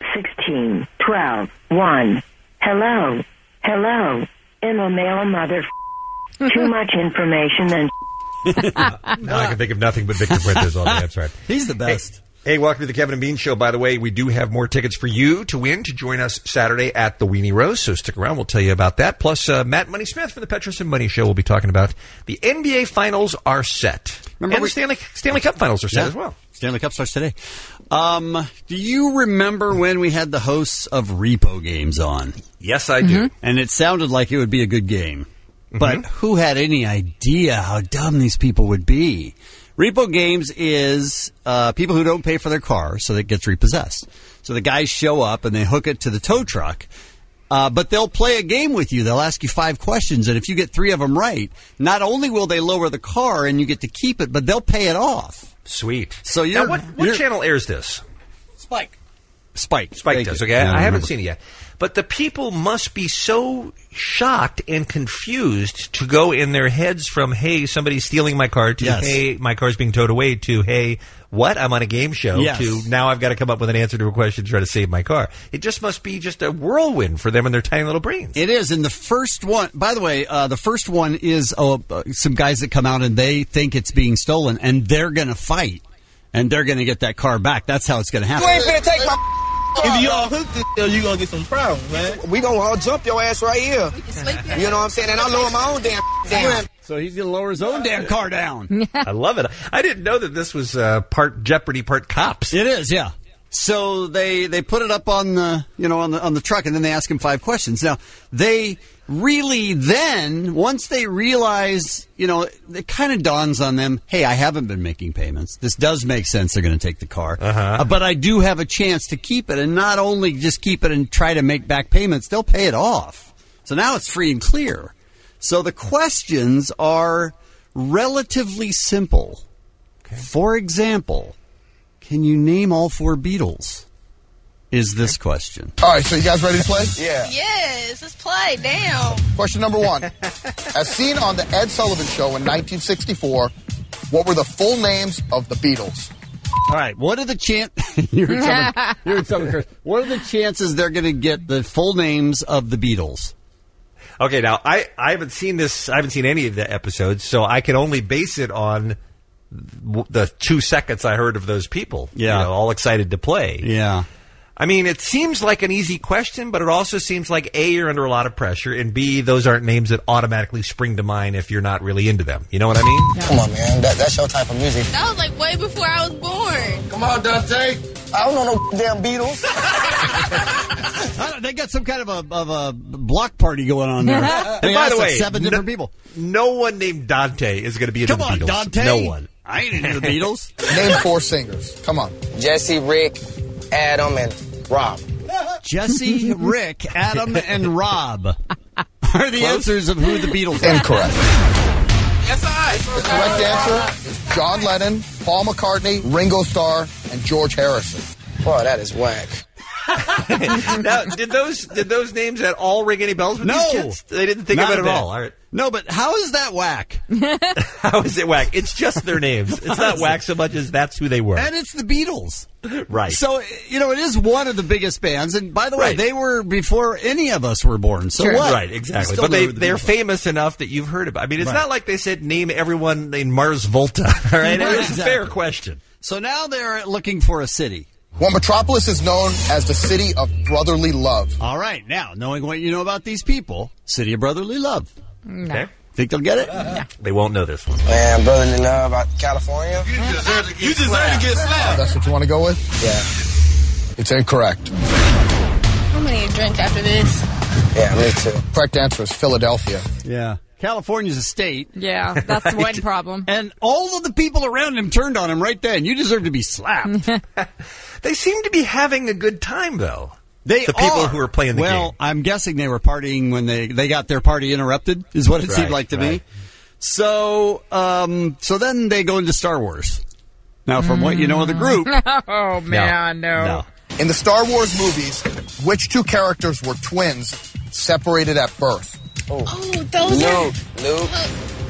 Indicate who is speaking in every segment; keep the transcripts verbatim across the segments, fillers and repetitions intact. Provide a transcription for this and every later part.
Speaker 1: sixteen, twelve, one. Hello. Hello. In a mail mother. Too much information and.
Speaker 2: Now I can think of nothing but Victor Fuentes all day. That's right.
Speaker 3: He's the best.
Speaker 2: Hey, hey, welcome to the Kevin and Bean Show. By the way, we do have more tickets for you to win to join us Saturday at the Weenie Roast, so stick around. We'll tell you about that. Plus, uh, Matt Money Smith from the Petros and Money Show will be talking about the N B A Finals are set.
Speaker 3: Remember
Speaker 2: and
Speaker 3: we-
Speaker 2: the Stanley, Stanley Cup Finals are set
Speaker 3: Yeah.
Speaker 2: as well.
Speaker 3: Stanley Cup starts today. Um, do you remember when we had the hosts of Repo Games on?
Speaker 2: Yes, I do.
Speaker 3: And it sounded like it would be a good game. But who had any idea how dumb these people would be? Repo Games is uh, people who don't pay for their car, so that it gets repossessed. So the guys show up and they hook it to the tow truck, uh, but they'll play a game with you. They'll ask you five questions, and if you get three of them right, not only will they lower the car and you get to keep it, but they'll pay it off.
Speaker 2: Sweet.
Speaker 3: So you're,
Speaker 2: now, what, what
Speaker 3: you're-
Speaker 2: channel airs this?
Speaker 3: Spike. Spike.
Speaker 2: Spike
Speaker 3: Thank
Speaker 2: does,
Speaker 3: you.
Speaker 2: okay?
Speaker 3: Yeah,
Speaker 2: I, I haven't
Speaker 3: remember.
Speaker 2: seen it yet. But the people must be so shocked and confused to go in their heads from, hey, somebody's stealing my car, to,
Speaker 3: Yes.
Speaker 2: hey, my car's being towed away, to, hey, what? I'm on a game show,
Speaker 3: Yes.
Speaker 2: to now I've got to come up with an answer to a question to try to save my car. It just must be just a whirlwind for them and their tiny little brains.
Speaker 3: It is. And the first one, by the way, uh, the first one is uh, uh, some guys that come out and they think it's being stolen, and they're going to fight, and they're going to get that car back. That's how it's going to happen.
Speaker 4: You ain't finna take my. If you all hook this, you gonna get some problems, man. We gonna all jump your ass right here. You know what I'm saying? And I lower my own damn down.
Speaker 3: So he's going to lower his own damn car down.
Speaker 2: I love it. I didn't know that this was uh, part Jeopardy, part cops.
Speaker 3: It is, yeah. So they they put it up on the you know on the on the truck, and then they ask him five questions. Now they really then once they realize you know it kind of dawns on them, hey, I haven't been making payments. This does make sense. They're going to take the car,
Speaker 2: Uh-huh.
Speaker 3: uh, but I do have a chance to keep it, and not only just keep it and try to make back payments, they'll pay it off. So now it's free and clear. So the questions are relatively simple. Okay. For example. Can you name all four Beatles? Is this question.
Speaker 5: All right, so you guys ready to play?
Speaker 4: Yeah.
Speaker 6: Yes, let's play. Damn.
Speaker 5: Question number one. As seen on the Ed Sullivan Show in nineteen sixty-four, what were the full names of the Beatles?
Speaker 3: All right, what are the chan- you heard someone, you heard someone curse. What are the chances they're going to get the full names of the Beatles?
Speaker 2: Okay, now I, I haven't seen this. I haven't seen any of the episodes, so I can only base it on w- the two seconds I heard of those people.
Speaker 3: Yeah.
Speaker 2: you know, all excited to play.
Speaker 3: Yeah.
Speaker 2: I mean, it seems like an easy question, but it also seems like A, you're under a lot of pressure, and B, those aren't names that automatically spring to mind if you're not really into them. You know what I mean?
Speaker 4: Yeah. Come on, man. That, that's your type of music.
Speaker 6: That was like way before I was born.
Speaker 4: Come on, Dante. I don't know no damn Beatles.
Speaker 3: I don't, they got some kind of a, of a block party going on there.
Speaker 2: And
Speaker 3: They
Speaker 2: by
Speaker 3: asked
Speaker 2: the
Speaker 3: like
Speaker 2: way,
Speaker 3: seven different
Speaker 2: no,
Speaker 3: people.
Speaker 2: No one named Dante is going to be into
Speaker 3: Come
Speaker 2: the
Speaker 3: on,
Speaker 2: Beatles.
Speaker 3: Dante.
Speaker 2: No one.
Speaker 3: I ain't into the Beatles.
Speaker 5: Name four singers. Come on.
Speaker 4: Jesse, Rick, Adam, and Rob.
Speaker 3: Jesse, Rick, Adam, and Rob are the answers of who the Beatles are.
Speaker 5: Incorrect.
Speaker 4: Yes, I.
Speaker 5: The correct answer is John Lennon, Paul McCartney, Ringo Starr, and George Harrison.
Speaker 4: Boy, that is whack.
Speaker 2: Now, did those did those names at all ring any bells with
Speaker 3: No.
Speaker 2: these kids? They didn't think
Speaker 3: Not
Speaker 2: of it
Speaker 3: a
Speaker 2: at
Speaker 3: bit.
Speaker 2: all. All right.
Speaker 3: No, but how is that whack?
Speaker 2: How is it whack? It's just their names. It's not whack so much as that's who they were.
Speaker 3: And it's the Beatles.
Speaker 2: Right.
Speaker 3: So, you know, it is one of the biggest bands. And by the way,
Speaker 2: Right.
Speaker 3: they were before any of us were born. So
Speaker 2: Sure.
Speaker 3: what?
Speaker 2: Right, exactly.
Speaker 3: Still
Speaker 2: But they,
Speaker 3: know the
Speaker 2: they're
Speaker 3: Beatles.
Speaker 2: famous enough that you've heard about. I mean, it's
Speaker 3: Right.
Speaker 2: not like they said name everyone in Mars Volta. All right?
Speaker 3: Right,
Speaker 2: It's a
Speaker 3: exactly.
Speaker 2: fair question.
Speaker 3: So now they're looking for a city.
Speaker 5: Well, Metropolis is known as the city of brotherly love.
Speaker 3: All right. Now, knowing what you know about these people, City of Brotherly Love.
Speaker 2: Okay.
Speaker 3: Think they'll get it?
Speaker 2: They won't know this one.
Speaker 4: Man, brotherly love out California.
Speaker 7: You deserve to get, you deserve to get slapped.
Speaker 5: That's what you want to go with?
Speaker 4: Yeah.
Speaker 5: It's incorrect.
Speaker 6: I'm gonna need a drink after this.
Speaker 4: Yeah, me too.
Speaker 5: Correct answer is Philadelphia.
Speaker 3: Yeah. California's a state.
Speaker 8: Yeah, that's one problem.
Speaker 3: And all of the people around him turned on him right then. You deserve to be slapped.
Speaker 2: They seem to be having a good time, though.
Speaker 3: They
Speaker 2: the people
Speaker 3: are.
Speaker 2: who are playing the
Speaker 3: well,
Speaker 2: game.
Speaker 3: I'm guessing they were partying when they, they got their party interrupted, is what it seemed
Speaker 2: Right,
Speaker 3: like to
Speaker 2: right.
Speaker 3: me. So, um, so then they go into Star Wars. Now, from what you know of the group,
Speaker 8: Oh, man, no.
Speaker 3: no.
Speaker 5: In the Star Wars movies, which two characters were twins separated at birth?
Speaker 6: Oh, those
Speaker 4: Luke,
Speaker 6: are.
Speaker 4: Luke,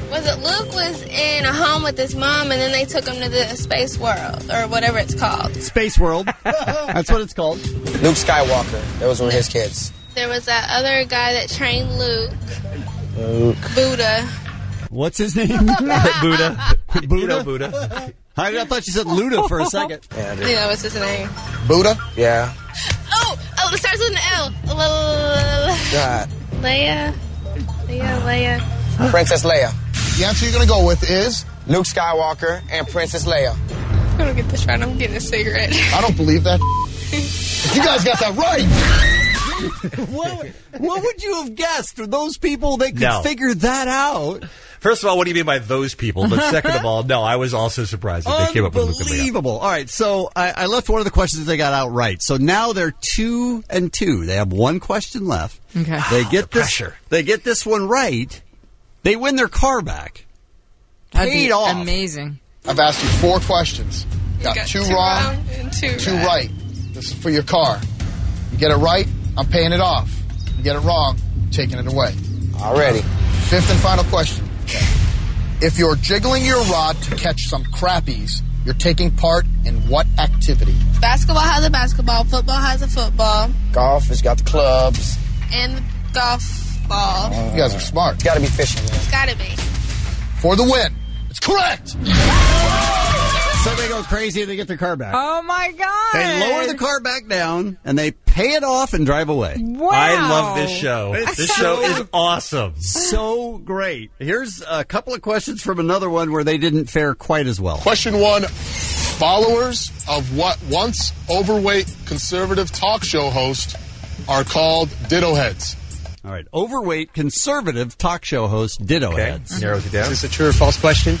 Speaker 6: Was it Luke was in a home with his mom, and then they took him to the space world, or whatever it's called.
Speaker 3: Space World. That's what it's called.
Speaker 4: Luke Skywalker. That was one of his kids.
Speaker 6: There was that other guy that trained Luke.
Speaker 4: Luke.
Speaker 6: Buddha.
Speaker 3: What's his name?
Speaker 2: Buddha.
Speaker 3: Buddha?
Speaker 2: You know Buddha.
Speaker 3: I, I thought you said Luda for a second.
Speaker 4: Yeah, I did.
Speaker 6: You know, what's his name?
Speaker 4: Buddha? Yeah.
Speaker 6: Oh, oh, it starts with an L. L-
Speaker 4: God.
Speaker 6: Leia. Leia, Leia.
Speaker 4: Princess Leia.
Speaker 5: The answer you're going to go with is?
Speaker 4: Luke Skywalker and Princess Leia.
Speaker 6: I'm gonna get this right. I'm getting a cigarette.
Speaker 5: I don't believe that. You guys got that right.
Speaker 3: what, what would you have guessed? For those people that could
Speaker 2: No.
Speaker 3: figure that out.
Speaker 2: First of all, what do you mean by those people? But second of all, no, I was also surprised that they came up with Luke and Leia.
Speaker 3: Unbelievable. All right, so I, I left one of the questions they got out right. So now they're two and two. They have one question left.
Speaker 8: Okay.
Speaker 3: They get
Speaker 2: the
Speaker 3: this.
Speaker 2: pressure.
Speaker 3: They get this one right. They win their car back.
Speaker 8: That'd
Speaker 3: Paid
Speaker 8: be
Speaker 3: off.
Speaker 8: amazing.
Speaker 5: I've asked you four questions.
Speaker 6: You
Speaker 5: Got,
Speaker 6: got
Speaker 5: two,
Speaker 6: two
Speaker 5: wrong,
Speaker 6: wrong and two
Speaker 5: two
Speaker 6: right.
Speaker 5: right. This is for your car. You get it right, I'm paying it off. You get it wrong, I'm taking it away.
Speaker 4: Already.
Speaker 5: Fifth and final question. If you're jiggling your rod to catch some crappies, you're taking part in what activity?
Speaker 6: Basketball has a basketball. Football has a football.
Speaker 4: Golf has got the clubs.
Speaker 6: And the golf ball.
Speaker 5: You guys are smart.
Speaker 4: It's got to be fishing, man.
Speaker 6: It's gotta be.
Speaker 5: For the win. It's correct.
Speaker 3: So they go crazy and they get their car back.
Speaker 8: Oh my god!
Speaker 3: They lower the car back down and they pay it off and drive away.
Speaker 8: Wow!
Speaker 2: I love this show.
Speaker 3: It's
Speaker 2: this
Speaker 3: so-
Speaker 2: show is awesome.
Speaker 3: So great. Here's a couple of questions from another one where they didn't fare quite as well.
Speaker 9: Question one. Followers of what once overweight conservative talk show host are called ditto heads?
Speaker 3: All right. Overweight conservative talk show host Ditto
Speaker 2: Okay,
Speaker 3: Heads.
Speaker 2: narrows it down.
Speaker 4: Is this a true or false question?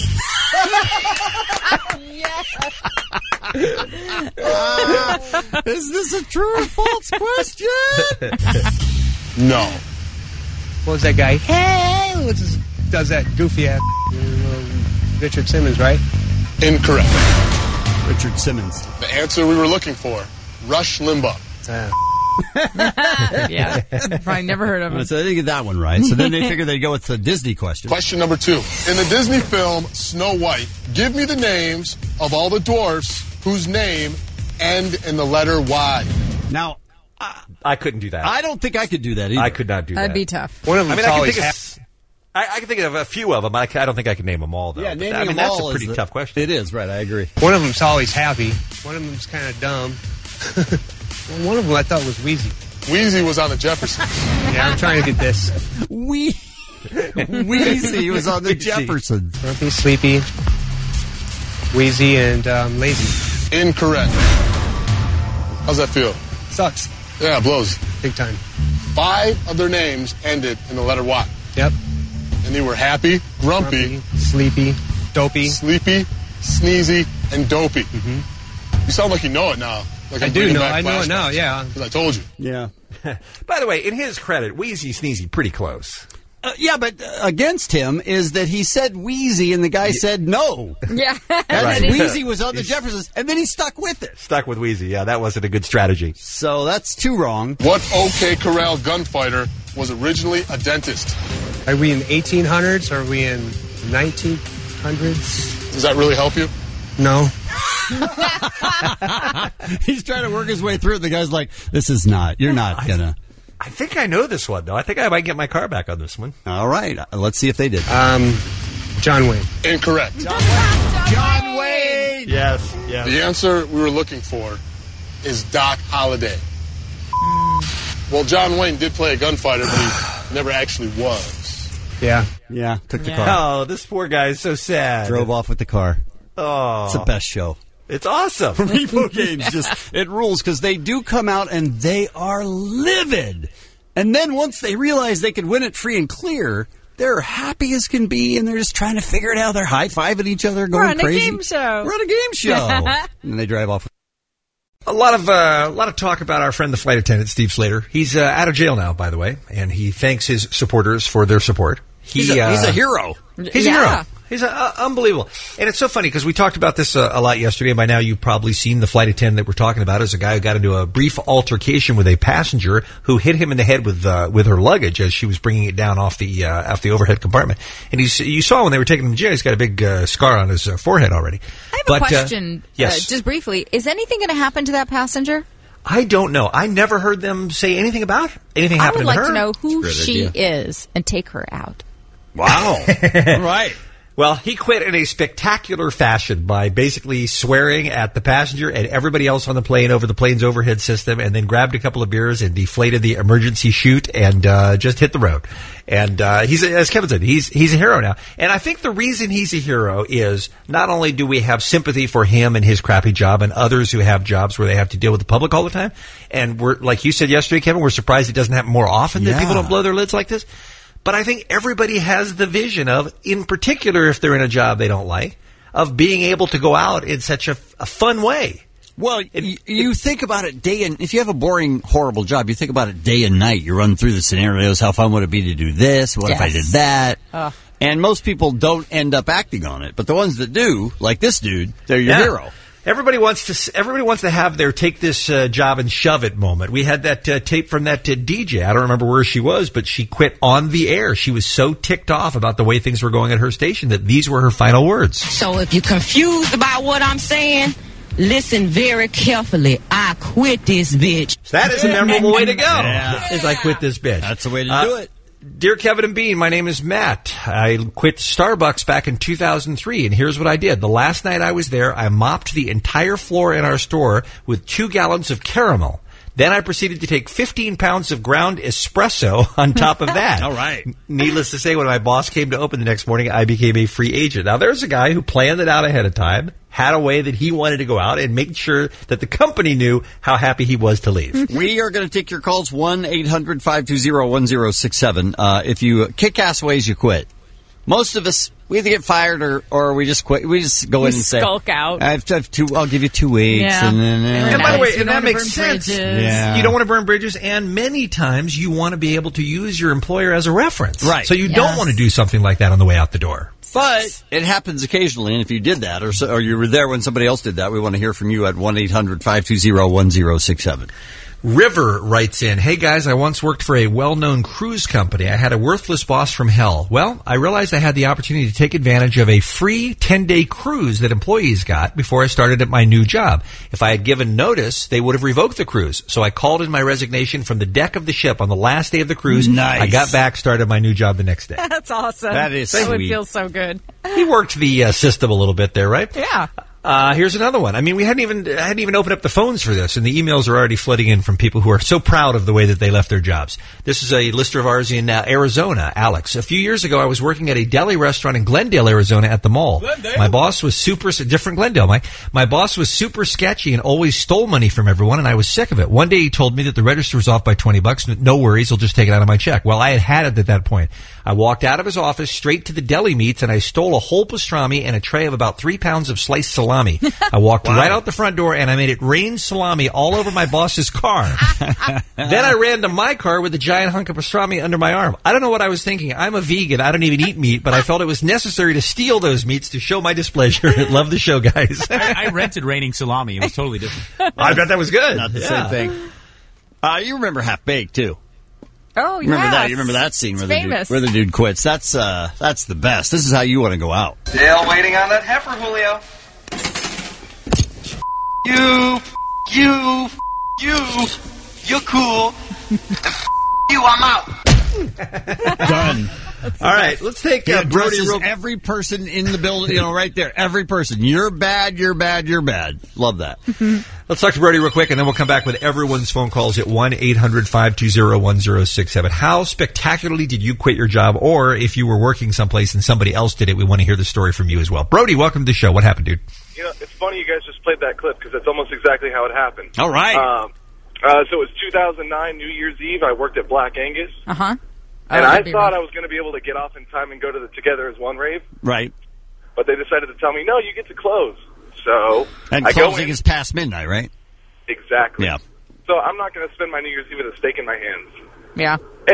Speaker 3: Uh, is this a true or false question?
Speaker 9: No.
Speaker 10: What was that guy? Hey, what's his, does that goofy ass? Uh, Richard Simmons, right?
Speaker 9: Incorrect.
Speaker 3: Richard Simmons.
Speaker 9: The answer we were looking for. Rush Limbaugh.
Speaker 10: Uh,
Speaker 8: Yeah, probably never heard of him.
Speaker 3: So they didn't get that one right. So then they figured they'd go with the Disney question.
Speaker 9: Question number two. In the Disney film Snow White, give me the names of all the dwarfs whose name end in the letter Y.
Speaker 3: Now,
Speaker 2: I couldn't do that.
Speaker 3: I don't think I could do that either.
Speaker 2: I could not do
Speaker 8: That'd
Speaker 2: that.
Speaker 8: be tough.
Speaker 10: one of
Speaker 2: I
Speaker 10: them
Speaker 2: mean, I can
Speaker 10: always
Speaker 2: think
Speaker 10: ha-
Speaker 2: of. I, I can think of a few of them. I, ca- I don't think I can name them all, though.
Speaker 3: Yeah,
Speaker 2: But
Speaker 3: naming
Speaker 2: I mean,
Speaker 3: them
Speaker 2: that's
Speaker 3: all
Speaker 2: a
Speaker 3: is
Speaker 2: pretty
Speaker 3: the-
Speaker 2: tough question.
Speaker 3: It is, right. I agree.
Speaker 10: one of them's always happy. One of them's kind of dumb. Well, one of them I thought was Wheezy.
Speaker 9: Wheezy was on the Jeffersons.
Speaker 10: Yeah, I'm trying to get this.
Speaker 3: We Wheezy was on the Jeffersons.
Speaker 10: Grumpy, sleepy, wheezy, and um, lazy.
Speaker 9: Incorrect. How's that feel?
Speaker 10: Sucks.
Speaker 9: Yeah, it blows.
Speaker 10: Big time.
Speaker 9: Five of their names ended in the letter Y.
Speaker 10: Yep.
Speaker 9: And they were happy, grumpy,
Speaker 10: Grumpy, sleepy, dopey.
Speaker 9: sleepy, sneezy, and dopey. Mm-hmm. You sound like you know it now. Like
Speaker 10: I
Speaker 9: I'm
Speaker 10: do
Speaker 9: bringing
Speaker 10: know.
Speaker 9: back
Speaker 10: I know it now.
Speaker 9: flashbacks.
Speaker 10: Yeah.
Speaker 9: Because I told you.
Speaker 3: Yeah.
Speaker 2: By the way, in his credit, Wheezy Sneezy pretty close.
Speaker 3: Uh, yeah, but uh, against him is that he said Wheezy and the guy said no.
Speaker 8: Yeah.
Speaker 3: And
Speaker 2: Right.
Speaker 3: then Wheezy was on the Jeffersons, and then he stuck with it.
Speaker 2: Stuck with Wheezy. Yeah, that wasn't a good strategy.
Speaker 3: So that's two wrong.
Speaker 9: What OK Corral gunfighter was originally a dentist?
Speaker 10: Are we in eighteen hundreds? Are we in nineteen hundreds?
Speaker 9: Does that really help you?
Speaker 10: No.
Speaker 3: He's trying to work his way through it. The guy's like, this is not, you're not gonna.
Speaker 2: I think I know this one, though. I think I might get my car back on this one.
Speaker 3: All right, uh, let's see if they did.
Speaker 10: Um, John Wayne.
Speaker 9: Incorrect.
Speaker 3: John Wayne!
Speaker 2: Yes, yes.
Speaker 9: The answer we were looking for is Doc Holliday. Well, John Wayne did play a gunfighter, but he never actually was.
Speaker 10: Yeah.
Speaker 3: Yeah, took the
Speaker 8: Yeah.
Speaker 3: car.
Speaker 2: Oh, this poor guy is so sad.
Speaker 3: Drove off with the car.
Speaker 2: Oh,
Speaker 3: It's the best show.
Speaker 2: It's awesome.
Speaker 3: Repo Games just, it rules because they do come out and they are livid. And then once they realize they could win it free and clear, they're happy as can be and they're just trying to figure it out. They're high-fiving each other, going
Speaker 8: We're on a
Speaker 3: crazy.
Speaker 8: game show.
Speaker 3: We're on a game show. And then they drive off.
Speaker 2: A lot of uh, a lot of talk about our friend, the flight attendant, Steve Slater. He's uh, out of jail now, by the way, and he thanks his supporters for their support. He,
Speaker 3: He's a,
Speaker 2: uh,
Speaker 3: he's a hero.
Speaker 2: He's
Speaker 8: Yeah.
Speaker 2: a hero. He's uh, unbelievable. And it's so funny because we talked about this uh, a lot yesterday. By now, you've probably seen the flight attendant that we're talking about is a guy who got into a brief altercation with a passenger who hit him in the head with uh, with her luggage as she was bringing it down off the uh, off the overhead compartment. And he's, you saw when they were taking him to jail, he's got a big uh, scar on his uh, forehead already.
Speaker 11: I have
Speaker 2: but,
Speaker 11: a question,
Speaker 2: uh, yes.
Speaker 11: uh, just briefly. Is anything going to happen to that passenger?
Speaker 2: I don't know. I never heard them say anything about anything
Speaker 11: I
Speaker 2: happening
Speaker 11: would
Speaker 2: to
Speaker 11: like
Speaker 2: her.
Speaker 11: to know who
Speaker 2: Great
Speaker 11: she
Speaker 2: idea.
Speaker 11: is and take her out.
Speaker 3: Wow. Right.
Speaker 2: Well, he quit in a spectacular fashion by basically swearing at the passenger and everybody else on the plane over the plane's overhead system, and then grabbed a couple of beers and deflated the emergency chute and uh, just hit the road. And uh, he's, as Kevin said, he's he's a hero now. And I think the reason he's a hero is not only do we have sympathy for him and his crappy job and others who have jobs where they have to deal with the public all the time, and we're like you said yesterday, Kevin, we're surprised it doesn't happen more often
Speaker 3: Yeah.
Speaker 2: that people don't blow their lids like this. But I think everybody has the vision of, in particular if they're in a job they don't like, of being able to go out in such a, a fun way.
Speaker 3: Well, you, you think about it day and if you have a boring, horrible job, you think about it day and night. You run through the scenarios. How fun would it be to do this? What if I did
Speaker 11: Yes.
Speaker 3: that?
Speaker 11: Ugh.
Speaker 3: And most people don't end up acting on it. But the ones that do, like this dude, they're your
Speaker 2: Yeah.
Speaker 3: hero.
Speaker 2: Everybody wants to. Everybody wants to have their take this uh, job and shove it moment. We had that uh, tape from that uh, D J. I don't remember where she was, but she quit on the air. She was so ticked off about the way things were going at her station that these were her final words.
Speaker 12: So if you're confused about what I'm saying, listen very carefully. I quit this bitch.
Speaker 2: That is a memorable way to go.
Speaker 3: Yeah.
Speaker 2: Is I quit this bitch.
Speaker 3: That's the way to
Speaker 2: Uh,
Speaker 3: do it.
Speaker 2: Dear Kevin and Bean, my name is Matt. I quit Starbucks back in two thousand three, and here's what I did. The last night I was there, I mopped the entire floor in our store with two gallons of caramel. Then I proceeded to take fifteen pounds of ground espresso on top of that.
Speaker 3: All right.
Speaker 2: Needless to say, when my boss came to open the next morning, I became a free agent. Now, there's a guy who planned it out ahead of time, had a way that he wanted to go out, and made sure that the company knew how happy he was to leave.
Speaker 3: We are going to take your calls, one eight hundred five two zero one zero six seven. Uh, if you kick-ass ways, you quit. Most of us, we either get fired or, or we just quit. We just go
Speaker 11: We
Speaker 3: in and say,
Speaker 11: skulk out.
Speaker 3: I have, to have two, I'll give you two weeks.
Speaker 11: Yeah.
Speaker 3: And then, uh,
Speaker 2: And by the way,
Speaker 11: Nice. We
Speaker 2: and
Speaker 11: don't
Speaker 2: that
Speaker 11: wanna
Speaker 2: makes
Speaker 11: burn
Speaker 2: sense.
Speaker 11: bridges.
Speaker 3: Yeah.
Speaker 2: You don't want to burn bridges, and many times you want to be able to use your employer as a reference.
Speaker 3: Right.
Speaker 2: So you
Speaker 11: Yes.
Speaker 2: don't want to do something like that on the way out the door.
Speaker 3: But it happens occasionally, and if you did that, or, so, or you were there when somebody else did that, we want to hear from you at one eight hundred five two zero one zero six seven.
Speaker 2: River writes in, hey guys, I once worked for a well-known cruise company. I had a worthless boss from hell. Well, I realized I had the opportunity to take advantage of a free ten-day cruise that employees got before I started at my new job. If I had given notice, they would have revoked the cruise. So I called in my resignation from the deck of the ship on the last day of the cruise.
Speaker 3: Nice.
Speaker 2: I got back, started my new job the next day.
Speaker 11: That's awesome.
Speaker 3: That is
Speaker 11: That would
Speaker 3: sweet.
Speaker 11: feel so good.
Speaker 2: He worked the uh, system a little bit there, right?
Speaker 11: Yeah.
Speaker 2: Uh, here's another one. I mean, we hadn't even I hadn't even opened up the phones for this, and the emails are already flooding in from people who are so proud of the way that they left their jobs. This is a listener of ours in uh, Arizona, Alex. A few years ago, I was working at a deli restaurant in Glendale, Arizona, at the mall.
Speaker 7: Glendale?
Speaker 2: My boss was super different Glendale, Mike. My boss was super sketchy and always stole money from everyone, and I was sick of it. One day, he told me that the register was off by twenty bucks. No worries, he'll just take it out of my check. Well, I had had it at that point. I walked out of his office straight to the deli meats, and I stole a whole pastrami and a tray of about three pounds of sliced salami. I walked right out the front door, and I made it rain salami all over my boss's car. Then I ran to my car with a giant hunk of pastrami under my arm. I don't know what I was thinking. I'm a vegan. I don't even eat meat, but I felt it was necessary to steal those meats to show my displeasure. Love the show, guys.
Speaker 13: I, I rented Raining Salami. It was totally different.
Speaker 2: I bet that was good.
Speaker 3: Not the
Speaker 2: Yeah.
Speaker 3: same thing. Uh, you remember Half Baked, too.
Speaker 11: Oh,
Speaker 3: You remember
Speaker 11: yes.
Speaker 3: that? You remember that scene
Speaker 11: It's
Speaker 3: where the, dude,
Speaker 11: famous.
Speaker 3: where the dude quits? That's uh, that's the best. This is how you want to go out.
Speaker 14: Still waiting on that heifer, Julio. You, you, you, you're cool. You, I'm out.
Speaker 3: Done.
Speaker 2: All right, let's take
Speaker 3: He
Speaker 2: uh, Brody
Speaker 3: addresses
Speaker 2: real
Speaker 3: every person in the building, you know, right there. Every person. You're bad, you're bad, you're bad. Love that.
Speaker 2: Let's talk to Brody real quick, and then we'll come back with everyone's phone calls at one eight hundred five two zero one zero six seven. How spectacularly did you quit your job? Or if you were working someplace and somebody else did it, we want to hear the story from you as well. Brody, welcome to the show. What happened, dude?
Speaker 15: You know, it's funny you guys just played that clip because that's almost exactly how it happened.
Speaker 3: All right.
Speaker 15: Um, uh, so it was two thousand nine, New Year's Eve. I worked at Black Angus.
Speaker 11: Uh-huh.
Speaker 15: And
Speaker 11: Oh,
Speaker 15: I
Speaker 11: that'd be
Speaker 15: thought
Speaker 11: rough.
Speaker 15: I was going to be able to get off in time and go to the Together as One rave,
Speaker 3: Right.
Speaker 15: but they decided to tell me, no, you get to close. So
Speaker 3: And
Speaker 15: I go
Speaker 3: closing
Speaker 15: in.
Speaker 3: is past midnight, right?
Speaker 15: Exactly.
Speaker 3: Yeah.
Speaker 15: So I'm not going to spend my New Year's Eve with a steak in my hands.
Speaker 11: Yeah.
Speaker 15: And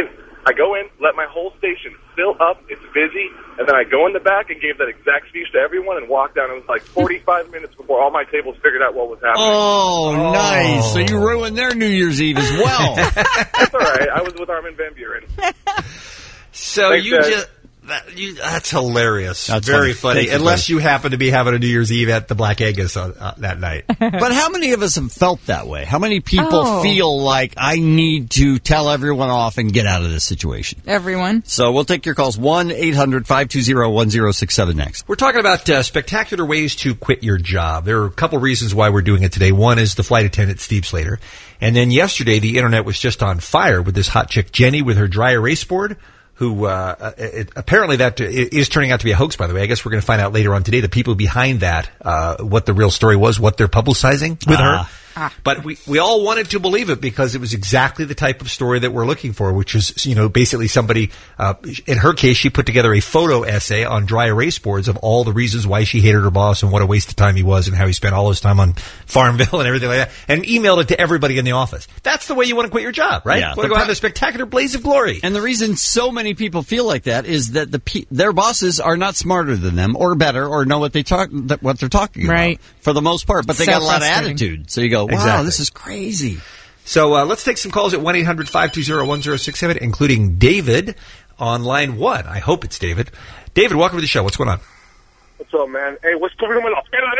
Speaker 15: I go in, let my whole station fill up. It's busy. And then I go in the back and gave that exact speech to everyone and walked down. It was like forty-five minutes before all my tables figured out what was happening.
Speaker 3: Oh, oh. nice. So you ruined their New Year's Eve as well.
Speaker 15: That's all right. I was with Armin van Buren.
Speaker 2: So
Speaker 15: Thanks,
Speaker 2: you
Speaker 15: Dad.
Speaker 2: just... That, you, that's hilarious.
Speaker 3: That's
Speaker 2: very
Speaker 3: funny.
Speaker 2: funny.
Speaker 3: You,
Speaker 2: Unless you happen to be having a New Year's Eve at the Black Angus on, uh, that night.
Speaker 3: But how many of us have felt that way? How many people
Speaker 11: Oh.
Speaker 3: feel like I need to tell everyone off and get out of this situation?
Speaker 8: Everyone.
Speaker 3: So we'll take your calls. one eight hundred five two zero one zero six seven next.
Speaker 2: We're talking about uh, spectacular ways to quit your job. There are a couple reasons why we're doing it today. One is the flight attendant, Steve Slater. And then yesterday, the internet was just on fire with this hot chick, Jenny, with her dry erase board. Who uh, it, apparently that is turning out to be a hoax, by the way. I guess we're going to find out later on today the people behind that, uh, what the real story was, what they're publicizing with
Speaker 3: Ah.
Speaker 2: her. But we, we all wanted to believe it because it was exactly the type of story that we're looking for, which is, you know, basically somebody, uh, in her case, she put together a photo essay on dry erase boards of all the reasons why she hated her boss and what a waste of time he was and how he spent all his time on Farmville and everything like that, and emailed it to everybody in the office. That's the way you want to quit your job, right?
Speaker 3: Yeah.
Speaker 2: You want to go have a spectacular blaze of glory.
Speaker 3: And the reason so many people feel like that is that the pe- their bosses are not smarter than them or better or know what they talk th- what they're talking
Speaker 8: Right.
Speaker 3: about for the most part. But they
Speaker 8: So
Speaker 3: got a lot of
Speaker 8: frustrating.
Speaker 3: attitude. So you go, wow,
Speaker 2: Exactly.
Speaker 3: this is crazy.
Speaker 2: So uh, let's take some calls at one eight hundred five two zero one zero six seven, including David on line one. I hope it's David. David, welcome to the show. What's going on?
Speaker 15: What's up, man? Hey, what's going on?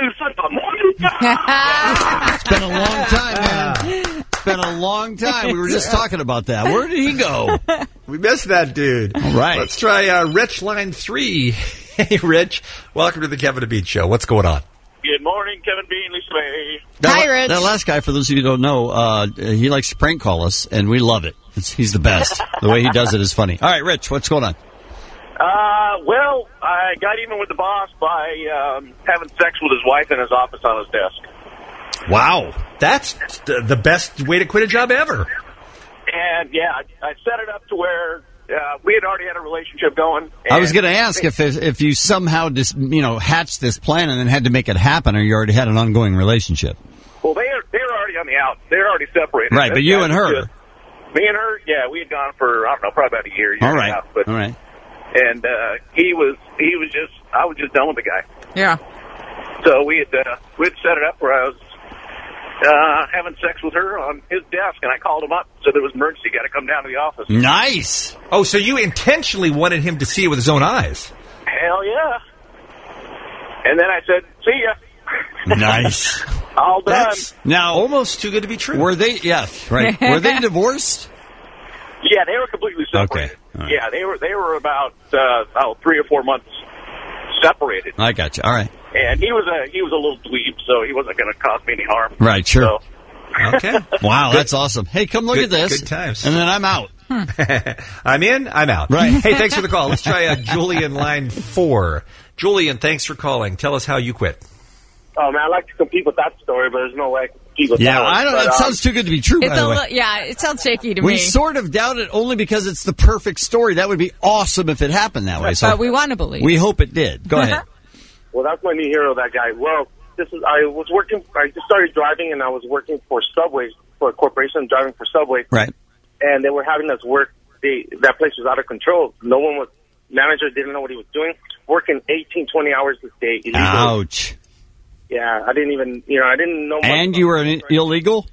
Speaker 3: It's been a long time, man. It's been a long time. We were just talking about that. Where did he go?
Speaker 2: We missed that dude.
Speaker 3: All right.
Speaker 2: Let's try uh, Rich line three. Hey, Rich. Welcome to the Kevin and Bean Show. What's going on?
Speaker 15: Good morning, Kevin Bean, Lisa May.
Speaker 3: That,
Speaker 8: Hi, Rich.
Speaker 3: That last guy, for those of you who don't know, uh, he likes to prank call us, and we love it. It's, he's the best. The way he does it is funny. All right, Rich, what's going on?
Speaker 15: Uh, well, I got even with the boss by um, having sex with his wife in his office on his desk.
Speaker 2: Wow. That's the the best way to quit a job ever.
Speaker 15: And, yeah, I, I set it up to where uh, we had already had a relationship going.
Speaker 3: I was
Speaker 15: and-
Speaker 3: going to ask if, if if you somehow just, you know, hatched this plan and then had to make it happen, or you already had an ongoing relationship.
Speaker 15: Well, they are, they were already on the out. They were already separated.
Speaker 3: Right, but
Speaker 15: This
Speaker 3: you
Speaker 15: guy
Speaker 3: and
Speaker 15: was
Speaker 3: her.
Speaker 15: just- me and her, yeah, we had gone for, I don't know, probably about a year, year
Speaker 3: All
Speaker 15: and
Speaker 3: right,
Speaker 15: a half. But,
Speaker 3: all right.
Speaker 15: And uh, he was, he was just, I was just done with the guy.
Speaker 8: Yeah.
Speaker 15: So we had, uh, we had set it up where I was uh, having sex with her on his desk, and I called him up, said there was an emergency, got to come down to the office.
Speaker 3: Nice.
Speaker 2: Oh, so you intentionally wanted him to see it with his own eyes.
Speaker 15: Hell yeah. And then I said, see ya.
Speaker 3: Nice.
Speaker 15: All done.
Speaker 2: That's
Speaker 3: Now,
Speaker 2: almost too good to be true.
Speaker 3: were they, yeah, right. Were they divorced?
Speaker 15: Yeah, they were completely separated.
Speaker 3: Okay. All right.
Speaker 15: Yeah, they were, they were about, uh, oh, three or four months separated.
Speaker 3: I got you. All right.
Speaker 15: And he was a, he was a little dweeb, so he wasn't going to cause me any harm.
Speaker 3: Right, sure.
Speaker 15: So,
Speaker 2: Okay.
Speaker 3: Wow, that's awesome. Hey, come look
Speaker 2: Good-
Speaker 3: at this.
Speaker 2: good times.
Speaker 3: And then I'm out.
Speaker 2: I'm in, I'm out.
Speaker 3: Right.
Speaker 2: Hey, thanks for the call. Let's try uh, Julian line four. Julian, thanks for calling. Tell us how you quit.
Speaker 15: oh man, I like to compete with that story, but there's no way I can compete with
Speaker 3: Yeah,
Speaker 15: that one.
Speaker 3: I don't know.
Speaker 15: But,
Speaker 3: That
Speaker 15: um,
Speaker 3: sounds too good to be true,
Speaker 8: It's
Speaker 3: by
Speaker 8: a
Speaker 3: the way.
Speaker 8: li- yeah, it sounds shaky to
Speaker 3: We
Speaker 8: me.
Speaker 3: sort of doubt it only because it's the perfect story. That would be awesome if it happened that way. So
Speaker 8: but we want to believe.
Speaker 3: we hope it did. Go ahead.
Speaker 15: Well, that's my new hero, that guy. Well, this is, I was working, I just started driving, and I was working for Subway, for a corporation, driving for Subway.
Speaker 3: Right.
Speaker 15: And they were having us work, they, that place was out of control. No one was, manager didn't know what he was doing, working eighteen, twenty hours a day illegally.
Speaker 3: Ouch.
Speaker 15: Yeah, I didn't even, you know, I didn't know much.
Speaker 3: And you were an illegal?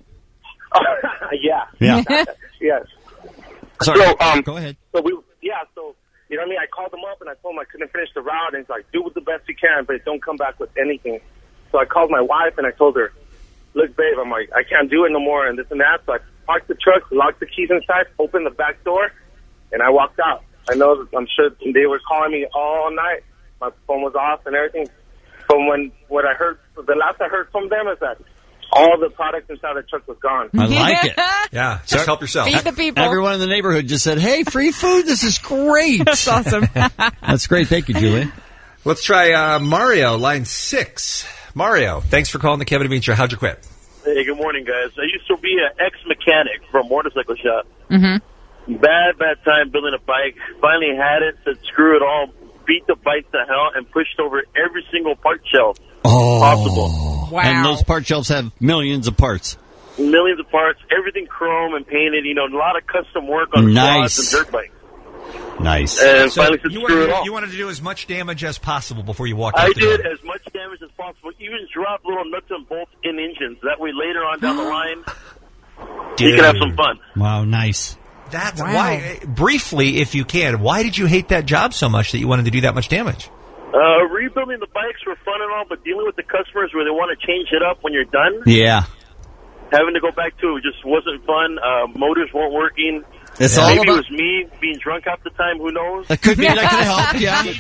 Speaker 15: yeah.
Speaker 3: Yeah.
Speaker 15: Yes.
Speaker 3: Sorry.
Speaker 15: So, um,
Speaker 3: Go ahead.
Speaker 15: So we, yeah, so, you know what I mean? I called him up and I told him I couldn't finish the route, and he's like, do it the best you can, but don't come back with anything. So I called my wife and I told her, look, babe, I'm like, I can't do it no more, and this and that. So I parked the truck, locked the keys inside, opened the back door, and I walked out. I know, I'm sure they were calling me all night. My phone was off and everything. From when, what I heard, the last I heard from them is that all the products inside the truck was gone.
Speaker 3: I like it.
Speaker 2: Yeah, just help yourself.
Speaker 8: Feed the people.
Speaker 3: Everyone in the neighborhood just said, hey, free food. This is great.
Speaker 8: That's awesome.
Speaker 3: That's great. Thank you, Julie.
Speaker 2: Let's try uh, Mario, line six. Mario, thanks for calling the Kevin and Bean Show. How'd you quit?
Speaker 16: Hey, good morning, guys. I used to be an ex-mechanic for a motorcycle shop.
Speaker 8: Mm-hmm.
Speaker 16: Bad, bad time building a bike. Finally had it, said screw it all, beat the bike to hell, and pushed over every single part shelf
Speaker 3: Oh.
Speaker 16: possible.
Speaker 8: Wow.
Speaker 3: And those part shelves have millions of parts.
Speaker 16: Millions of parts, everything chrome and painted, you know, a lot of custom work on
Speaker 3: Nice.
Speaker 16: quads and dirt bikes.
Speaker 3: Nice.
Speaker 15: And
Speaker 2: So
Speaker 15: finally said,
Speaker 2: you
Speaker 15: screw
Speaker 2: wanted,
Speaker 15: it all.
Speaker 2: you wanted to do as much damage as possible before you walked out
Speaker 15: I
Speaker 2: the door.
Speaker 15: did as much damage as possible. Even drop little nuts and bolts in engines. That way, later on down the line, you can have some fun.
Speaker 3: Wow, nice.
Speaker 2: That's
Speaker 8: Wow.
Speaker 2: why, briefly, if you can, why did you hate that job so much that you wanted to do that much damage?
Speaker 15: Uh, rebuilding the bikes were fun and all, but dealing with the customers where they want to change it up when you're done,
Speaker 3: Yeah.
Speaker 15: having to go back to it just wasn't fun. Uh, motors weren't working.
Speaker 3: It's all
Speaker 15: Maybe
Speaker 3: about-
Speaker 15: it was me being drunk half the time. Who knows?
Speaker 3: That could be. That could have helped.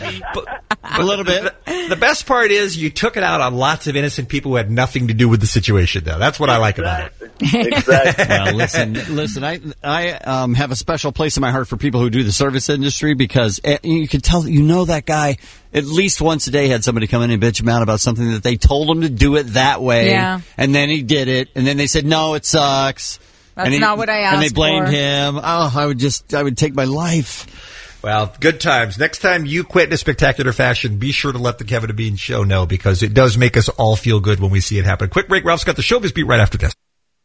Speaker 3: Yeah, a little bit.
Speaker 2: The, the best part is you took it out on lots of innocent people who had nothing to do with the situation, though. That's what I like about it.
Speaker 15: Exactly.
Speaker 3: Well, listen, listen. I I um, have a special place in my heart for people who do the service industry because uh, you can tell, you know, that guy at least once a day had somebody come in and bitch him out about something that they told him to do it that way,
Speaker 8: Yeah.
Speaker 3: and then he did it, and then they said no, it sucks.
Speaker 8: That's
Speaker 3: and he-
Speaker 8: not what I
Speaker 3: And they
Speaker 8: asked
Speaker 3: blamed
Speaker 8: for.
Speaker 3: him. Oh, I would just, I would take my life.
Speaker 2: Well, good times. Next time you quit in a spectacular fashion, be sure to let the Kevin and Bean show know because it does make us all feel good when we see it happen. Quick break. Ralph's got the Showbiz Beat right after this.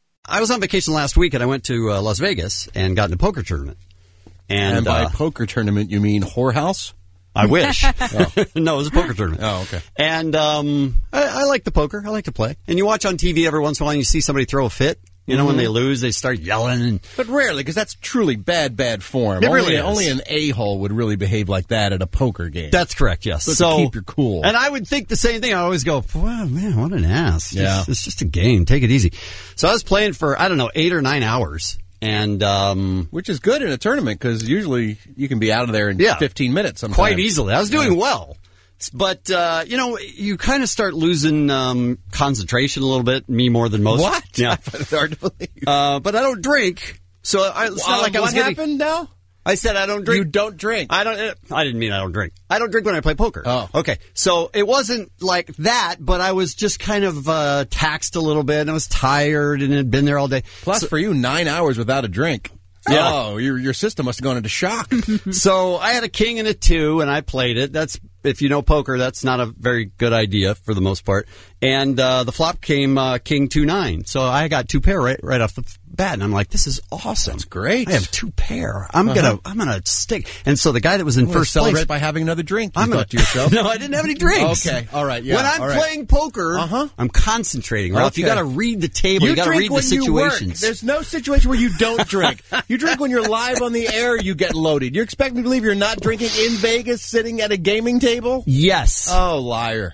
Speaker 3: I was on vacation last week, and I went to uh, Las Vegas and got in a poker tournament. And,
Speaker 17: And by
Speaker 3: uh,
Speaker 17: poker tournament, you mean whorehouse?
Speaker 3: I wish. No, it was a poker tournament.
Speaker 17: Oh, okay.
Speaker 3: And um, I, I like the poker. I like to play. And you watch on T V every once in a while and you see somebody throw a fit. You know,
Speaker 17: Mhm.
Speaker 3: when they lose, they start yelling. And
Speaker 17: But rarely, because that's truly bad, bad form.
Speaker 3: It
Speaker 17: only,
Speaker 3: really is.
Speaker 17: only an a-hole would really behave like that at a poker game.
Speaker 3: That's correct, yes.
Speaker 17: So,
Speaker 3: So-
Speaker 17: to keep your cool.
Speaker 3: And I would think the same thing. I always go, wow, man, what an ass.
Speaker 17: Yeah.
Speaker 3: Just- it's just a game. Take it easy. So I was playing for, I don't know, eight or nine hours. And um,
Speaker 17: Which is good in a tournament, because usually you can be out of there in
Speaker 3: Yeah.
Speaker 17: fifteen minutes sometimes.
Speaker 3: quite easily. I was doing
Speaker 17: Yeah.
Speaker 3: well. But, uh, you know, you kind of start losing um, concentration a little bit, me more than most.
Speaker 17: What?
Speaker 3: Yeah.
Speaker 17: I find it hard to believe.
Speaker 3: Uh, but I don't drink. So I, it's not
Speaker 17: Uh,
Speaker 3: like I was
Speaker 17: what
Speaker 3: getting...
Speaker 17: happened now?
Speaker 3: I said I don't drink.
Speaker 17: You don't drink.
Speaker 3: I don't. I didn't mean I don't drink. I don't drink when I play poker.
Speaker 17: Oh.
Speaker 3: Okay. So it wasn't like that, but I was just kind of uh, taxed a little bit, and I was tired, and had been there all day.
Speaker 17: Plus,
Speaker 3: So-
Speaker 17: for you, nine hours without a drink.
Speaker 3: Yeah.
Speaker 17: Oh, your your system must have gone into shock.
Speaker 3: So I had a king and a two, and I played it. That's, if you know poker, that's not a very good idea for the most part. And uh, the flop came uh, king two nine. So I got two pair right right off the bat, and I'm like, this is awesome.
Speaker 17: That's great.
Speaker 3: I have two pair. I'm
Speaker 17: Uh-huh.
Speaker 3: gonna I'm gonna stick. And so the guy that was in
Speaker 17: I'm gonna
Speaker 3: first
Speaker 17: celebrate
Speaker 3: place,
Speaker 17: by having another drink. You
Speaker 3: I'm
Speaker 17: thought
Speaker 3: gonna,
Speaker 17: to yourself.
Speaker 3: no, I didn't have any drinks.
Speaker 17: Okay, all right, yeah,
Speaker 3: when I'm
Speaker 17: all right.
Speaker 3: playing poker,
Speaker 17: Uh-huh.
Speaker 3: I'm concentrating. Ralph, you
Speaker 17: Okay.
Speaker 3: got to read the table. You, got to
Speaker 17: drink
Speaker 3: read the
Speaker 17: when you work.
Speaker 3: situations.
Speaker 17: There's no situation where you don't drink. You drink when you're live on the air. You get loaded. You expect me to believe you're not drinking in Vegas, sitting at a gaming table?
Speaker 3: Yes.
Speaker 17: Oh, liar.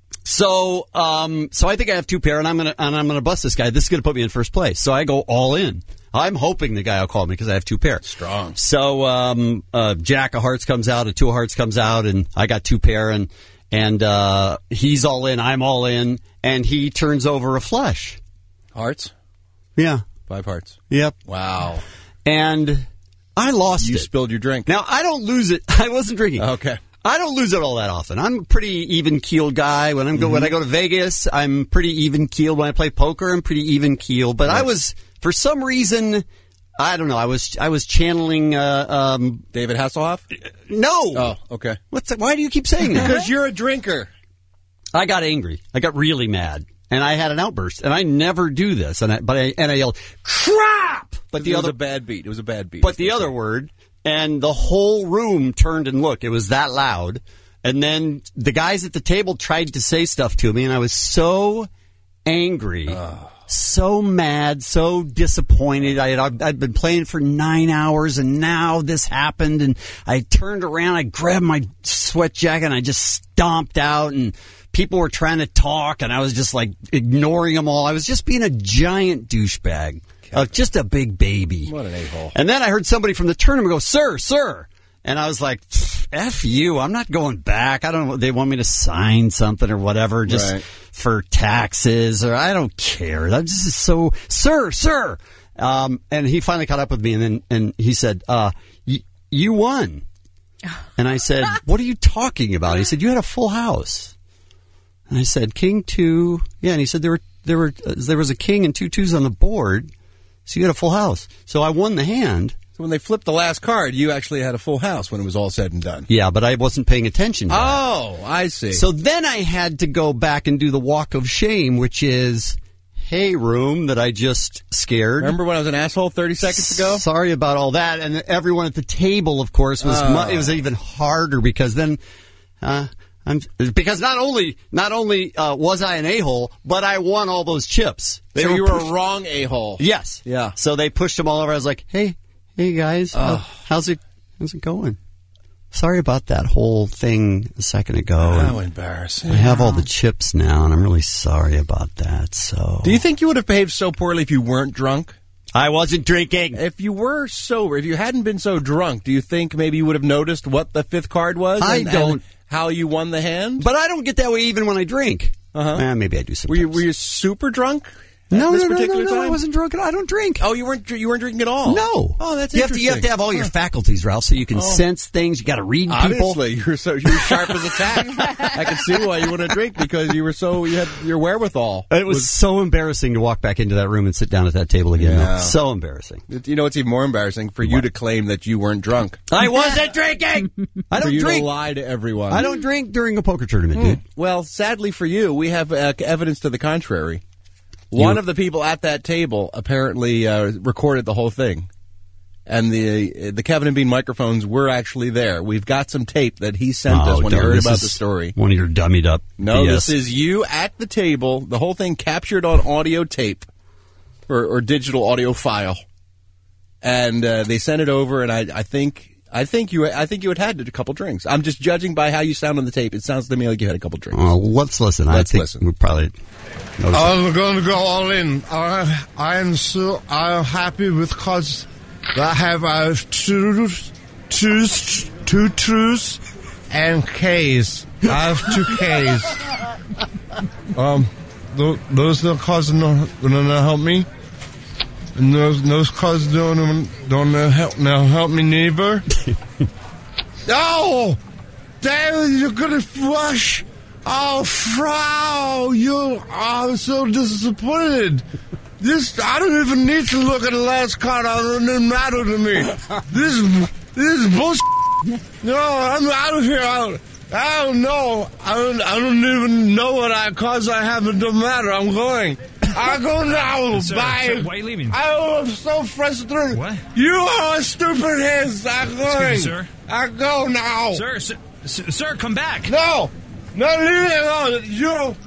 Speaker 3: So, um, so I think I have two pair, and I'm gonna and I'm gonna bust this guy. This is gonna put me in first place. So I go all in. I'm hoping the guy will call me because I have two pair.
Speaker 17: Strong.
Speaker 3: So, um, uh, Jack of Hearts comes out, a two of Hearts comes out, and I got two pair, and and uh, he's all in. I'm all in, and he turns over a flush.
Speaker 17: Hearts?
Speaker 3: Yeah.
Speaker 17: Five hearts.
Speaker 3: Yep.
Speaker 17: Wow.
Speaker 3: And I lost
Speaker 17: You
Speaker 3: it.
Speaker 17: spilled your drink.
Speaker 3: Now I don't lose it. I wasn't drinking.
Speaker 17: Okay.
Speaker 3: I don't lose it all that often. I'm a pretty even keeled guy. When I'm go when I go to Vegas, I'm pretty even keeled. When I play poker, I'm pretty even keeled. But I was, for some reason, I don't know. I was I was channeling uh, um,
Speaker 17: David Hasselhoff?
Speaker 3: No.
Speaker 17: Oh, okay.
Speaker 3: What's that? Why do you keep saying that?
Speaker 17: Because you're a drinker.
Speaker 3: I got angry. I got really mad, and I had an outburst. And I never do this. And I, but I and I yelled, "Crap!" But the
Speaker 17: it
Speaker 3: other
Speaker 17: was a bad beat. It was a bad beat.
Speaker 3: But the other word, and the whole room turned and looked. It was that loud. And then the guys at the table tried to say stuff to me, and I was so angry, so mad, so disappointed. I had, I'd been playing for nine hours, and now this happened. And I turned around, I grabbed my sweat jacket, and I just stomped out, and people were trying to talk, and I was just like ignoring them all. I was just being a giant douchebag. Uh, just a big baby.
Speaker 17: What an a-hole.
Speaker 3: And then I heard somebody from the tournament go, "Sir, sir." And I was like, F you. I'm not going back. I don't know. They want me to sign something or whatever just
Speaker 17: Right.
Speaker 3: for taxes, or I don't care. That's just so, sir, sir. Um, and he finally caught up with me, and then and he said, uh, y- you won. And I said, what are you talking about? He said, you had a full house. And I said, king two. Yeah. And he said, there were, there were, uh, there was a king and two twos on the board. So you had a full house. So I won the hand.
Speaker 17: So when they flipped the last card, you actually had a full house when it was all said and done.
Speaker 3: Yeah, but I wasn't paying attention to that.
Speaker 17: Oh, I see.
Speaker 3: So then I had to go back and do the walk of shame, which is, hey room that I just scared.
Speaker 17: Remember when I was an asshole thirty seconds ago?
Speaker 3: Sorry about all that. And everyone at the table, of course, was
Speaker 17: Oh.
Speaker 3: mu- it was even harder because then, uh, I'm because not only not only uh, was I an a-hole, but I won all those chips. They
Speaker 17: So
Speaker 3: were
Speaker 17: you were
Speaker 3: push-
Speaker 17: a wrong a-hole.
Speaker 3: Yes.
Speaker 17: Yeah.
Speaker 3: So they pushed them all over. I was like, hey, hey guys, how-
Speaker 17: Oh.
Speaker 3: how's it how's it going? Sorry about that whole thing a second ago.
Speaker 17: How
Speaker 3: And
Speaker 17: embarrassing.
Speaker 3: I have all the chips now, and I'm really sorry about that. So,
Speaker 17: Do you think you would have behaved so poorly if you weren't drunk?
Speaker 3: I wasn't drinking.
Speaker 17: If you were sober, if you hadn't been so drunk, do you think maybe you would have noticed what the fifth card was?
Speaker 3: I
Speaker 17: and,
Speaker 3: don't.
Speaker 17: and how you won the hand?
Speaker 3: But I don't get that way even when I drink.
Speaker 17: Uh-huh.
Speaker 3: Eh, maybe I do sometimes.
Speaker 17: Were you, were you super drunk? at
Speaker 3: No,
Speaker 17: this
Speaker 3: no, no,
Speaker 17: particular
Speaker 3: no, no,
Speaker 17: time?
Speaker 3: I wasn't drunk. I don't drink.
Speaker 17: Oh, you weren't. dr- You weren't drinking at all.
Speaker 3: No.
Speaker 17: Oh, that's
Speaker 3: you have to. You have to
Speaker 17: interesting.
Speaker 3: have all your
Speaker 17: Huh.
Speaker 3: faculties, Ralph, so you can
Speaker 17: Oh.
Speaker 3: sense things. You got to read people.
Speaker 17: Obviously, you're so you're sharp as a tack. I can see why you wouldn't drink because you were so you had your wherewithal.
Speaker 3: It was, so embarrassing to walk back into that room and sit down at that table again.
Speaker 17: Yeah.
Speaker 3: So embarrassing.
Speaker 17: You know what's even more embarrassing for you to claim that you weren't drunk.
Speaker 3: I wasn't drinking. I
Speaker 17: for
Speaker 3: don't
Speaker 17: you
Speaker 3: drink.
Speaker 17: to lie to everyone.
Speaker 3: I don't drink during a poker tournament, dude.
Speaker 17: Well, sadly for you, we have uh, evidence to the contrary. One
Speaker 3: You-
Speaker 17: of the people at that table apparently uh, recorded the whole thing, and the the Kevin and Bean microphones were actually there. We've got some tape that he sent us
Speaker 3: Oh,
Speaker 17: when he
Speaker 3: darn,
Speaker 17: heard
Speaker 3: this
Speaker 17: about
Speaker 3: is
Speaker 17: the story.
Speaker 3: One of your dummied up.
Speaker 17: No,
Speaker 3: B
Speaker 17: this
Speaker 3: S.
Speaker 17: is you at the table. The whole thing captured on audio tape or, or digital audio file, and uh, they sent it over. And I, I think. I think you. I think you had had a couple drinks. I'm just judging by how you sound on the tape. It sounds to me like you had a couple drinks.
Speaker 3: Oh, let's listen.
Speaker 17: Let's
Speaker 3: I think
Speaker 17: listen.
Speaker 3: we probably. notice it.
Speaker 7: I'm going to go all in. I, I am so I'm happy because I have uh, two, two, two truths and K's. I have two K's. Um, th- those are cause no, don't help me. And those those causes don't don't help now help me neither. Oh, damn! You're gonna flush. Oh, Frau, you are so disappointed. This I don't even need to look at the last card. It doesn't matter to me. This this is bullshit. No, I'm out of here. I don't, I don't know. I don't. I don't even know what I cause I have. It don't matter. I'm going. I go now.
Speaker 18: Sir,
Speaker 7: Bye.
Speaker 18: sir, why are you leaving?
Speaker 7: I, I'm so frustrated.
Speaker 18: What?
Speaker 7: You are a stupid ass. I'm
Speaker 18: Excuse
Speaker 7: going.
Speaker 18: me, sir.
Speaker 7: I go now.
Speaker 18: Sir, sir, sir, sir, come back.
Speaker 7: No. No, leave it alone. You.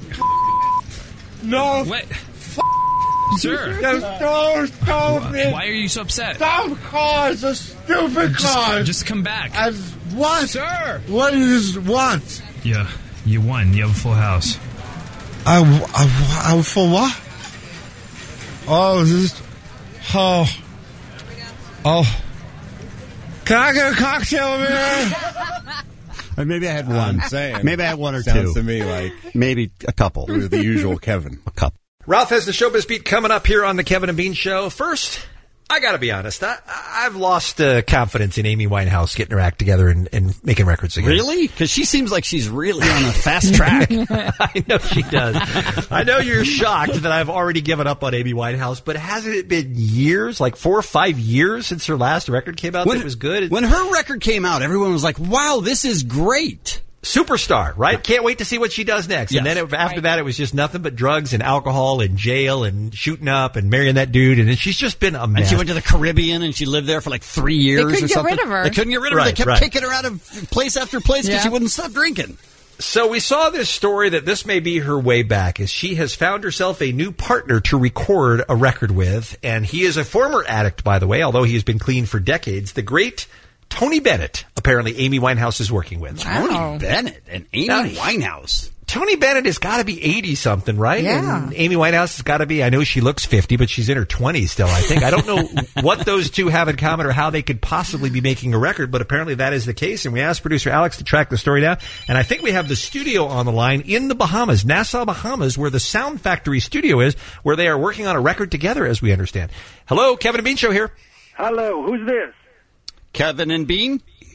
Speaker 7: No.
Speaker 18: What? Sir.
Speaker 7: Just don't stop me.
Speaker 18: Why are you so upset?
Speaker 7: Stop cars. A stupid
Speaker 18: Just,
Speaker 7: car.
Speaker 18: just come back.
Speaker 7: I, what?
Speaker 18: Sir.
Speaker 7: What is what?
Speaker 18: Yeah, you won. You have a full house.
Speaker 7: I, I, I for what? Oh, this. Oh. Oh. Can I get a cocktail, man?
Speaker 3: Uh, Maybe I had one.
Speaker 17: I'm saying.
Speaker 3: Maybe I had one or
Speaker 17: Sounds
Speaker 3: two.
Speaker 17: to me like
Speaker 3: Maybe a couple.
Speaker 17: it was the usual Kevin.
Speaker 3: A couple.
Speaker 2: Ralph has the Showbiz Beat coming up here on the Kevin and Bean Show. First, I got to be honest. I, I've lost uh, confidence in Amy Winehouse getting her act together and, and making records again.
Speaker 3: Really? Because she seems like she's really on a fast track.
Speaker 2: I know she does. I know you're shocked that I've already given up on Amy Winehouse, but hasn't it been years, like four or five years since her last record came out that was good?
Speaker 3: When her record came out, everyone was like, wow, this is great.
Speaker 2: Superstar, right? Can't wait to see what she does next.
Speaker 3: Yes.
Speaker 2: And then it, after that, it was just nothing but drugs and alcohol and jail and shooting up and marrying that dude. And then she's just been a mess.
Speaker 3: And she went to the Caribbean and she lived there for like three years
Speaker 11: couldn't
Speaker 3: or
Speaker 11: get
Speaker 3: something.
Speaker 11: rid of her.
Speaker 3: They couldn't get rid of her.
Speaker 2: Right,
Speaker 3: They kept
Speaker 2: right.
Speaker 3: kicking her out of place after place because
Speaker 11: Yeah.
Speaker 3: she wouldn't stop drinking.
Speaker 2: So we saw this story that this may be her way back, as she has found herself a new partner to record a record with. And he is a former addict, by the way, although he has been clean for decades. The great Tony Bennett, apparently Amy Winehouse is working with.
Speaker 3: Tony Bennett and Amy
Speaker 2: Now,
Speaker 3: Winehouse.
Speaker 2: Tony Bennett has got to be eighty-something, right?
Speaker 11: Yeah.
Speaker 2: And Amy Winehouse has got to be, I know she looks fifty, but she's in her twenties still, I think. I don't know what those two have in common or how they could possibly be making a record, but apparently that is the case. And we asked producer Alex to track the story down. And I think we have the studio on the line in the Bahamas, Nassau, Bahamas, where the Sound Factory studio is, where they are working on a record together, as we understand. Hello, Kevin and Bean Show here.
Speaker 19: Hello, who's this?
Speaker 3: Kevin and Bean?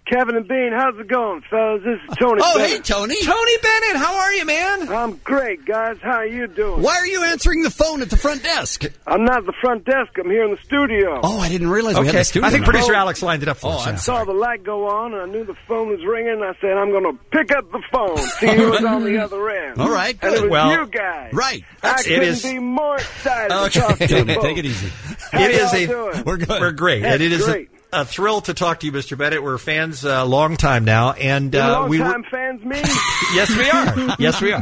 Speaker 19: Kevin and Bean, how's it going, fellas? This is Tony
Speaker 3: Oh,
Speaker 19: Bennett.
Speaker 3: hey, Tony.
Speaker 2: Tony Bennett, how are you, man?
Speaker 19: I'm great, guys. How are you doing?
Speaker 3: Why are you answering the phone at the front desk?
Speaker 19: I'm not at the front desk. I'm here in the studio.
Speaker 3: Oh, I didn't realize we had
Speaker 2: Okay,
Speaker 3: the studio.
Speaker 2: I think
Speaker 3: now.
Speaker 2: producer Alex lined it up for
Speaker 3: Oh,
Speaker 2: us.
Speaker 3: I'm
Speaker 2: yeah.
Speaker 19: I saw the light go on, and I knew the phone was ringing, and I said, I'm going to pick up the phone, see who was on the other end.
Speaker 3: All right,
Speaker 19: And it
Speaker 3: good.
Speaker 19: was
Speaker 2: Well,
Speaker 19: you guys.
Speaker 3: Right.
Speaker 19: I
Speaker 2: That's- it
Speaker 19: couldn't
Speaker 2: is-
Speaker 19: be more excited to
Speaker 3: Okay,
Speaker 19: talk to you
Speaker 3: Tony,
Speaker 19: folks.
Speaker 3: take it easy.
Speaker 19: How
Speaker 2: It is
Speaker 19: y'all
Speaker 2: a
Speaker 19: doing?
Speaker 3: We're good.
Speaker 2: We're great,
Speaker 19: That's
Speaker 2: and it is a,
Speaker 19: great.
Speaker 2: a thrill to talk to you, Mister Bennett. We're fans a uh, long time now, and
Speaker 19: You
Speaker 2: uh,
Speaker 19: long
Speaker 2: we were
Speaker 19: time fans, me?
Speaker 2: yes, we are, yes, we are.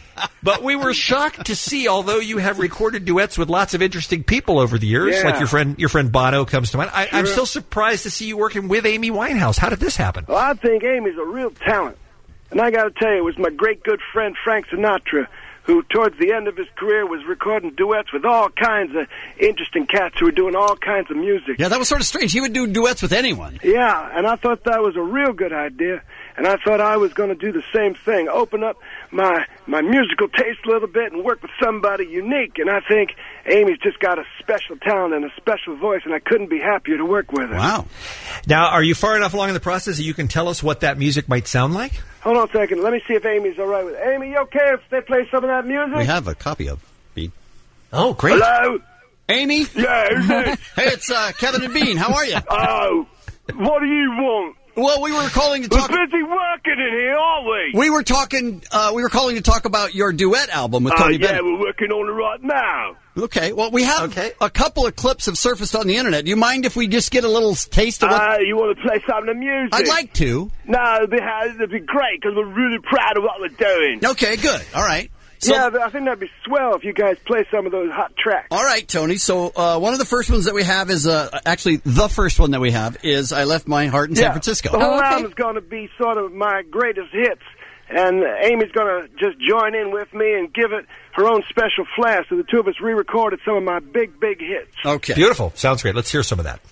Speaker 2: But we were shocked to see, although you have recorded duets with lots of interesting people over the years,
Speaker 19: Yeah.
Speaker 2: like your friend your friend Bono comes to mind. I, I'm
Speaker 19: Sure.
Speaker 2: still surprised to see you working with Amy Winehouse. How did this happen?
Speaker 19: Well, I think Amy's a real talent. And I got to tell you, it was my great good friend Frank Sinatra who, towards the end of his career, was recording duets with all kinds of interesting cats who were doing all kinds of music.
Speaker 3: Yeah, that was sort of strange. He would do duets with anyone.
Speaker 19: Yeah, and I thought that was a real good idea. And I thought I was going to do the same thing, open up my my musical taste a little bit and work with somebody unique. And I think Amy's just got a special talent and a special voice, and I couldn't be happier to work with her.
Speaker 3: Wow.
Speaker 2: Now, are you far enough along in the process that you can tell us what that music might sound like?
Speaker 19: Hold on a second. Let me see if Amy's all right with it. Amy, you okay if they play some of that music?
Speaker 3: We have a copy of Bean.
Speaker 2: Oh, great.
Speaker 19: Hello?
Speaker 3: Amy?
Speaker 19: Yeah, who's this?
Speaker 3: Hey, it's uh, Kevin and Bean. How are you?
Speaker 19: Oh, what do you want?
Speaker 3: Well, we were calling to
Speaker 19: We're
Speaker 3: talk.
Speaker 19: busy working in here, aren't we?
Speaker 3: We were talking. Uh, we were calling to talk about your duet album with
Speaker 19: Oh,
Speaker 3: Tony
Speaker 19: yeah,
Speaker 3: Bennett.
Speaker 19: we're working on it right now.
Speaker 3: Okay. Well, we have a couple of clips have surfaced on the internet. Do you mind if we just get a little taste of what?
Speaker 19: Uh, you want to play some of the music?
Speaker 3: I'd like to.
Speaker 19: No, it'd be, it'd be great because we're really proud of what we're doing.
Speaker 3: Okay. Good. All right. So,
Speaker 19: yeah, but I think that'd be swell if you guys play some of those hot tracks.
Speaker 3: all right, Tony. So uh, one of the first ones that we have is uh, actually the first one that we have is "I Left My Heart in
Speaker 19: yeah,
Speaker 3: San Francisco."
Speaker 19: The whole
Speaker 11: Oh, okay.
Speaker 19: album's going to be sort of my greatest hits, and Amy's going to just join in with me and give it her own special flair. So the two of us re-recorded some of my big, big hits.
Speaker 3: Okay.
Speaker 2: Beautiful. Sounds great. Let's hear some of that.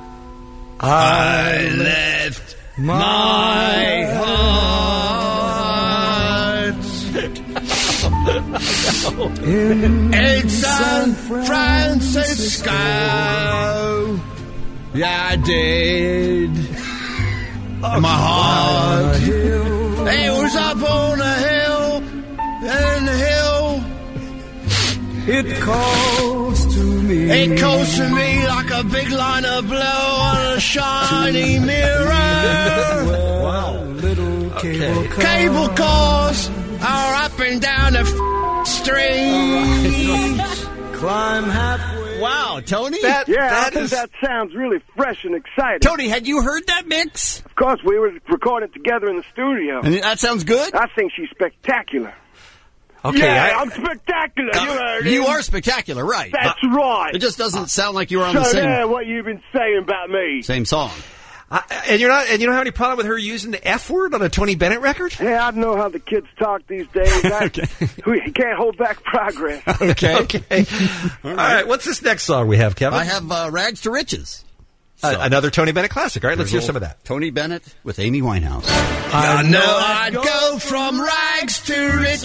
Speaker 7: I left my heart in San Francisco. Yeah, I did. My heart, it was up on a hill, and the hill, it calls to me. It calls to me like a big line of blow on a shiny mirror.
Speaker 2: Wow.
Speaker 7: Little cable cars. Cable cars are up and down the f- street. Climb halfway.
Speaker 3: Wow, Tony.
Speaker 2: That,
Speaker 19: Yeah, I
Speaker 2: that
Speaker 19: think
Speaker 2: is.
Speaker 19: that sounds really fresh and exciting.
Speaker 3: Tony, had you heard that mix?
Speaker 19: Of course, we were recording together in the studio.
Speaker 3: And that sounds good.
Speaker 19: I think she's spectacular.
Speaker 2: Okay.
Speaker 19: yeah,
Speaker 2: I-
Speaker 19: I'm spectacular. you heard
Speaker 3: You
Speaker 19: him.
Speaker 3: are spectacular, right?
Speaker 19: That's
Speaker 3: Uh,
Speaker 19: right.
Speaker 3: It just doesn't sound like you were on
Speaker 19: so
Speaker 3: the same
Speaker 19: there, what you've been saying about me.
Speaker 3: same song.
Speaker 2: I, and you're not. And you don't have any problem with her using the F word on a Tony Bennett record?
Speaker 19: Hey, I know how the kids talk these days. I, we can't hold back progress.
Speaker 3: Okay.
Speaker 2: Okay. All right. What's this next song we have, Kevin?
Speaker 3: I have uh, "Rags to Riches."
Speaker 2: Uh, another Tony Bennett classic. All right. Let's hear some of that.
Speaker 3: Tony Bennett with Amy Winehouse.
Speaker 7: I know I'd go from rags to riches.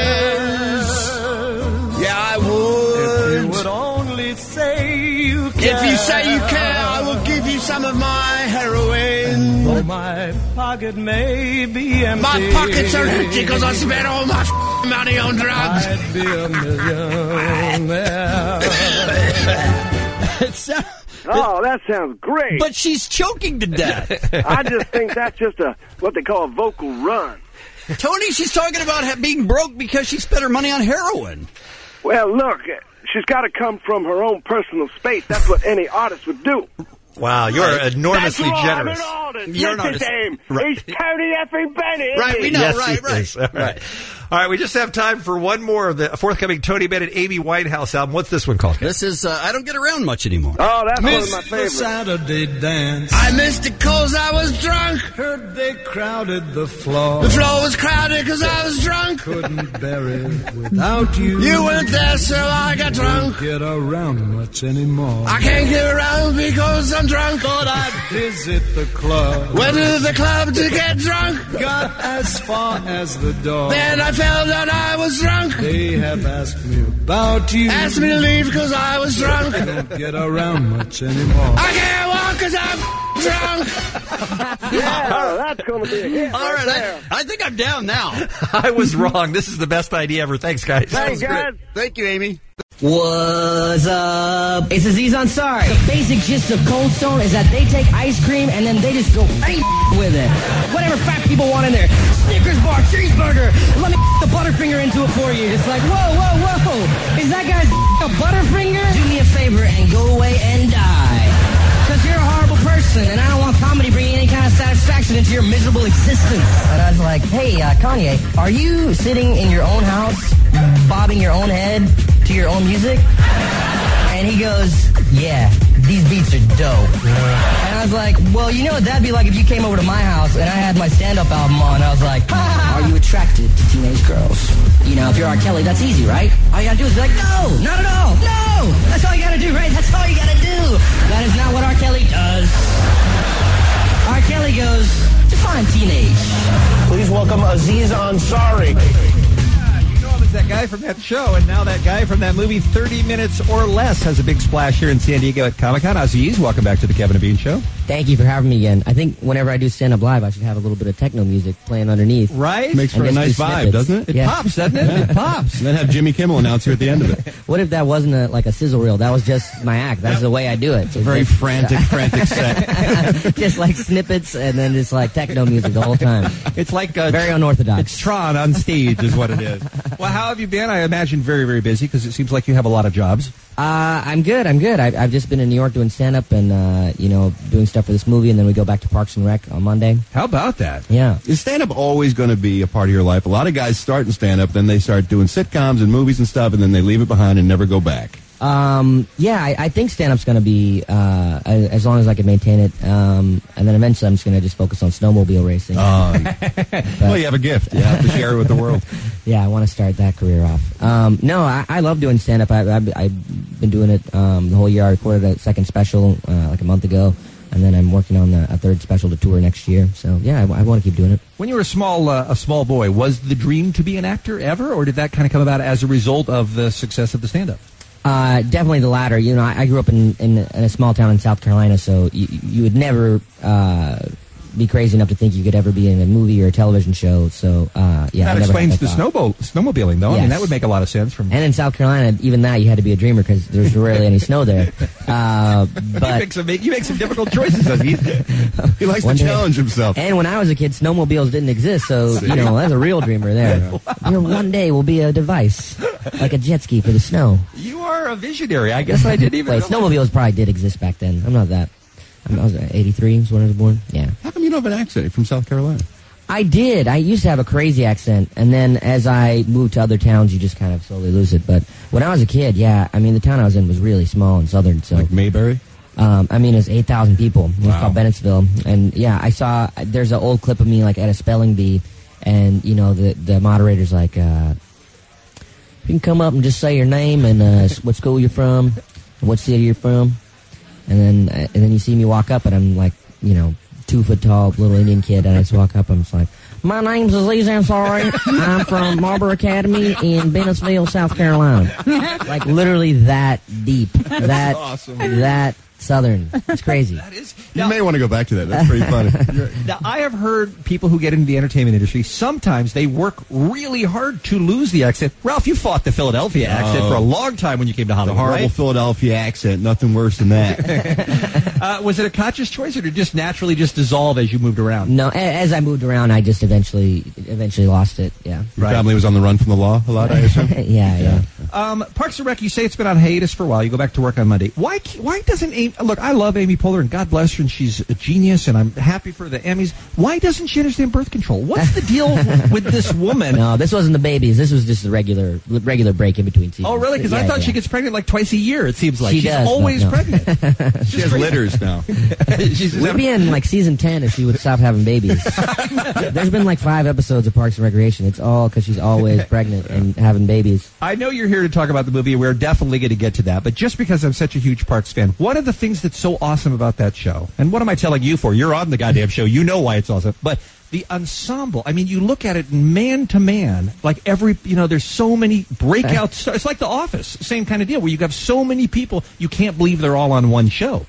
Speaker 7: Yeah, I would. If you would only say you care. If you say you care, I will give you some of my heroin. Though my pocket may be empty. My pockets are empty because I spent all my f- money on drugs. I'd be a millionaire.
Speaker 3: It's, uh,
Speaker 19: Oh, that sounds great.
Speaker 3: but she's choking to death.
Speaker 19: I just think that's just a what they call a vocal run.
Speaker 3: Tony, she's talking about ha- being broke because she spent her money on heroin.
Speaker 19: Well, look, she's got to come from her own personal space. That's what any artist would do.
Speaker 2: Wow, you're enormously
Speaker 19: That's right,
Speaker 2: generous.
Speaker 19: I'm an artist.
Speaker 3: You're an
Speaker 19: Listen to
Speaker 3: artist.
Speaker 19: him.
Speaker 3: Right.
Speaker 19: He's Tony effing Bennett.
Speaker 3: Right, we know,
Speaker 2: Yes,
Speaker 3: right,
Speaker 2: he
Speaker 3: right.
Speaker 2: is. All right. All right, we just have time for one more of the forthcoming Tony Bennett Amy Winehouse album. What's this one called?
Speaker 3: This is, uh, I don't get around much anymore.
Speaker 19: Oh, that's one of
Speaker 7: Missed
Speaker 19: my
Speaker 7: the
Speaker 19: favorites.
Speaker 7: Saturday dance. I missed it cause I was drunk. Heard they crowded the floor. The floor was crowded cause I was drunk. Couldn't bear it without you. You weren't there so I got drunk. Can't get around much anymore. I can't get around because I'm drunk. Thought I'd visit the club. Went to the club to get drunk. Got as far as the door. Then I found out I was drunk. They have asked me about you. Asked me to leave because I was drunk. I don't get around much anymore. I can't walk because I'm drunk.
Speaker 19: Yeah, that's going to be a hit.
Speaker 3: All right, I, I think I'm down now.
Speaker 2: I was wrong. This is the best idea ever. Thanks, guys.
Speaker 19: Thanks, guys.
Speaker 3: Thank you, Amy.
Speaker 20: What's up? It's Aziz Ansari. The basic gist of Cold Stone is that they take ice cream and then they just go any with it. Whatever fat people want in there. Snickers bar, cheeseburger. Let me the Butterfinger into it for you. It's like, whoa, whoa, whoa. Is that guy's a Butterfinger? Do me a favor and go away and die. Because you're a horrible person, and I don't want comedy bringing any kind of satisfaction into your miserable existence. And I was like, hey, uh, Kanye, are you sitting in your own house, bobbing your own head to your own music? And he goes, yeah, these beats are dope. And I was like, well, you know what that'd be like if you came over to my house and I had my stand-up album on. I was like, are you attracted to teenage girls? You know, if you're R. Kelly, that's easy, right? All you gotta do is be like, no, not at all, no! That's all you gotta do, right? That's all you gotta do. That is not what R. Kelly does. R. Kelly goes, define teenage.
Speaker 4: Please welcome Aziz Ansari.
Speaker 2: That guy from that show, and now that guy from that movie thirty minutes or Less has a big splash here in San Diego at Comic-Con. Aziz, welcome back to the Kevin and Bean Show.
Speaker 20: Thank you for having me again. I think whenever I do stand-up live, I should have a little bit of techno music playing underneath.
Speaker 2: Right?
Speaker 5: Makes for a nice vibe, doesn't it?
Speaker 2: It
Speaker 20: Yeah.
Speaker 2: pops, doesn't it? It pops.
Speaker 5: And then have Jimmy Kimmel announce you at the end of it.
Speaker 20: What if that wasn't a, like a sizzle reel? That was just my act. That's the way I do it. It's
Speaker 5: Very frantic, frantic set.
Speaker 20: Just like snippets and then just like techno music the whole time.
Speaker 2: It's like uh,
Speaker 20: Very unorthodox.
Speaker 2: It's Tron on stage is what it is. Well, how have you been? I imagine very, very busy because it seems like you have a lot of jobs.
Speaker 20: Uh, I'm good. I'm good. I, I've just been in New York doing stand-up and, uh, you know, doing stuff for this movie, and then we go back to Parks and Rec on Monday.
Speaker 2: How about that?
Speaker 20: Yeah.
Speaker 5: Is stand-up always going to be a part of your life? A lot of guys start in stand-up, then they start doing sitcoms and movies and stuff, and then they leave it behind and never go back.
Speaker 20: Um, yeah, I, I think stand-up's going to be, uh, as, as long as I can maintain it. Um, and then eventually I'm just going to just focus on snowmobile racing.
Speaker 5: Oh. Well, you have a gift. You have to share it with the world.
Speaker 20: Yeah, I want to start that career off. Um, no, I, I love doing stand-up. I, I, I've been doing it um, the whole year. I recorded a second special uh, like a month ago, and then I'm working on the, a third special to tour next year. So, yeah, I, I want to keep doing it.
Speaker 2: When you were a small uh, a small boy, was the dream to be an actor ever, or did that kind of come about as a result of the success of the stand-up?
Speaker 20: Uh, definitely the latter. You know, I, I grew up in, in in a small town in South Carolina, so you, you would never uh, be crazy enough to think you could ever be in a movie or a television show. So, uh, yeah.
Speaker 2: That
Speaker 20: I never
Speaker 2: explains
Speaker 20: had
Speaker 2: the
Speaker 20: that thought.
Speaker 2: snowball, snowmobiling, though. I mean,
Speaker 20: Yes.
Speaker 2: that would make a lot of sense. From
Speaker 20: And in South Carolina, even that, you had to be a dreamer because there's rarely any snow there. Uh,
Speaker 2: you,
Speaker 20: but
Speaker 2: make some, you make some difficult choices, Aziz.
Speaker 5: He likes
Speaker 20: One
Speaker 5: to
Speaker 20: day-
Speaker 5: challenge himself.
Speaker 20: And when I was a kid, snowmobiles didn't exist, so, you know, that's a real dreamer there. Here one day will be a device, like a jet ski for the snow.
Speaker 2: You are a visionary. I guess I didn't even
Speaker 20: Wait,
Speaker 2: know.
Speaker 20: snowmobiles probably did exist back then. I'm not that. I'm, I was eighty-three is when I was born. Yeah.
Speaker 5: How come you don't have an accent? You're from South Carolina.
Speaker 20: I did. I used to have a crazy accent, and then as I moved to other towns, you just kind of slowly lose it. But when I was a kid, yeah, I mean, the town I was in was really small and southern. So,
Speaker 5: Like Mayberry?
Speaker 20: um, I mean, it was eight thousand people. It was
Speaker 5: Wow.
Speaker 20: called Bennettsville. And, yeah, I saw, there's an old clip of me, like, at a spelling bee, and, you know, the, the moderator's like, uh, you can come up and just say your name and uh, what school you're from, and what city you're from. And then uh, and then you see me walk up, and I'm like, you know, two foot tall little Indian kid, and I just walk up, and I'm just like, my name's Aziz Ansari. I'm from Marlboro Academy in Bennettsville, South Carolina. Like literally that deep, that
Speaker 5: awesome.
Speaker 20: that southern. It's crazy.
Speaker 2: That is.
Speaker 5: You may want to go back to that. That's pretty funny.
Speaker 2: Now, I have heard people who get into the entertainment industry, sometimes they work really hard to lose the accent. Ralph, you fought the Philadelphia accent
Speaker 5: Oh.
Speaker 2: for a long time when you came to
Speaker 5: The
Speaker 2: Hollywood,
Speaker 5: horrible
Speaker 2: right?
Speaker 5: Philadelphia accent. Nothing worse than that.
Speaker 2: uh, was it a conscious choice, or did it just naturally just dissolve as you moved around?
Speaker 20: No, a- as I moved around, I just eventually eventually lost it. Yeah.
Speaker 5: Your family was on the run from the law a lot, I assume?
Speaker 20: yeah, yeah.
Speaker 2: Um, Parks and Rec, you say it's been on hiatus for a while. You go back to work on Monday. Why? ca- Why doesn't Amy? Look, I love Amy Poehler, and God bless her, and she's a genius, and I'm happy for the Emmys. Why doesn't she understand birth control? What's the deal with this woman?
Speaker 20: No, this wasn't the babies. This was just the regular regular break in between seasons.
Speaker 2: Oh, really? Because I
Speaker 20: Yeah,
Speaker 2: thought
Speaker 20: yeah.
Speaker 2: she gets pregnant like twice a year. It seems like
Speaker 20: She
Speaker 2: she's
Speaker 20: does, but
Speaker 2: always
Speaker 20: no.
Speaker 2: pregnant.
Speaker 5: She has litters now.
Speaker 2: She's
Speaker 20: We'd be in like season ten if she would stop having babies. There's been like five episodes of Parks and Recreation. It's all because she's always pregnant and having babies.
Speaker 2: I know you're here to talk about the movie. We're definitely going to get to that. But just because I'm such a huge Parks fan, what are the things that's so awesome about that show? And what am I telling you for? You're on the goddamn show. You know why it's awesome. But the ensemble, I mean, you look at it man to man, like every, you know, there's so many breakout stars. It's like The Office, same kind of deal, where you have so many people, you can't believe they're all on one show.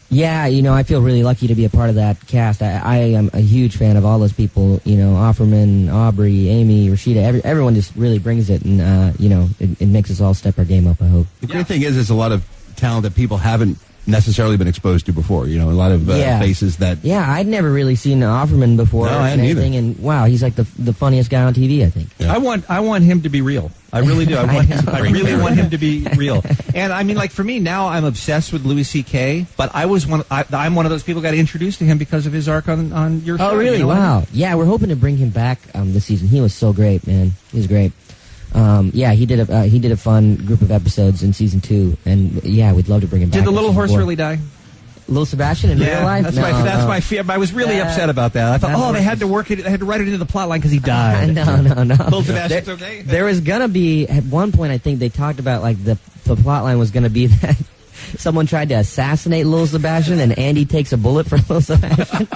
Speaker 20: Yeah, you know, I feel really lucky to be a part of that cast. I, I am a huge fan of all those people. You know, Offerman, Aubrey, Amy, Rashida. Every, everyone just really brings it, and uh, you know, it, it makes us all step our game up. I hope.
Speaker 21: The great thing is, there's a lot of talent that people haven't necessarily been exposed to before. You know, a lot of uh,
Speaker 20: Yeah.
Speaker 21: faces that.
Speaker 20: Yeah, I'd never really seen Offerman before.
Speaker 21: No, I
Speaker 20: and
Speaker 21: hadn't either.
Speaker 20: anything, and wow, he's like the the funniest guy on T V. I think.
Speaker 2: I want I want him to be real. I really do. I want him, I really want him to be real. And I mean, like for me now, I'm obsessed with Louis C K. But I was one. I, I'm one of those people who got introduced to him because of his arc on on your show.
Speaker 20: Oh, really?
Speaker 2: You know what I mean?
Speaker 20: Wow. Yeah, we're hoping to bring him back um, this season. He was so great, man. He was great. Um, yeah, he did a uh, he did a fun group of episodes in season two, and yeah, we'd love to bring him back.
Speaker 2: Did the
Speaker 20: in
Speaker 2: little
Speaker 20: season
Speaker 2: horse
Speaker 20: four.
Speaker 2: really die?
Speaker 20: Little Sebastian in
Speaker 2: yeah,
Speaker 20: real life?
Speaker 2: That's
Speaker 20: No,
Speaker 2: my that's
Speaker 20: no.
Speaker 2: my fear. I was really
Speaker 20: That-
Speaker 2: upset about that. I thought,
Speaker 20: that
Speaker 2: oh, they
Speaker 20: horse
Speaker 2: had to work it. They had to write it into the plot line because he died.
Speaker 20: no, no, no.
Speaker 2: Little Sebastian's
Speaker 20: there,
Speaker 2: okay.
Speaker 20: There was gonna be at one point. I think they talked about like the the plot line was gonna be that someone tried to assassinate Little Sebastian, and Andy takes a bullet for Little Sebastian,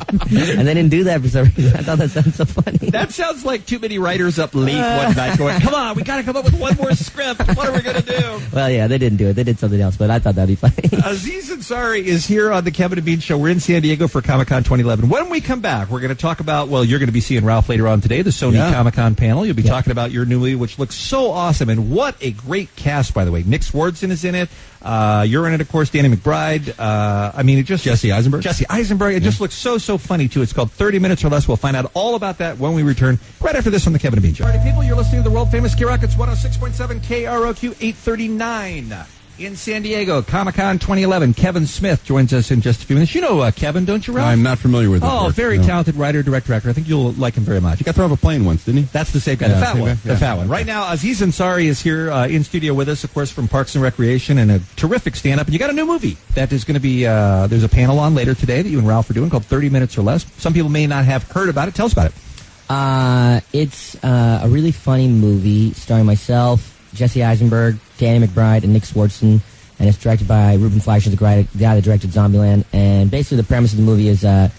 Speaker 20: and they didn't do that for some reason. I thought that sounded so funny.
Speaker 2: That sounds like too many writers up late one night going, come on, we got to come up with one more script. What are we going to do?
Speaker 20: Well, yeah, they didn't do it. They did something else, but I thought that'd be funny.
Speaker 2: Aziz Ansari is here on the Kevin and Bean Show. We're in San Diego for Comic-Con twenty eleven. When we come back, we're going to talk about, well, you're going to be seeing Ralph later on today, the Sony
Speaker 21: Yeah.
Speaker 2: Comic-Con panel. You'll be talking about your new movie, which looks so awesome. And what a great cast, by the way. Nick Swardson is in it. Uh, you're in it, of course, Danny McBride. Uh, I mean, it just...
Speaker 21: Jesse Eisenberg.
Speaker 2: Jesse Eisenberg. It just looks so, so funny, too. It's called thirty minutes or Less. We'll find out all about that when we return right after this on the Kevin and Bean Show. All right, people, you're listening to the world-famous K-Rockets one oh six point seven K R O Q eight thirty-nine. In San Diego, Comic-Con twenty eleven. Kevin Smith joins us in just a few minutes. You know uh, Kevin, don't you, Ralph?
Speaker 21: I'm not familiar with him.
Speaker 2: Oh, very
Speaker 21: no.
Speaker 2: talented writer, director, actor. I think you'll like him very much.
Speaker 21: He got thrown off a plane once, didn't he?
Speaker 2: That's the same guy,
Speaker 21: Yeah,
Speaker 2: the fat
Speaker 21: same
Speaker 2: one.
Speaker 21: guy?
Speaker 2: The
Speaker 21: Yeah.
Speaker 2: fat one. Right now, Aziz Ansari is here uh, in studio with us, of course, from Parks and Recreation, and a terrific stand-up. And you got a new movie that is going to be, uh, there's a panel on later today that you and Ralph are doing called thirty minutes or Less. Some people may not have heard about it. Tell us about it.
Speaker 20: Uh, it's uh, a really funny movie starring myself, Jesse Eisenberg, Danny McBride, and Nick Swardson. And it's directed by Ruben Fleischer, the guy, the guy that directed Zombieland. And basically the premise of the movie is uh,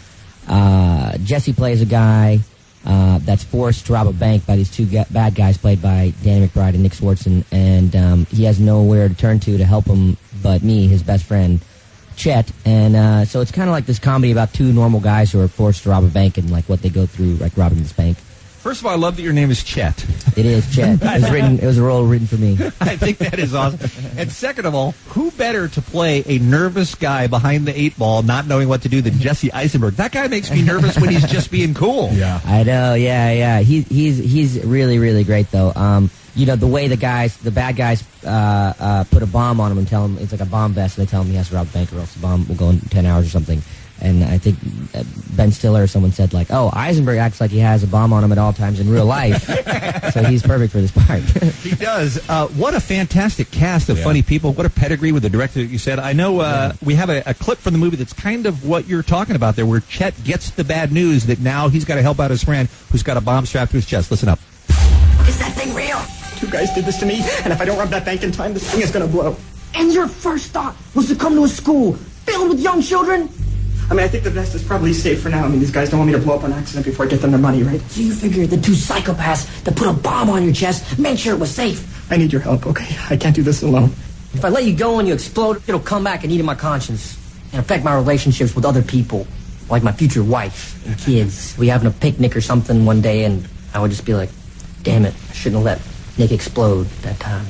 Speaker 20: uh, Jesse plays a guy uh, that's forced to rob a bank by these two ga- bad guys played by Danny McBride and Nick Swardson. And um, he has nowhere to turn to to help him but me, his best friend, Chet. And uh, so it's kind of like this comedy about two normal guys who are forced to rob a bank and like what they go through, like robbing this bank.
Speaker 2: First of all, I love that your name is Chet.
Speaker 20: It is Chet. It was written. It was a role written for me.
Speaker 2: I think that is awesome. And second of all, who better to play a nervous guy behind the eight ball, not knowing what to do, than Jesse Eisenberg? That guy makes me nervous when he's just being cool.
Speaker 21: Yeah.
Speaker 20: I know. Yeah, yeah. He, he's he's really really great though. Um, you know the way the guys, the bad guys, uh, uh, put a bomb on him and tell him it's like a bomb vest, and they tell him he has to rob a bank or else the bomb will go in ten hours or something. And I think uh, Ben Stiller or someone said like, "Oh, Eisenberg acts like he has a bomb on him at all times in real life, so he's perfect for this part."
Speaker 2: He does. Uh, what a fantastic cast of
Speaker 21: Yeah.
Speaker 2: funny people. What a pedigree with the director that you said. I know uh, we have a, a clip from the movie that's kind of what you're talking about there, where Chet gets the bad news that now he's got to help out his friend who's got a bomb strapped to his chest. Listen up.
Speaker 22: Is that thing real? Two guys did this to me, and if I don't rob that bank in time, this thing is gonna blow. And your first thought was to come to a school filled with young children? I mean, I think the vest is probably safe for now. I mean, these guys don't want me to blow up on accident before I get them their money, right? So you figured the two psychopaths that put a bomb on your chest made sure it was safe. I need your help, okay? I can't do this alone.
Speaker 20: If I let you go and you explode, it'll come back and eat at my conscience and affect my relationships with other people, like my future wife and kids. We having a picnic or something one day, and I would just be like, "Damn it, I shouldn't have let Nick explode that time."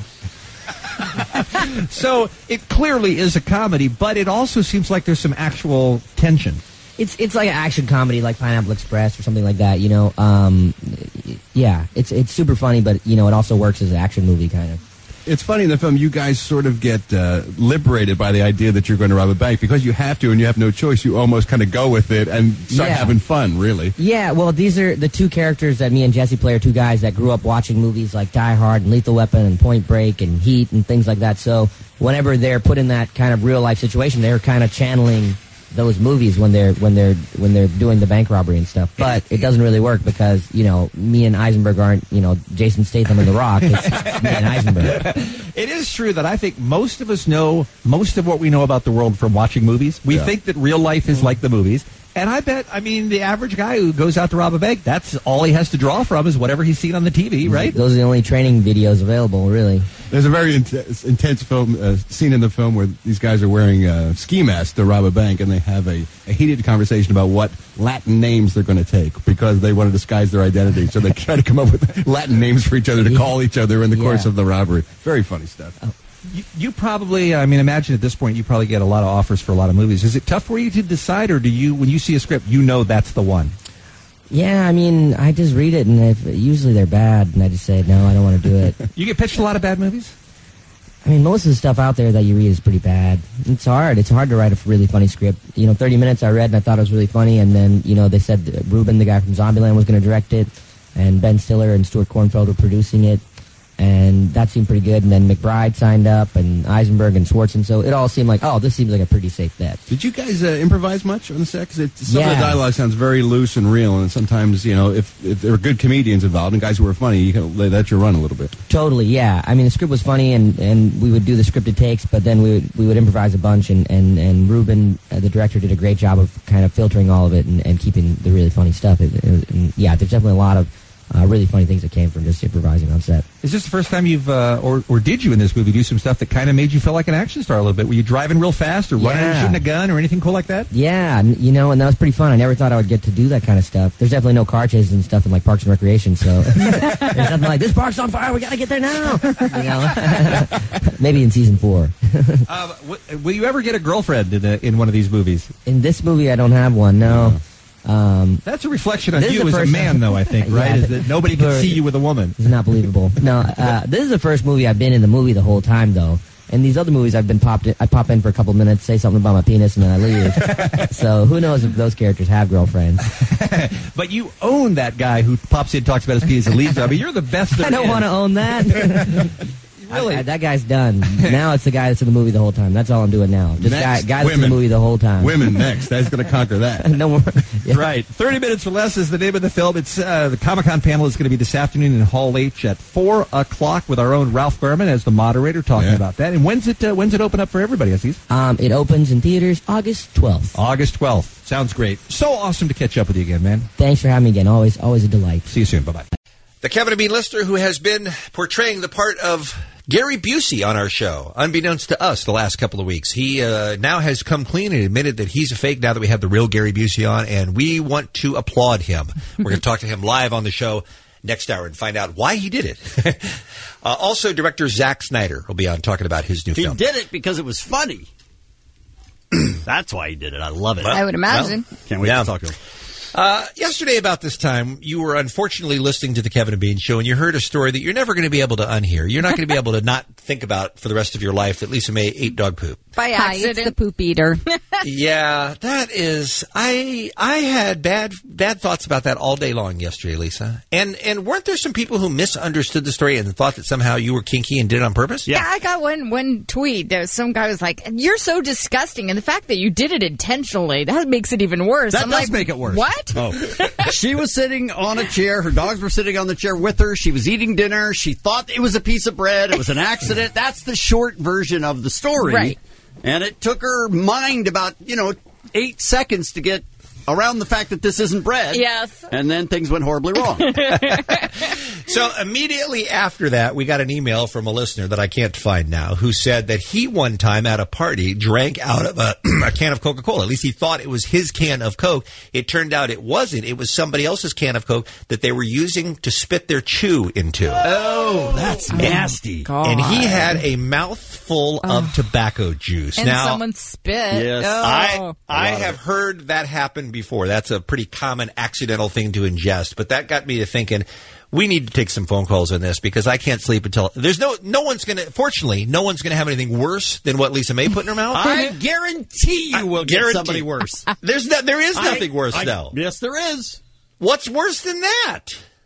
Speaker 2: So it clearly is a comedy, but it also seems like there's some actual tension.
Speaker 20: It's it's like an action comedy, like Pineapple Express or something like that. You know, um, yeah, it's it's super funny, but you know, it also works as an action movie kind of.
Speaker 21: It's funny in the film, you guys sort of get uh, liberated by the idea that you're going to rob a bank because you have to and you have no choice. You almost kind of go with it and start
Speaker 20: Yeah.
Speaker 21: having fun, really.
Speaker 20: Yeah, well, these are the two characters that me and Jesse play are two guys that grew up watching movies like Die Hard and Lethal Weapon and Point Break and Heat and things like that. So whenever they're put in that kind of real life situation, they're kind of channeling those movies when they're when they're when they're doing the bank robbery and stuff. But it doesn't really work because you know me and Eisenberg aren't you know Jason Statham and The Rock. It's me and Eisenberg.
Speaker 2: It is true that I think most of us know most of what we know about the world from watching movies. We
Speaker 21: Yeah.
Speaker 2: think that real life is like the movies. And I bet, I mean, the average guy who goes out to rob a bank, that's all he has to draw from is whatever he's seen on the T V, right?
Speaker 20: Those are the only training videos available, really.
Speaker 21: There's a very intense, intense film uh, scene in the film where these guys are wearing uh, ski masks to rob a bank, and they have a, a heated conversation about what Latin names they're going to take because they want to disguise their identity. So they try to come up with Latin names for each other to yeah. call each other in the yeah. course of the robbery. Very funny stuff.
Speaker 2: Oh. You, you probably, I mean, imagine at this point you probably get a lot of offers for a lot of movies. Is it tough for you to decide, or do you, when you see a script, you know that's the one?
Speaker 20: Yeah, I mean, I just read it, and if, usually they're bad, and I just say, no, I don't want to do it.
Speaker 2: You get pitched a lot of bad movies?
Speaker 20: I mean, most of the stuff out there that you read is pretty bad. It's hard. It's hard to write a really funny script. You know, thirty minutes I read, and I thought it was really funny, and then, you know, they said that Ruben, the guy from Zombieland, was going to direct it, and Ben Stiller and Stuart Kornfeld were producing it. And that seemed pretty good. And then McBride signed up, and Eisenberg and Schwartz, and so it all seemed like, oh, this seems like a pretty safe bet.
Speaker 21: Did you guys uh, improvise much on the set? Because some
Speaker 20: yeah.
Speaker 21: of the dialogue sounds very loose and real, and sometimes, you know, if, if there were good comedians involved and guys who were funny, you can let that you run a little bit.
Speaker 20: Totally, yeah. I mean, the script was funny, and, and we would do the scripted takes, but then we would, we would improvise a bunch, and, and, and Ruben, uh, the director, did a great job of kind of filtering all of it and, and keeping the really funny stuff. It, it was, and yeah, there's definitely a lot of Uh, really funny things that came from just improvising on set.
Speaker 2: Is this the first time you've, uh, or, or did you in this movie do some stuff that kind of made you feel like an action star a little bit? Were you driving real fast or
Speaker 20: yeah.
Speaker 2: running and shooting a gun or anything cool like that?
Speaker 20: Yeah, you know, and that was pretty fun. I never thought I would get to do that kind of stuff. There's definitely no car chases and stuff in like Parks and Recreation, so there's nothing like, this park's on fire, we gotta get there now. You know? Maybe in season four.
Speaker 2: uh, w- will you ever get a girlfriend in, a, in one of these movies?
Speaker 20: In this movie, I don't have one, no. no. Um,
Speaker 2: That's a reflection on you as a man, though, I think, right? yeah, is that nobody can see you with a woman.
Speaker 20: It's not believable. No, uh, this is the first movie I've been in the movie the whole time, though. And these other movies, I've been popped in, I pop in for a couple minutes, say something about my penis, and then I leave. So who knows if those characters have girlfriends.
Speaker 2: But you own that guy who pops in, talks about his penis, and leaves. I mean, you're the best there
Speaker 20: I don't want to own that. Really? I, I, that guy's done. Now it's the guy that's in the movie the whole time. That's all I'm doing now. Just
Speaker 21: next,
Speaker 20: guy, guy that's
Speaker 21: women.
Speaker 20: in the movie the whole time.
Speaker 21: Women next. That's going to conquer that.
Speaker 20: No more. Yeah.
Speaker 2: Right. thirty minutes or less is the name of the film. It's uh, the Comic-Con panel is going to be this afternoon in Hall H at four o'clock with our own Ralph Garman as the moderator talking yeah. about that. And when's it uh, when's it open up for everybody, Aziz?
Speaker 20: Um, it opens in theaters August twelfth.
Speaker 2: August twelfth. Sounds great. So awesome to catch up with you again, man.
Speaker 20: Thanks for having me again. Always, always a delight.
Speaker 2: See you soon. Bye-bye. The Kevin and Bean listener who has been portraying the part of Gary Busey on our show, unbeknownst to us the last couple of weeks. He uh, now has come clean and admitted that he's a fake now that we have the real Gary Busey on, and we want to applaud him. We're going to talk to him live on the show next hour and find out why he did it. uh, also, director Zack Snyder will be on talking about his new
Speaker 3: he
Speaker 2: film.
Speaker 3: He did it because it was funny. That's why he did it. I love it.
Speaker 11: Well, I would imagine.
Speaker 3: Well, can't wait yeah. to talk to him.
Speaker 2: Uh, yesterday about this time, you were unfortunately listening to the Kevin and Bean show, and you heard a story that you're never going to be able to unhear. You're not going to be able to not think about for the rest of your life that Lisa May ate dog poop.
Speaker 11: By accident. Hi, it's the poop eater.
Speaker 2: Yeah, that is. I I had bad bad thoughts about that all day long yesterday, Lisa. And and weren't there some people who misunderstood the story and thought that somehow you were kinky and did it on purpose?
Speaker 11: Yeah, yeah I got one one tweet. There was some guy was like, "You're so disgusting," and the fact that you did it intentionally that makes it even worse.
Speaker 3: That
Speaker 11: I'm
Speaker 3: does
Speaker 11: like,
Speaker 3: make it worse.
Speaker 11: What?
Speaker 3: Oh, she was sitting on a chair. Her dogs were sitting on the chair with her. She was eating dinner. She thought it was a piece of bread. It was an accident. That's the short version of the story.
Speaker 11: Right.
Speaker 3: And it took her mind about, you know, eight seconds to get around the fact that this isn't bread.
Speaker 11: Yes.
Speaker 3: And then things went horribly wrong.
Speaker 2: So immediately after that, we got an email from a listener that I can't find now who said that he one time at a party drank out of a, a can of Coca-Cola. At least he thought it was his can of Coke. It turned out it wasn't. It was somebody else's can of Coke that they were using to spit their chew into.
Speaker 3: Oh, that's nasty.
Speaker 11: God.
Speaker 2: And he had a mouthful oh. of tobacco juice.
Speaker 11: And
Speaker 2: now,
Speaker 11: someone spit.
Speaker 3: Yes.
Speaker 11: Oh.
Speaker 2: I, I have heard that happen before. That's a pretty common accidental thing to ingest. But that got me to thinking, we need to take some phone calls on this because I can't sleep until there's no no one's going to. Fortunately, no one's going to have anything worse than what Lisa May put in her mouth.
Speaker 3: I guarantee you will get
Speaker 2: guarantee.
Speaker 3: somebody worse.
Speaker 2: There's no, there is nothing
Speaker 3: I,
Speaker 2: worse
Speaker 3: I,
Speaker 2: though.
Speaker 3: Yes, there is.
Speaker 2: What's worse than that?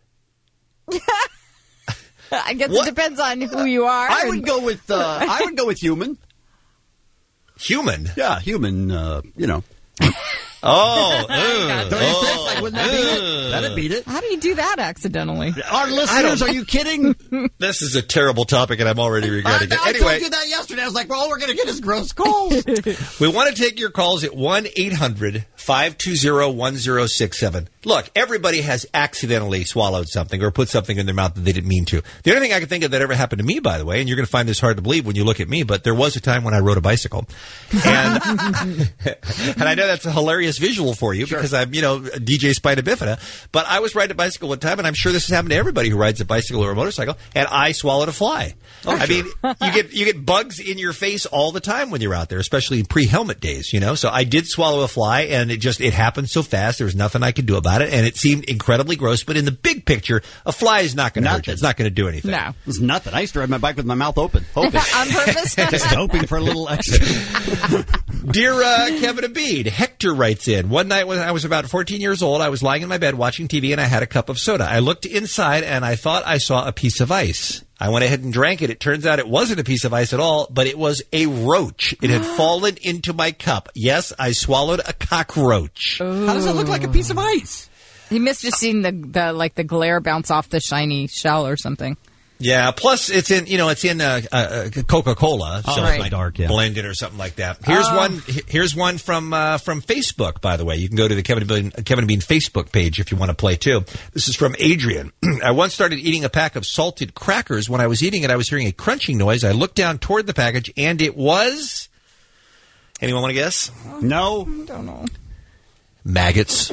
Speaker 11: I guess
Speaker 2: what?
Speaker 11: It depends on who you are.
Speaker 3: I would go with uh, I would go with human.
Speaker 2: Human.
Speaker 3: Yeah, human. Uh, you know.
Speaker 2: Oh, uh,
Speaker 3: Don't you
Speaker 2: oh,
Speaker 3: think? Like, wouldn't that beat it? That'd beat it.
Speaker 11: How do you do that accidentally?
Speaker 3: Our listeners, are you kidding?
Speaker 2: This is a terrible topic, and I'm already regretting
Speaker 3: I,
Speaker 2: it.
Speaker 3: I
Speaker 2: Anyway,
Speaker 3: told you that yesterday. I was like, well, all we're going to get is gross calls.
Speaker 2: we want to take your calls at one eight hundred five two zero one zero six seven. Look, everybody has accidentally swallowed something or put something in their mouth that they didn't mean to. The only thing I can think of that ever happened to me, by the way, and you're going to find this hard to believe when you look at me, but there was a time when I rode a bicycle. And, and I know that's a hilarious visual for you because I'm, you know, D J Spina Bifida. But I was riding a bicycle one time, and I'm sure this has happened to everybody who rides a bicycle or a motorcycle, and I swallowed a fly. Oh, I sure. mean, you get you get bugs in your face all the time when you're out there, especially in pre-helmet days, you know. So I did swallow a fly, and it just it happened so fast. There was nothing I could do about it, and it seemed incredibly gross. But in the big picture, a fly is not going to hurt you. It's not going to do anything.
Speaker 11: No.
Speaker 3: It was nothing. I used to ride my bike with my mouth open, hoping.
Speaker 11: On purpose?
Speaker 3: Just hoping for a little extra.
Speaker 2: Dear uh, Kevin Abede, Hector writes in, one night when I was about fourteen years old, I was lying in my bed watching T V, and I had a cup of soda. I looked inside, and I thought I saw a piece of ice. I went ahead and drank it. It turns out it wasn't a piece of ice at all, but it was a roach. It had fallen into my cup. Yes, I swallowed a cockroach.
Speaker 3: How does it look like a piece of ice?
Speaker 11: He must have seen the, the like the glare bounce off the shiny shell or something.
Speaker 2: Yeah, plus it's in, you know, it's in uh, uh, Coca-Cola, so
Speaker 3: oh,
Speaker 2: it's
Speaker 3: right.
Speaker 2: like
Speaker 3: dark, yeah.
Speaker 2: blended or something like that. Here's
Speaker 11: Oh.
Speaker 2: one. Here's one from uh, from Facebook. By the way, you can go to the Kevin and Bean, Kevin and Bean Facebook page if you want to play too. This is from Adrian. I once started eating a pack of salted crackers. When I was eating it, I was hearing a crunching noise. I looked down toward the package, and it was. Anyone want to guess?
Speaker 3: No,
Speaker 11: I don't know.
Speaker 2: Maggots.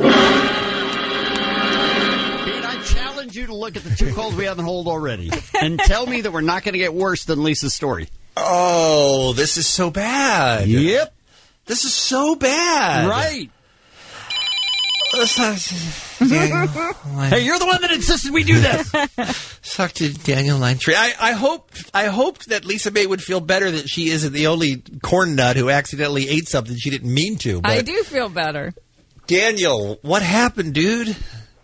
Speaker 3: Challenge you to look at the two calls we have on hold already and tell me that we're not going to get worse than Lisa's story.
Speaker 2: Oh, this is so bad.
Speaker 3: Yep.
Speaker 2: This is so bad.
Speaker 3: Right.
Speaker 2: Let's not,
Speaker 3: hey, you're the one that insisted we do this.
Speaker 2: Talk to Daniel Linetree. I, I hoped I hoped that Lisa May would feel better that she isn't the only corn nut who accidentally ate something she didn't mean to. But
Speaker 11: I do feel better.
Speaker 2: Daniel, what happened, dude?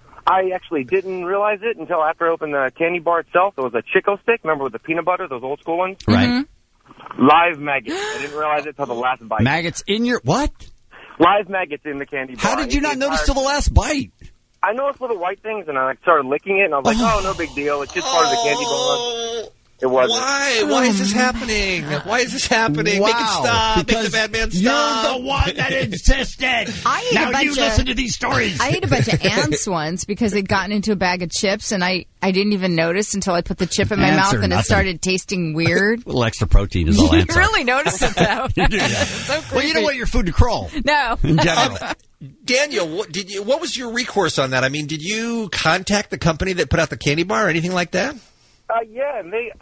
Speaker 15: I actually didn't realize it until after I opened the candy bar itself. It was a Chico stick. Remember with the peanut butter, those old school ones?
Speaker 3: Right.
Speaker 11: Mm-hmm.
Speaker 15: Live maggots. I didn't realize it until the last bite.
Speaker 3: Maggots in your what?
Speaker 15: Live maggots in the candy bar.
Speaker 3: How did you not notice till the last bite?
Speaker 15: I noticed little white things, and I like, started licking it, and I was like, oh, no big deal. It's just part of the candy bar. It wasn't.
Speaker 2: Why? Why is this happening? Why is this happening?
Speaker 3: Wow.
Speaker 2: Make it stop.
Speaker 3: Because
Speaker 2: Make the bad man stop.
Speaker 3: You're the one that insisted.
Speaker 11: I ate
Speaker 3: now
Speaker 11: a bunch
Speaker 3: you
Speaker 11: of,
Speaker 3: listen to these stories.
Speaker 11: I ate a bunch of ants once because they'd gotten into a bag of chips, and I, I didn't even notice until I put the chip in my
Speaker 3: Ants
Speaker 11: mouth,
Speaker 3: are
Speaker 11: and
Speaker 3: nothing.
Speaker 11: it started tasting weird.
Speaker 3: A little extra protein is all
Speaker 11: You
Speaker 3: ants are.
Speaker 11: really notice it, though.
Speaker 3: You do, yeah.
Speaker 11: So
Speaker 3: Well, you don't want your food to crawl.
Speaker 11: No.
Speaker 3: In general.
Speaker 2: Um, Daniel, what did you? What was your recourse on that? I mean, did you contact the company that put out the candy bar or anything like that?
Speaker 15: Uh, yeah, and they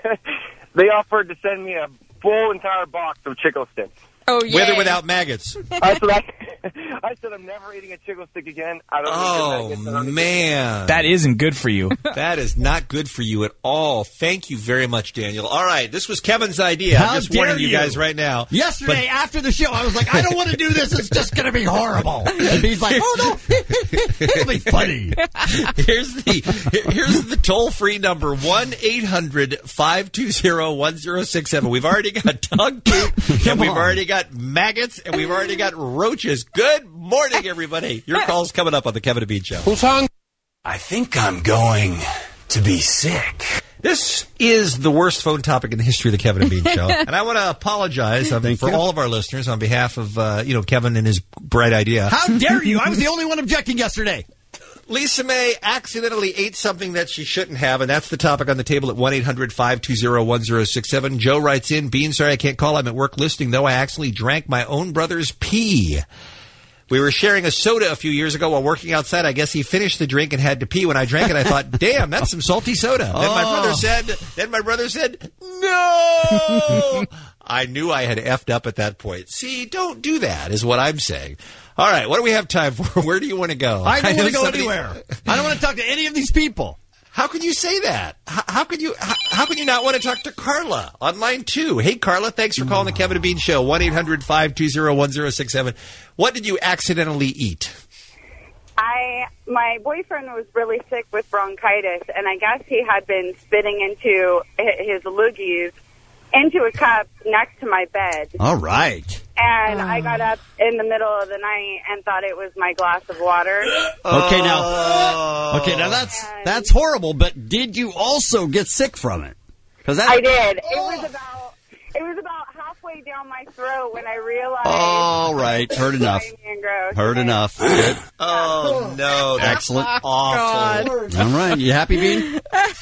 Speaker 15: they offered to send me a full entire box of Chico sticks.
Speaker 11: Oh, yeah.
Speaker 2: With or without maggots?
Speaker 15: I said, I, I said I'm never eating a Chico stick again. I don't
Speaker 2: Oh,
Speaker 15: need maggots.
Speaker 2: man.
Speaker 18: That isn't good for you.
Speaker 2: That is not good for you at all. Thank you very much, Daniel. All right, this was Kevin's idea.
Speaker 3: How
Speaker 2: I'm just
Speaker 3: dare
Speaker 2: warning you
Speaker 3: you.
Speaker 2: guys right now.
Speaker 3: Yesterday, after the show, I was like, I don't want to do this. It's just going to be horrible. And he's like, oh, no, it'll be funny.
Speaker 2: Here's the here's the toll-free number, one eight hundred five two zero one zero six seven. We've already got dog poop, and we've
Speaker 3: on.
Speaker 2: already got maggots, and we've already got roaches. Good morning, everybody. Your call's coming up on the Kevin and Bean Show.
Speaker 9: Who's hung?
Speaker 1: I think I'm going to be sick.
Speaker 2: This is the worst phone topic in the history of the Kevin and Bean Show, and I want to apologize um, for
Speaker 3: you.
Speaker 2: all of our listeners on behalf of uh, you know Kevin and his bright idea.
Speaker 3: How dare you? I was the only one objecting yesterday.
Speaker 2: Lisa May accidentally ate something that she shouldn't have, and that's the topic on the table at one eight hundred five two zero one zero six seven. Joe writes in, Bean, sorry I can't call. I'm at work listening, though I accidentally drank my own brother's pee. We were sharing a soda a few years ago while working outside. I guess he finished the drink and had to pee. When I drank it, I thought, damn, that's some salty soda. Then my brother said, then my brother said, no! I knew I had effed up at that point. See, don't do that, is what I'm saying. All right, what do we have time for? Where do you want to go?
Speaker 3: I don't
Speaker 2: know
Speaker 3: want to go
Speaker 2: somebody-
Speaker 3: anywhere. I don't want to talk to any of these people.
Speaker 2: How can you say that? How, how can you how, how can you not want to talk to Carla on line two? Hey, Carla, thanks for calling the Kevin and Bean Show, one eight hundred five two zero one zero six seven. What did you accidentally eat?
Speaker 6: I my boyfriend was really sick with bronchitis, and I guess he had been spitting into his loogies into a cup next to my bed.
Speaker 3: All right.
Speaker 6: and I got up in the middle of the night and thought it was my glass of water.
Speaker 3: Okay, now, okay, now that's that's horrible. But did you also get sick from it? Because
Speaker 6: I did. It was about it was about halfway down my throat when I realized.
Speaker 3: All right, heard enough. Heard enough. Good.
Speaker 2: Oh, no. That's
Speaker 3: Excellent.
Speaker 2: awful.
Speaker 3: All right, you happy, Bean?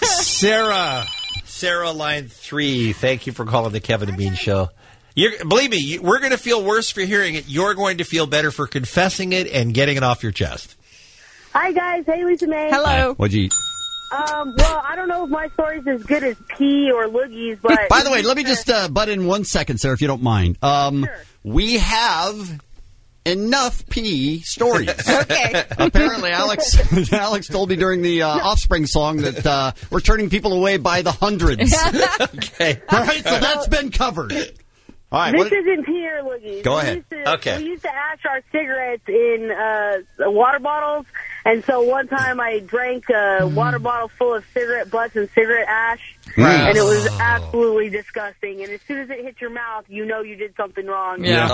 Speaker 2: Sarah. Sarah, line three. Thank you for calling the Kevin and Bean Show. You're, believe me, you, we're going to feel worse for hearing it. You're going to feel better for confessing it and getting it off your chest.
Speaker 10: Hi, guys. Hey, Lisa May.
Speaker 11: Hello.
Speaker 3: What'd you eat?
Speaker 10: Um, well, I don't know if my story's as good as P or Loogie's, but...
Speaker 3: By the way, let me just uh, butt in one second, Sarah, if you don't mind. Um, sure. We have enough P stories.
Speaker 11: Okay.
Speaker 3: Apparently, Alex Alex told me during the uh, Offspring song that uh, we're turning people away by the hundreds.
Speaker 2: Okay.
Speaker 3: All right, so that's been covered. All right.
Speaker 10: This
Speaker 3: What,
Speaker 10: isn't P or Loogie's.
Speaker 3: Go
Speaker 10: we
Speaker 3: ahead.
Speaker 10: Used to,
Speaker 2: Okay.
Speaker 10: We used to ash our cigarettes in uh, water bottles, and so one time I drank a water bottle full of cigarette butts and cigarette ash,
Speaker 2: Wow.
Speaker 10: and it was absolutely disgusting. And as soon as it hit your mouth, you know you did something wrong.
Speaker 2: Yeah.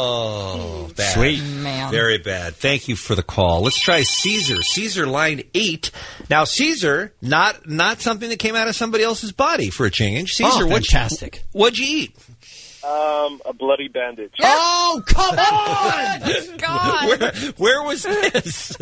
Speaker 2: Oh, bad.
Speaker 3: Sweet.
Speaker 11: Man.
Speaker 2: Very bad. Thank you for the call. Let's try Caesar. Caesar, line eight. Now, Caesar, not not something that came out of somebody else's body for a change. Caesar,
Speaker 3: Oh,
Speaker 2: what'd
Speaker 3: fantastic.
Speaker 2: you, what'd you eat?
Speaker 16: Um, a bloody bandage.
Speaker 3: Oh, come on!
Speaker 11: God.
Speaker 2: Where, where was this?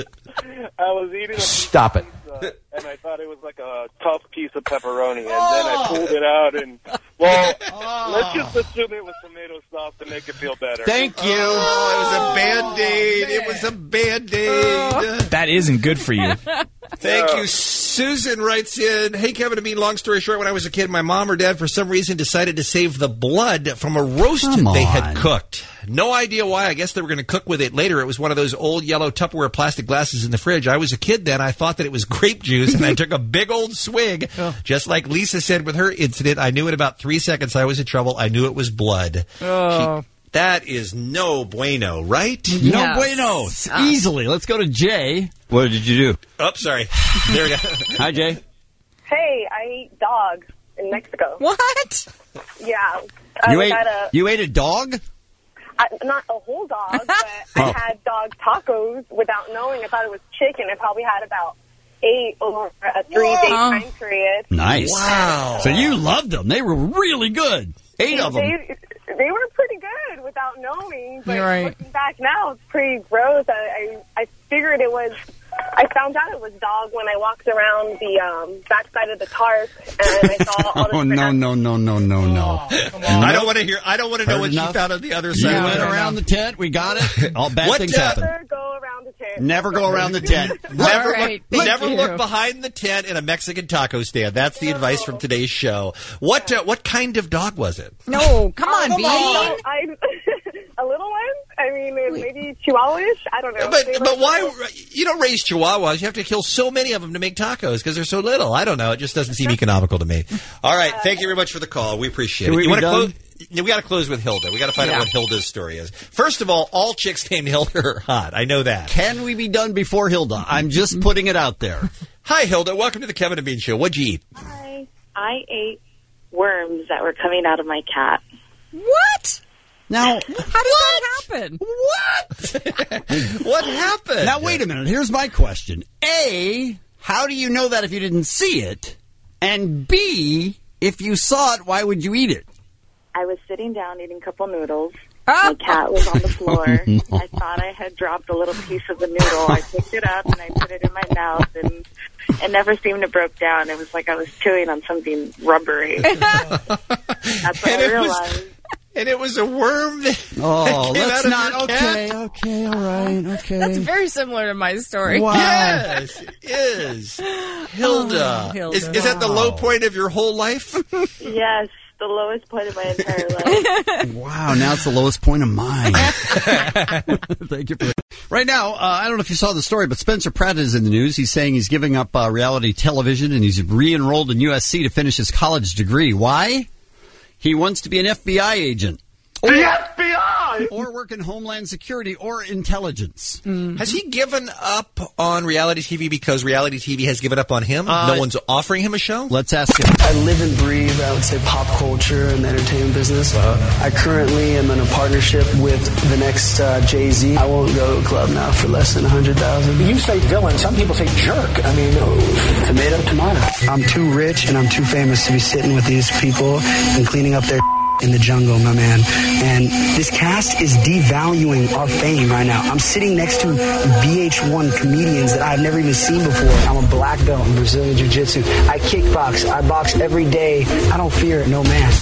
Speaker 16: I was eating a
Speaker 2: Stop it.
Speaker 16: pizza, and I thought it was like a tough piece of pepperoni, and then I pulled it out, and, well, let's just assume it was tomato sauce to make it feel better.
Speaker 3: Thank you.
Speaker 2: Oh, it was a Band-Aid. It was a Band-Aid.
Speaker 18: That isn't good for you.
Speaker 2: Thank
Speaker 16: Yeah.
Speaker 2: you. Susan writes in, hey, Kevin and Bean, long story short, when I was a kid, my mom or dad, for some reason, decided to save the blood from a roast
Speaker 3: Come
Speaker 2: they
Speaker 3: on.
Speaker 2: had cooked. No idea why. I guess they were going to cook with it later. It was one of those old yellow Tupperware plastic glasses in the fridge. I was a kid then. I thought that it was grape juice, and I took a big old swig. Just like Lisa said with her incident, I knew in about three seconds I was in trouble. I knew it was blood.
Speaker 11: Oh.
Speaker 2: She- that is no bueno, right?
Speaker 3: No
Speaker 11: Yes.
Speaker 3: bueno. Easily. Let's go to Jay. What did you do?
Speaker 2: Oh, sorry. There we go.
Speaker 3: Hi, Jay.
Speaker 6: Hey, I eat dog in Mexico.
Speaker 11: What?
Speaker 6: Yeah. I
Speaker 3: You
Speaker 6: was
Speaker 3: ate,
Speaker 6: at a,
Speaker 3: you ate a dog?
Speaker 6: I, not a whole dog, but
Speaker 3: Oh.
Speaker 6: I had dog tacos without knowing. I thought it was chicken. I probably had about eight over a three-day
Speaker 11: Wow.
Speaker 6: time period.
Speaker 3: Nice.
Speaker 2: Wow.
Speaker 3: So you loved them. They were really good. Eight of them.
Speaker 6: They, they were pretty good without knowing, but
Speaker 11: You're right.
Speaker 6: looking back now, it's pretty gross. I, I I figured it was. I found out it was dog when I walked around the um, backside of the tarp and I saw all the
Speaker 3: Oh, no, no, no, no, no, no.
Speaker 2: I don't want to hear. I don't want to know
Speaker 3: Heard
Speaker 2: what
Speaker 3: enough?
Speaker 2: you found on the other
Speaker 3: You
Speaker 2: side.
Speaker 3: went around the tent. We got it. All bad
Speaker 2: What,
Speaker 3: things
Speaker 2: uh,
Speaker 3: happen.
Speaker 6: Never go around the tent.
Speaker 3: Never go around the tent.
Speaker 2: Never,
Speaker 11: All right,
Speaker 2: look,
Speaker 11: thank
Speaker 2: never
Speaker 11: you.
Speaker 2: look behind the tent in a Mexican taco stand. That's the advice from today's show. What uh, what kind of dog was it?
Speaker 11: No, come on, Bean.
Speaker 6: Oh, I, a little one? I mean, maybe Chihuahua-ish? I don't know.
Speaker 2: But
Speaker 6: They
Speaker 2: but
Speaker 6: look
Speaker 2: why
Speaker 6: little.
Speaker 2: you don't raise Chihuahuas? You have to kill so many of them to make tacos because they're so little. I don't know. It just doesn't seem economical to me. All right, thank you very much for the call. We appreciate
Speaker 3: Can
Speaker 2: it.
Speaker 3: we
Speaker 2: you
Speaker 3: be
Speaker 2: wanna
Speaker 3: done?
Speaker 2: close? We got to close with Hilda. We got to find
Speaker 11: Yeah.
Speaker 2: out what Hilda's story is. First of all, all chicks named Hilda are hot. I know that.
Speaker 3: Can we be done before Hilda? I'm just putting it out there.
Speaker 2: Hi, Hilda. Welcome to the Kevin and Bean Show. What'd you eat?
Speaker 12: Hi. I ate worms that were coming out of my cat.
Speaker 11: What?
Speaker 3: Now,
Speaker 11: How did that happen?
Speaker 3: what?
Speaker 2: What happened?
Speaker 3: Now, wait a minute. Here's my question. A, how do you know that if you didn't see it? And B, if you saw it, why would you eat it?
Speaker 12: I was sitting down eating a couple noodles. My cat was on the floor.
Speaker 3: Oh, no.
Speaker 12: I thought I had dropped a little piece of the noodle. I picked it up and I put it in my mouth, and it never seemed to broke down. It was like I was chewing on something rubbery. That's what
Speaker 2: And
Speaker 12: I
Speaker 2: it was-
Speaker 12: realized.
Speaker 2: And it was a worm that,
Speaker 3: Oh,
Speaker 2: that came
Speaker 3: let's
Speaker 2: out of
Speaker 3: not.
Speaker 2: your
Speaker 3: Okay,
Speaker 2: cat?
Speaker 3: okay, all right, okay.
Speaker 11: That's very similar to my story.
Speaker 3: Wow.
Speaker 2: Yes, it is. Hilda.
Speaker 11: Oh, Hilda.
Speaker 2: Is, is that the low point of your whole life?
Speaker 12: Yes, the lowest point of my entire life.
Speaker 3: Wow, now it's the lowest point of mine. Thank you for that. Right now, uh, I don't know if you saw the story, but Spencer Pratt is in the news. He's saying he's giving up uh, reality television and he's re-enrolled in U S C to finish his college degree. Why? He wants to be an F B I agent.
Speaker 7: The F B I!
Speaker 3: or work in Homeland Security or intelligence.
Speaker 2: Has he given up on reality T V because reality T V has given up on him?
Speaker 3: Uh,
Speaker 2: no one's offering him a show?
Speaker 3: Let's ask him.
Speaker 13: I live and breathe, I would say, pop culture and the entertainment business. Uh-huh. I currently am in a partnership with the next uh, Jay-Z. I won't go to a club now for less than one hundred thousand dollars.
Speaker 14: You say villain, some people say jerk. I mean, oh,
Speaker 13: tomato, tomato. I'm too rich and I'm too famous to be sitting with these people and cleaning up their in the jungle, my man. And this cast is devaluing our fame right now. I'm sitting next to V H one comedians that I've never even seen before. I'm a black belt in Brazilian Jiu-Jitsu. I kickbox. I box every day. I don't fear no man.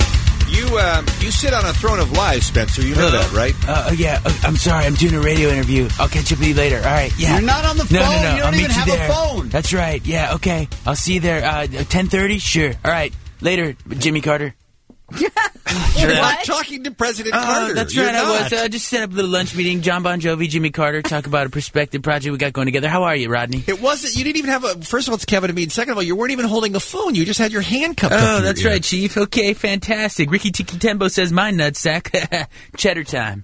Speaker 2: You um, you sit on a throne of lies, Spencer. You know that, right?
Speaker 23: Uh, yeah, uh, I'm sorry. I'm doing a radio interview. I'll catch up with you later. All right, yeah.
Speaker 3: You're not on the
Speaker 23: No,
Speaker 3: phone.
Speaker 23: no, no.
Speaker 3: You don't
Speaker 23: I'll
Speaker 3: even
Speaker 23: meet you
Speaker 3: have a
Speaker 23: there.
Speaker 3: phone.
Speaker 23: That's right. Yeah, okay. I'll see you there. Uh, ten thirty? Sure. All right. Later, Jimmy Carter.
Speaker 2: You're not talking to President
Speaker 23: Uh,
Speaker 2: Carter.
Speaker 23: that's
Speaker 2: You're
Speaker 23: right, I
Speaker 2: not.
Speaker 23: was. Uh, just set up a little lunch meeting. John Bon Jovi, Jimmy Carter, talk about a perspective project we got going together. How are you, Rodney?
Speaker 2: It wasn't. You didn't even have a. First of all, it's Kevin and me. And second of all, you weren't even holding a phone. You just had your hand cupped up. to
Speaker 23: Oh,
Speaker 2: your
Speaker 23: that's
Speaker 2: ear.
Speaker 23: right, Chief. Okay, fantastic. Ricky Tiki Tembo says my nutsack. Cheddar time.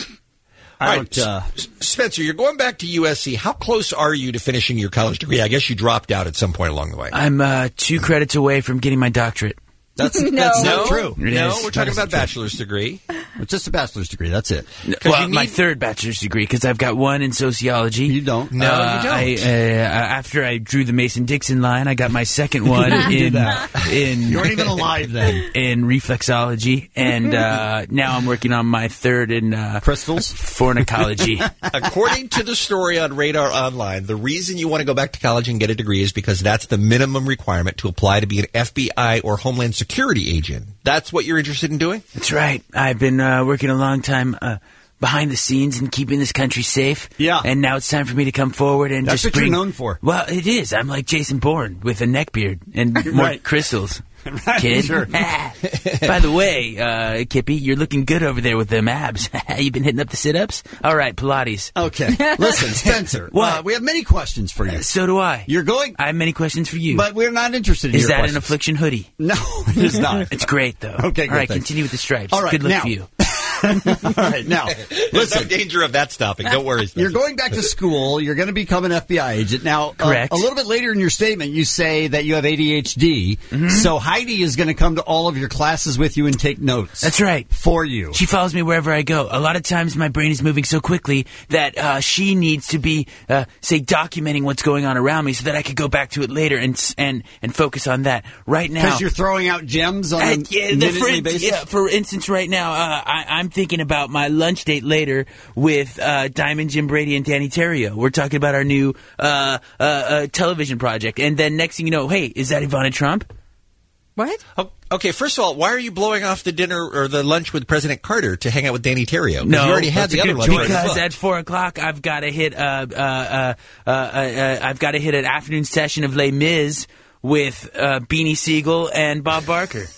Speaker 2: All right, uh, Spencer, you're going back to U S C. How close are you to finishing your college degree? I guess you dropped out at some point along the way.
Speaker 23: I'm uh, two credits away from getting my doctorate.
Speaker 3: That's,
Speaker 11: No.
Speaker 3: that's
Speaker 2: no,
Speaker 3: not true.
Speaker 23: It
Speaker 2: no,
Speaker 23: is.
Speaker 2: we're
Speaker 3: That
Speaker 2: talking
Speaker 3: is
Speaker 2: about
Speaker 3: true.
Speaker 2: bachelor's degree.
Speaker 3: It's just a bachelor's degree. That's it.
Speaker 23: Well,
Speaker 2: you
Speaker 23: my
Speaker 2: need-
Speaker 23: third bachelor's degree, because I've got one in sociology.
Speaker 3: You don't.
Speaker 2: No,
Speaker 23: Uh,
Speaker 2: you don't.
Speaker 23: I, uh, after I drew the Mason-Dixon line, I got my second one in in
Speaker 3: You weren't even alive then.
Speaker 23: in reflexology, and uh, now I'm working on my third in uh,
Speaker 3: Crystals?
Speaker 23: fornicology.
Speaker 2: According to the story on Radar Online, the reason you want to go back to college and get a degree is because that's the minimum requirement to apply to be an F B I or Homeland Security agent. That's what you're interested in doing?
Speaker 23: That's right. I've been uh, working a long time uh, behind the scenes and keeping this country safe.
Speaker 3: Yeah.
Speaker 23: And now it's time for me to come forward and
Speaker 3: That's
Speaker 23: just
Speaker 3: what
Speaker 23: bring.
Speaker 3: you're known for.
Speaker 23: Well, it is. I'm like Jason Bourne with a neck beard and more
Speaker 3: Right.
Speaker 23: crystals.
Speaker 3: Right,
Speaker 23: Kid.
Speaker 3: sure.
Speaker 23: By the way, uh, Kippy, you're looking good over there with them abs. You been hitting up the sit-ups? All right, Pilates.
Speaker 3: Okay. Listen, Spencer.
Speaker 23: What?
Speaker 3: Uh, we have many questions for you.
Speaker 23: So do I.
Speaker 3: You're going,
Speaker 23: I have many questions for you.
Speaker 3: but we're not interested in
Speaker 23: is
Speaker 3: your
Speaker 23: that
Speaker 3: questions.
Speaker 23: an affliction hoodie?
Speaker 3: No, it is not.
Speaker 23: It's great, though.
Speaker 3: Okay, good,
Speaker 23: All right,
Speaker 3: thanks.
Speaker 23: continue with the stripes.
Speaker 3: All right,
Speaker 23: good look
Speaker 3: now-
Speaker 23: for you.
Speaker 3: All right, now,
Speaker 2: There's
Speaker 3: listen.
Speaker 2: no danger of that stopping. Don't worry, Spencer.
Speaker 3: You're going back to school. You're going to become an F B I agent. Now, uh,
Speaker 23: Correct.
Speaker 3: a little bit later in your statement, you say that you have A D H D.
Speaker 23: Mm-hmm.
Speaker 3: So Heidi is going to come to all of your classes with you and take notes.
Speaker 23: That's right.
Speaker 3: For you.
Speaker 23: She follows me wherever I go. A lot of times my brain is moving so quickly that uh, she needs to be, uh, say, documenting what's going on around me so that I could go back to it later and s- and and focus on that. Right now,
Speaker 3: Because you're throwing out gems on a
Speaker 23: Uh, yeah, the
Speaker 3: minutely
Speaker 23: for,
Speaker 3: basis?
Speaker 23: yeah, for instance, right now, uh, I, I'm thinking about my lunch date later with uh, Diamond Jim Brady and Danny Terrio. We're talking about our new uh, uh, uh, television project. And then next thing you know, hey, is that Ivana Trump?
Speaker 11: What?
Speaker 2: Oh, okay, first of all, why are you blowing off the dinner or the lunch with President Carter to hang out with Danny Terrio? 'Cause
Speaker 23: No,
Speaker 2: you already had
Speaker 23: that's
Speaker 2: the
Speaker 23: a
Speaker 2: other
Speaker 23: good
Speaker 2: lunch.
Speaker 23: choice.
Speaker 2: already
Speaker 23: Because
Speaker 2: booked.
Speaker 23: at four o'clock, I've got to hit. Uh, uh, uh, uh, uh, I've got to hit an afternoon session of Les Mis with uh, Beanie Siegel and Bob Barker.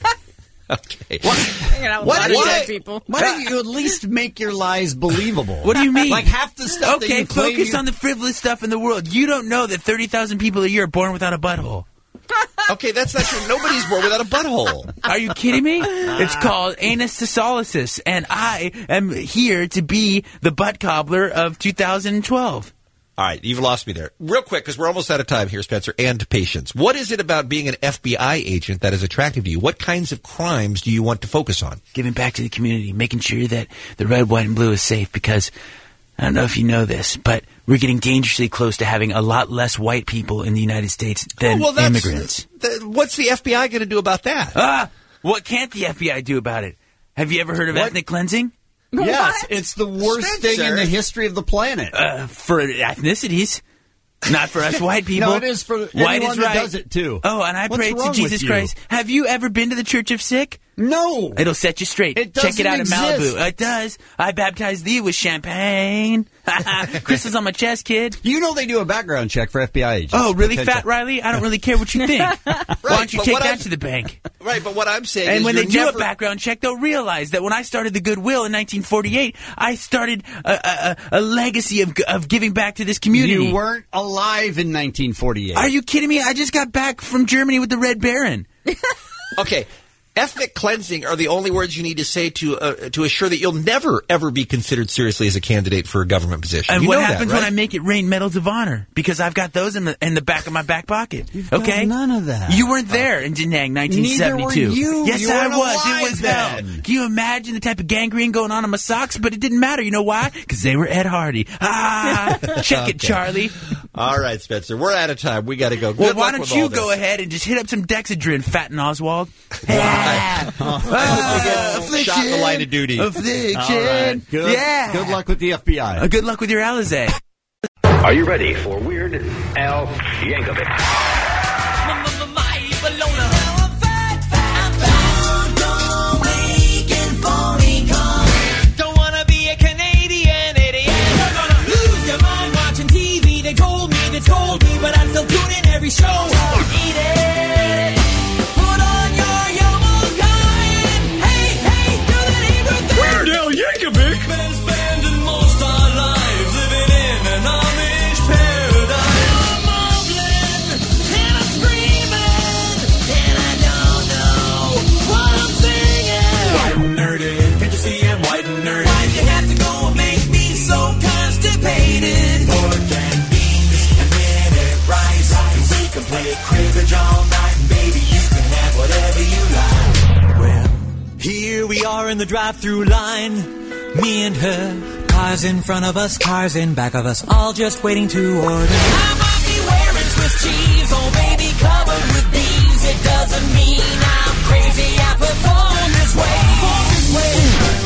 Speaker 2: Okay.
Speaker 11: Hanging out with a lot of dead people.
Speaker 3: Why don't you at least make your lies believable?
Speaker 23: What do you mean?
Speaker 3: Like half the stuff that
Speaker 23: Okay,
Speaker 3: you claim
Speaker 23: focus
Speaker 3: you-
Speaker 23: on the frivolous stuff in the world. You don't know that thirty thousand people a year are born without a butthole.
Speaker 2: Okay, that's not true. Nobody's born without a butthole.
Speaker 23: Are you kidding me? It's called anesthesiolysis, and I am here to be the butt cobbler of two thousand twelve.
Speaker 2: All right, you've lost me there. Real quick, because we're almost out of time here, Spencer, and patience. What is it about being an F B I agent that is attractive to you? What kinds of crimes do you want to focus on?
Speaker 23: Giving back to the community, making sure that the red, white, and blue is safe, because I don't know if you know this, but we're getting dangerously close to having a lot less white people in the United States than
Speaker 2: Oh, well, that's-
Speaker 23: immigrants.
Speaker 2: th- what's the F B I going to do about that?
Speaker 23: Ah, what can't the F B I do about it? Have you ever heard of
Speaker 2: What?
Speaker 23: ethnic cleansing?
Speaker 3: Yes, it's the worst thing in the history of the planet.
Speaker 23: Uh, for ethnicities. Not for us white people.
Speaker 3: No, it is for
Speaker 23: white
Speaker 3: anyone
Speaker 23: is
Speaker 3: that
Speaker 23: right.
Speaker 3: does it, too.
Speaker 23: Oh, and I
Speaker 3: What's
Speaker 23: pray to
Speaker 3: wrong
Speaker 23: Jesus
Speaker 3: with you?
Speaker 23: Christ. Have you ever been to the Church of Sick?
Speaker 3: No.
Speaker 23: It'll set you straight.
Speaker 3: It
Speaker 23: Check it
Speaker 3: doesn't
Speaker 23: out
Speaker 3: exist.
Speaker 23: in Malibu. It does. I baptized thee with champagne. Crystals on my chest, kid.
Speaker 3: You know they do a background check for F B I agents.
Speaker 23: Oh, really,
Speaker 3: Potential.
Speaker 23: Fat Riley? I don't really care what you think. Why don't you
Speaker 2: but
Speaker 23: take
Speaker 2: what
Speaker 23: that
Speaker 2: I'm-
Speaker 23: to the bank?
Speaker 2: Right, but what I'm saying
Speaker 23: And
Speaker 2: is
Speaker 23: when
Speaker 2: you're
Speaker 23: they do
Speaker 2: never-
Speaker 23: a background check, they'll realize that when I started the Goodwill in nineteen forty-eight, I started a, a, a, a legacy of, of giving back to this community.
Speaker 3: You weren't alive in nineteen forty-eight.
Speaker 23: Are you kidding me? I just got back from Germany with the Red Baron.
Speaker 2: Okay, ethnic cleansing are the only words you need to say to uh, to assure that you'll never, ever be considered seriously as a candidate for a government position.
Speaker 23: And
Speaker 2: you
Speaker 23: what
Speaker 2: know
Speaker 23: happens
Speaker 2: that, right?
Speaker 23: when I make it rain medals of honor? Because I've got those in the in the back of my back pocket.
Speaker 3: You've
Speaker 23: okay,
Speaker 3: got none of that.
Speaker 23: You weren't there in Da Nang, nineteen seventy-two.
Speaker 3: Neither were you.
Speaker 23: Yes,
Speaker 3: You
Speaker 23: I
Speaker 3: weren't
Speaker 23: was.
Speaker 3: alive
Speaker 23: It was hell.
Speaker 3: then.
Speaker 23: Can you imagine the type of gangrene going on in my socks? But it didn't matter. You know why? Because they were Ed Hardy. Ah, check it,
Speaker 2: Okay.
Speaker 23: Charlie.
Speaker 2: All right, Spencer, we're out of time. We got to go.
Speaker 23: Well,
Speaker 2: Good
Speaker 23: why
Speaker 2: luck
Speaker 23: don't
Speaker 2: with
Speaker 23: you
Speaker 2: all
Speaker 23: go
Speaker 2: this.
Speaker 23: ahead and just hit up some Dexedrine, Fat and Oswald?
Speaker 2: Uh, shot in the line of duty.
Speaker 23: Affliction.
Speaker 3: All right. Good,
Speaker 23: Yeah.
Speaker 3: good luck with the F B I.
Speaker 23: Uh, good luck with your Alizé.
Speaker 14: Are you ready for Weird Al Yankovic?
Speaker 8: Don't wanna be a Canadian idiot. You're gonna lose your mind watching T V. They told me, they told me, but I still tune in every show. Eat it. Put on your Yomogun. Hey, hey, do the Hebrew thing.
Speaker 14: Weird Al Yankovic.
Speaker 8: Been spending most our lives living in an Amish paradise. I'm mumbling and I'm screaming and I don't know what I'm singing. White and nerdy, can't you see I'm white and nerdy? Why'd you have to go and make me so constipated? Pork and beans and minute rice, and we can play cribbage all night, and baby you can have whatever you like. Well, here we are in the drive-through line, me and her, cars in front of us, cars in back of us, all just waiting to order. I might be wearing Swiss cheese, oh baby, covered with bees. It doesn't mean I'm crazy. I perform this way, perform this way.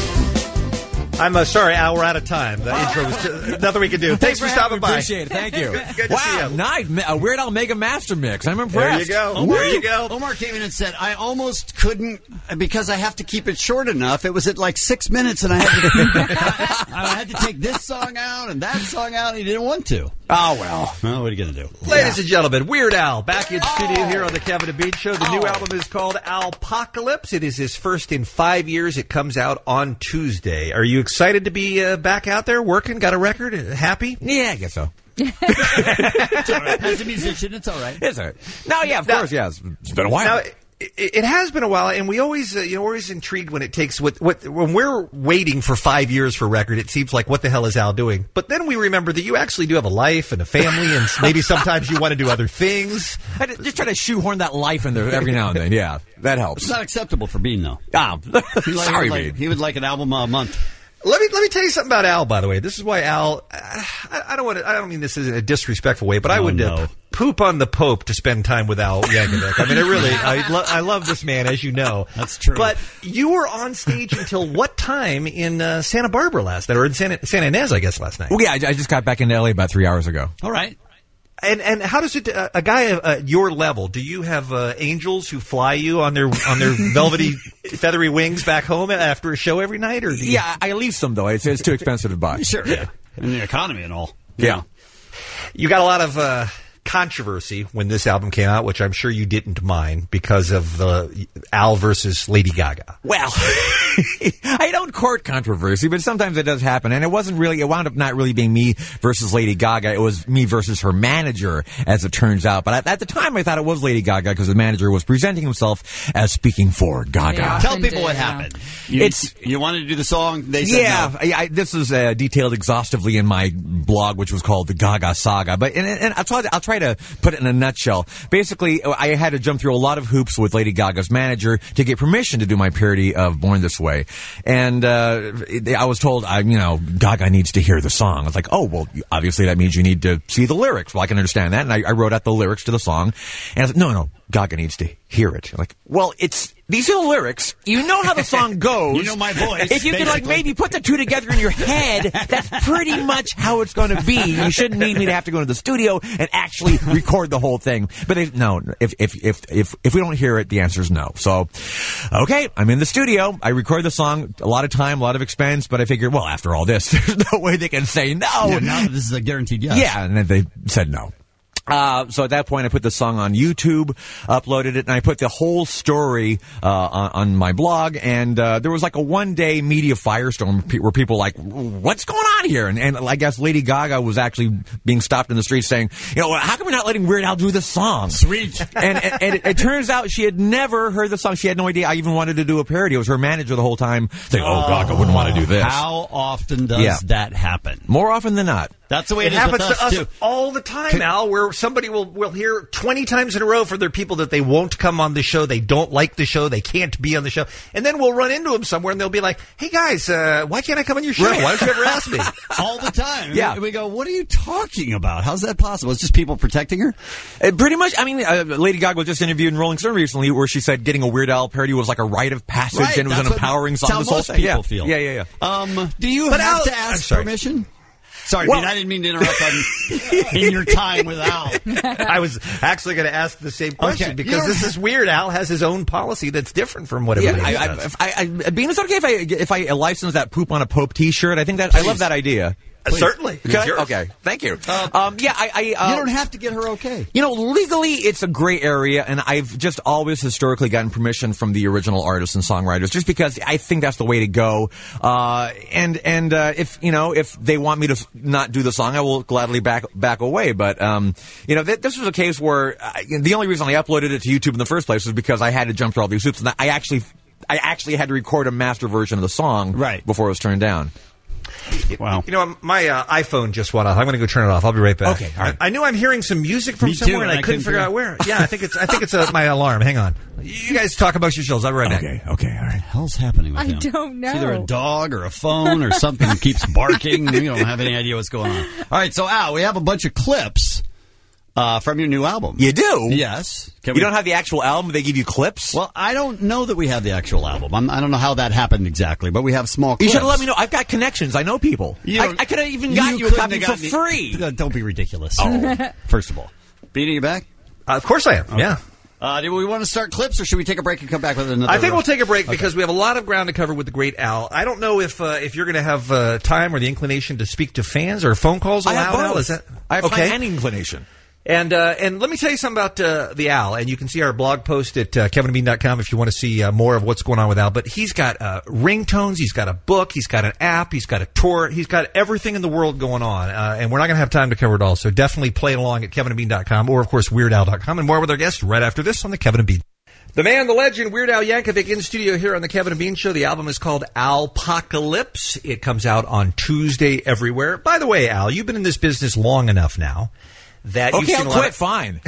Speaker 2: I'm uh, sorry, Al, we're out of time. The intro was just, nothing we can do. Thanks, for stopping by.
Speaker 17: Appreciate it. Thank you.
Speaker 2: Good, good to
Speaker 17: wow,
Speaker 2: see you.
Speaker 17: nice. A Weird Al Mega Master Mix. I'm
Speaker 2: There
Speaker 17: impressed.
Speaker 2: you go.
Speaker 3: Omar,
Speaker 2: There you go.
Speaker 3: Omar came in and said, I almost couldn't, because I have to keep it short enough. It was at like six minutes, and I had to, I had to take this song out and that song out, and he didn't want to.
Speaker 17: Oh, well.
Speaker 3: Well, what are you going to do?
Speaker 2: Ladies and gentlemen, Weird Al back in studio here on the Kevin and Bean Show. The new album is called Alpocalypse. It is his first in five years. It comes out on Tuesday. Are you excited to be uh, back out there working? Got a record? Happy?
Speaker 17: Yeah, I guess so.
Speaker 3: It's all right. As a musician, it's all right.
Speaker 17: It's all right. No, yeah, of
Speaker 2: Now-
Speaker 17: course, yeah. It's, it's been a while.
Speaker 2: Now, it, it has been a while, and we always, uh, you know, we're always intrigued when it takes what, what when we're waiting for five years for a record. It seems like what the hell is Al doing? But then we remember that you actually do have a life and a family, and maybe sometimes you want to do other things.
Speaker 17: I just just try to shoehorn that life in there every now and then. Yeah, that helps.
Speaker 3: It's not acceptable for Bean, though.
Speaker 17: Ah,
Speaker 3: He like-
Speaker 17: sorry,
Speaker 3: he would
Speaker 17: Bean.
Speaker 3: like, he would like an album a month.
Speaker 2: Let me let me tell you something about Al. By the way, this is why Al. I, I don't want to. I don't mean this in a disrespectful way, but I
Speaker 3: Oh,
Speaker 2: would
Speaker 3: no.
Speaker 2: uh, poop on the Pope to spend time with Al Yankovic. I mean, I really, I, lo- I love this man, as you know.
Speaker 3: That's true.
Speaker 2: But you were on stage until what time in uh, Santa Barbara last night, or in Santa, Santa Ynez, I guess, last night?
Speaker 17: Well, yeah, I, I just got back into L A about three hours ago.
Speaker 3: All right.
Speaker 2: And and how does it? Uh, a guy at your level, do you have uh, angels who fly you on their on their velvety, feathery wings back home after a show every night, or do you,
Speaker 17: Yeah, I lease them though. It's, it's too expensive to buy.
Speaker 3: Sure. Yeah. And the economy and all.
Speaker 17: Yeah.
Speaker 2: You got a lot of uh, controversy when this album came out, which I'm sure you didn't mind because of the Al versus Lady Gaga.
Speaker 17: Well, I don't court controversy, but sometimes it does happen. And it wasn't really, it wound up not really being me versus Lady Gaga. It was me versus her manager, as it turns out. But at, at the time, I thought it was Lady Gaga because the manager was presenting himself as speaking for Gaga.
Speaker 3: Tell people what happened. You,
Speaker 17: It's-
Speaker 3: you wanted to do the song. They said
Speaker 17: yeah,
Speaker 3: no.
Speaker 17: I, I, this is uh, detailed exhaustively in my blog, which was called the Gaga Saga. But and, and I'll try to, I'll try to put it in a nutshell. Basically, I had to jump through a lot of hoops with Lady Gaga's manager to get permission to do my parody of Born This Way. And uh, I was told, I, you know, Gaga needs to hear the song. I was like, oh, well, obviously that means you need to see the lyrics. Well, I can understand that. And I, I wrote out the lyrics to the song. And I was like, no, no, Gaga needs to hear it. I'm like, well, it's these are the lyrics. You know how the song goes.
Speaker 3: You know my voice,
Speaker 17: If you can, like,
Speaker 3: basically.
Speaker 17: maybe put the two together in your head, that's pretty much how it's going to be. You shouldn't need me to have to go to the studio and actually record the whole thing. But if, no, if, if if if if we don't hear it, the answer is no. So, okay, I'm in the studio. I record the song. A lot of time, a lot of expense. But I figured, well, after all this, there's no way they can say no.
Speaker 3: Yeah, now this is a guaranteed yes.
Speaker 17: Yeah, and then they said no. Uh, so at that point, I put the song on YouTube, uploaded it, and I put the whole story uh, on, on my blog. And uh, there was like a one-day media firestorm pe- where people were like, "What's going on here?" And, and I guess Lady Gaga was actually being stopped in the street saying, "You know, how come we're not letting Weird Al do this song?"
Speaker 3: Sweet.
Speaker 17: and and, and it, it turns out she had never heard the song. She had no idea I even wanted to do a parody. It was her manager the whole time saying, "Oh, Gaga wouldn't want to do this."
Speaker 3: How often does
Speaker 17: Yeah.
Speaker 3: that happen?
Speaker 17: More often than not.
Speaker 3: That's the way it,
Speaker 2: It
Speaker 3: is
Speaker 2: happens
Speaker 3: with us,
Speaker 2: to us
Speaker 3: too.
Speaker 2: all the time, Al, where somebody will, will hear twenty times in a row from their people that they won't come on the show, they don't like the show, they can't be on the show, and then we'll run into them somewhere and they'll be like, "Hey guys, uh, why can't I come on your show?
Speaker 3: Right.
Speaker 2: Why don't you ever ask me?"
Speaker 3: All the time.
Speaker 17: Yeah.
Speaker 3: We go, what are you talking about? How's that possible? It's just people protecting her?
Speaker 17: Uh, pretty much. I mean, uh, Lady Gaga was just interviewed in Rolling Stone recently where she said getting a Weird Al parody was like a rite of passage
Speaker 3: Right,
Speaker 17: and it was
Speaker 3: that's
Speaker 17: an
Speaker 3: what-
Speaker 17: empowering
Speaker 3: that's
Speaker 17: song.
Speaker 3: how
Speaker 17: This whole
Speaker 3: most
Speaker 17: thing.
Speaker 3: people
Speaker 17: yeah.
Speaker 3: feel.
Speaker 17: Yeah, yeah, yeah.
Speaker 3: Um, do you
Speaker 2: But
Speaker 3: have
Speaker 2: Al-
Speaker 3: to
Speaker 2: I'm
Speaker 3: ask
Speaker 2: sorry.
Speaker 3: permission? Sorry,
Speaker 2: Well-
Speaker 3: Pete, I didn't mean to interrupt on, in your time with Al.
Speaker 2: I was actually going to ask the same question
Speaker 3: Okay.
Speaker 2: because
Speaker 3: You
Speaker 2: this
Speaker 3: don't-
Speaker 2: is weird. Al has his own policy that's different from what
Speaker 17: Yeah,
Speaker 2: everybody
Speaker 17: I, I,
Speaker 2: else does.
Speaker 17: if I, I, Bean, is it okay if I if I license that poop on a Pope T-shirt? I think that I love that idea.
Speaker 2: Uh, certainly.
Speaker 17: Okay.
Speaker 2: It's yours.
Speaker 17: Okay. Thank you. Um, yeah, I. I uh,
Speaker 3: You don't have to get her okay.
Speaker 17: You know, legally, it's a gray area, and I've just always historically gotten permission from the original artists and songwriters, just because I think that's the way to go. Uh, and and uh, if you know, if they want me to f- not do the song, I will gladly back back away. But um, you know, th- this was a case where I, the only reason I uploaded it to YouTube in the first place was because I had to jump through all these hoops, and I actually, I actually had to record a master version of the song
Speaker 3: Right.
Speaker 17: before it was turned down.
Speaker 3: Wow.
Speaker 2: You know, my uh, iPhone just went off. I'm going to go turn it off. I'll be right back.
Speaker 17: Okay, all right.
Speaker 2: I, I knew I'm hearing some music from
Speaker 3: Me too,
Speaker 2: somewhere, and
Speaker 3: and
Speaker 2: I
Speaker 3: I
Speaker 2: couldn't
Speaker 3: couldn't
Speaker 2: figure
Speaker 3: figure-
Speaker 2: out where. Yeah, I think it's I think it's uh, my alarm. Hang on. You guys talk about your shows. I'll be right back.
Speaker 17: Okay, okay, all right.
Speaker 3: What the hell's happening with
Speaker 11: I
Speaker 3: him?
Speaker 11: don't know.
Speaker 3: It's either a dog or a phone or something that keeps barking. We don't have any idea what's going on. All right, so Al, we have a bunch of clips uh, from your new album.
Speaker 17: You do?
Speaker 3: Yes. Can
Speaker 17: You
Speaker 3: we-
Speaker 17: don't have the actual album; they give you clips.
Speaker 3: Well, I don't know that we have the actual album. I'm, I don't know how that happened exactly, but we have small
Speaker 17: You
Speaker 3: clips.
Speaker 17: should have let me know. I've got connections. I know people.
Speaker 3: You
Speaker 17: I,
Speaker 3: don't-
Speaker 17: I could have even gotten you, a
Speaker 3: couldn't
Speaker 17: copy
Speaker 3: have
Speaker 17: for
Speaker 3: gotten
Speaker 17: free.
Speaker 3: it- Uh, Don't be ridiculous. Oh. First of all. Beating you back?
Speaker 2: Uh, of course I am. Yeah.
Speaker 3: Uh, do we want to start clips, or should we take a break and come back with another?
Speaker 2: I think we'll take a break
Speaker 3: Okay.
Speaker 2: because we have a lot of ground to cover with the great Al. I don't know if uh, if you're going to have uh, time or the inclination to speak to fans or phone calls
Speaker 17: I have
Speaker 2: allowed. Al?
Speaker 17: both.
Speaker 2: Is that
Speaker 17: I have
Speaker 2: okay?
Speaker 17: time and inclination.
Speaker 2: And uh, and let me tell you something about uh, the Al. And you can see our blog post at uh, kevin bean dot com if you want to see uh, more of what's going on with Al. But he's got uh, ringtones, he's got a book, he's got an app, he's got a tour, he's got everything in the world going on. Uh, and we're not going to have time to cover it all. So definitely play it along at kevin bean dot com or, of course, weird al dot com. And more with our guests right after this on the Kevin and Bean. The man, the legend, Weird Al Yankovic in studio here on the Kevin and Bean Show. The album is called Alpocalypse. It comes out on Tuesday everywhere. By the way, Al, you've been in this business long enough now that you've
Speaker 17: Okay,
Speaker 2: seen
Speaker 17: I'll
Speaker 2: a lot
Speaker 17: quit.
Speaker 2: of,
Speaker 17: Fine.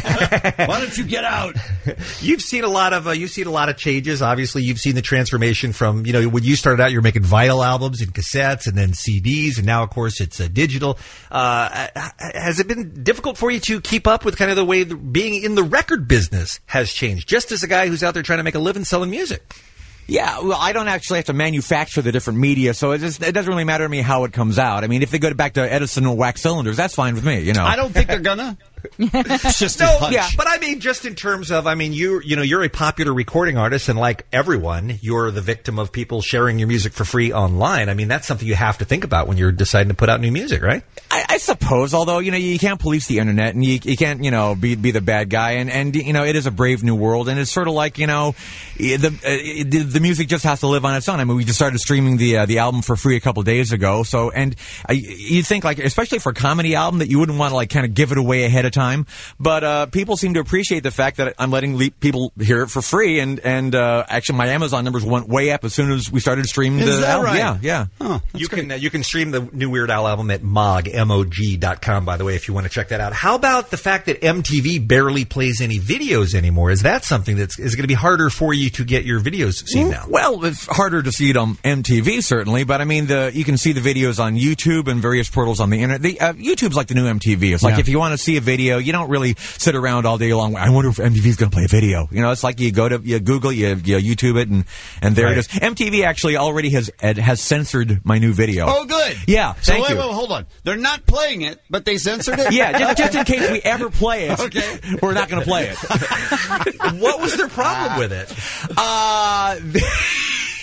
Speaker 3: Why don't you get out?
Speaker 2: You've seen a lot of uh, you've seen a lot of changes. Obviously, you've seen the transformation from, you know, when you started out, you were making vinyl albums and cassettes, and then C Ds, and now, of course, it's uh, digital. Uh, has it been difficult for you to keep up with kind of the way the, being in the record business has changed? Just as a guy who's out there trying to make a living selling music.
Speaker 17: Yeah, well, I don't actually have to manufacture the different media, so it just it doesn't really matter to me how it comes out. I mean, if they go back to Edison and wax cylinders, that's fine with me. You know,
Speaker 3: I don't think they're gonna. It's just a
Speaker 2: No,
Speaker 3: hunch.
Speaker 2: yeah, but I mean, just in terms of, I mean, you you know, you're a popular recording artist, and like everyone, you're the victim of people sharing your music for free online. I mean, that's something you have to think about when you're deciding to put out new music, right?
Speaker 17: I, I suppose, although, you know, you can't police the internet and you, you can't, you know, be be the bad guy. And, and, you know, it is a brave new world. And it's sort of like, you know, the uh, the, the music just has to live on its own. I mean, we just started streaming the uh, the album for free a couple days ago. So, and uh, you think, like, especially for a comedy album, that you wouldn't want to, like, kind of give it away ahead of time. But uh, people seem to appreciate the fact that I'm letting le- people hear it for free. And, and uh, actually, my Amazon numbers went way up as soon as we started streaming
Speaker 3: Is
Speaker 17: the
Speaker 3: that
Speaker 17: album.
Speaker 3: right?
Speaker 17: Yeah, yeah.
Speaker 3: Oh,
Speaker 2: You can uh, you can stream the new Weird Al album at mog, M O G dot com, by the way, if you want to check that out. How about the fact that M T V barely plays any videos anymore? Is that something that's is going to be harder for you to get your videos seen now?
Speaker 17: Well, it's harder to see it on M T V, certainly, but I mean, the you can see the videos on YouTube and various portals on the internet. The, uh, YouTube's like the new M T V. It's like
Speaker 3: Yeah.
Speaker 17: if you want to see a video, you don't really sit around all day long. I wonder if M T V's going to play a video. You know, it's like you go to you Google, you, you YouTube it, and and there
Speaker 2: Right.
Speaker 17: it is. M T V actually already has it has censored my new video.
Speaker 3: Oh, good.
Speaker 17: Yeah,
Speaker 3: So
Speaker 17: thank
Speaker 3: wait,
Speaker 17: you.
Speaker 3: wait, hold on. They're not playing it, but they censored it.
Speaker 17: Yeah, just, just in case we ever play it,
Speaker 3: Okay.
Speaker 17: we're not going to play it.
Speaker 2: What was their problem with it?
Speaker 17: Uh,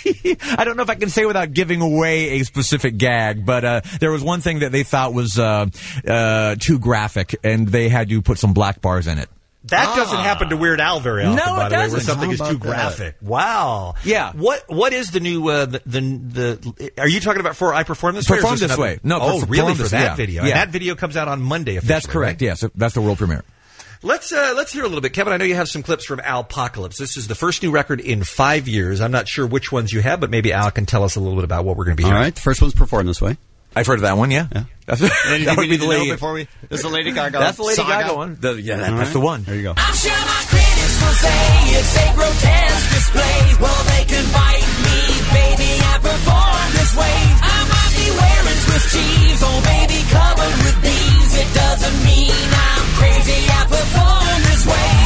Speaker 17: I don't know if I can say without giving away a specific gag, but uh, there was one thing that they thought was uh, uh, too graphic, and they had to put some black bars in it.
Speaker 2: That
Speaker 17: Ah.
Speaker 2: doesn't happen to Weird Al very often,
Speaker 17: No,
Speaker 2: by
Speaker 17: it
Speaker 2: the way, where
Speaker 17: doesn't.
Speaker 2: something
Speaker 17: How
Speaker 2: is too
Speaker 17: about that?
Speaker 2: graphic. Wow.
Speaker 17: Yeah.
Speaker 2: What What is the new, uh, the, the, the, are you talking about for I Perform This Way? or is
Speaker 17: Perform
Speaker 2: this
Speaker 17: This
Speaker 2: another-
Speaker 17: Way. No,
Speaker 2: oh,
Speaker 17: per-
Speaker 2: really,
Speaker 17: Perform
Speaker 2: for
Speaker 17: This-
Speaker 2: that
Speaker 17: yeah.
Speaker 2: video.
Speaker 17: Yeah.
Speaker 2: And that video comes out on Monday officially,
Speaker 17: That's correct,
Speaker 2: right?
Speaker 17: yes. That's the world premiere.
Speaker 2: Let's uh, let's hear a little bit, Kevin. I know you have some clips from Alpocalypse. This is the first new record in five years. I'm not sure which ones you have, but maybe Al can tell us a little bit about what we're going to be
Speaker 3: All
Speaker 2: hearing.
Speaker 3: right, the first one's Perform This Way.
Speaker 17: I've heard of that one, yeah.
Speaker 3: Yeah.
Speaker 17: That's,
Speaker 3: Anything
Speaker 17: that
Speaker 3: we
Speaker 17: would be
Speaker 3: need
Speaker 17: the
Speaker 3: to know
Speaker 17: lady.
Speaker 3: before we... This is the Lady Gaga
Speaker 17: That's the Lady
Speaker 3: saga?
Speaker 17: Gaga one. The, yeah, that,
Speaker 3: All
Speaker 17: that's
Speaker 3: right.
Speaker 17: the one.
Speaker 3: There you go.
Speaker 8: I'm sure my critics will say it's a grotesque display. Well, they can bite me, baby, I perform this way. I might be wearing Swiss cheese, oh baby, covered with bees. It doesn't mean I'm crazy, I perform this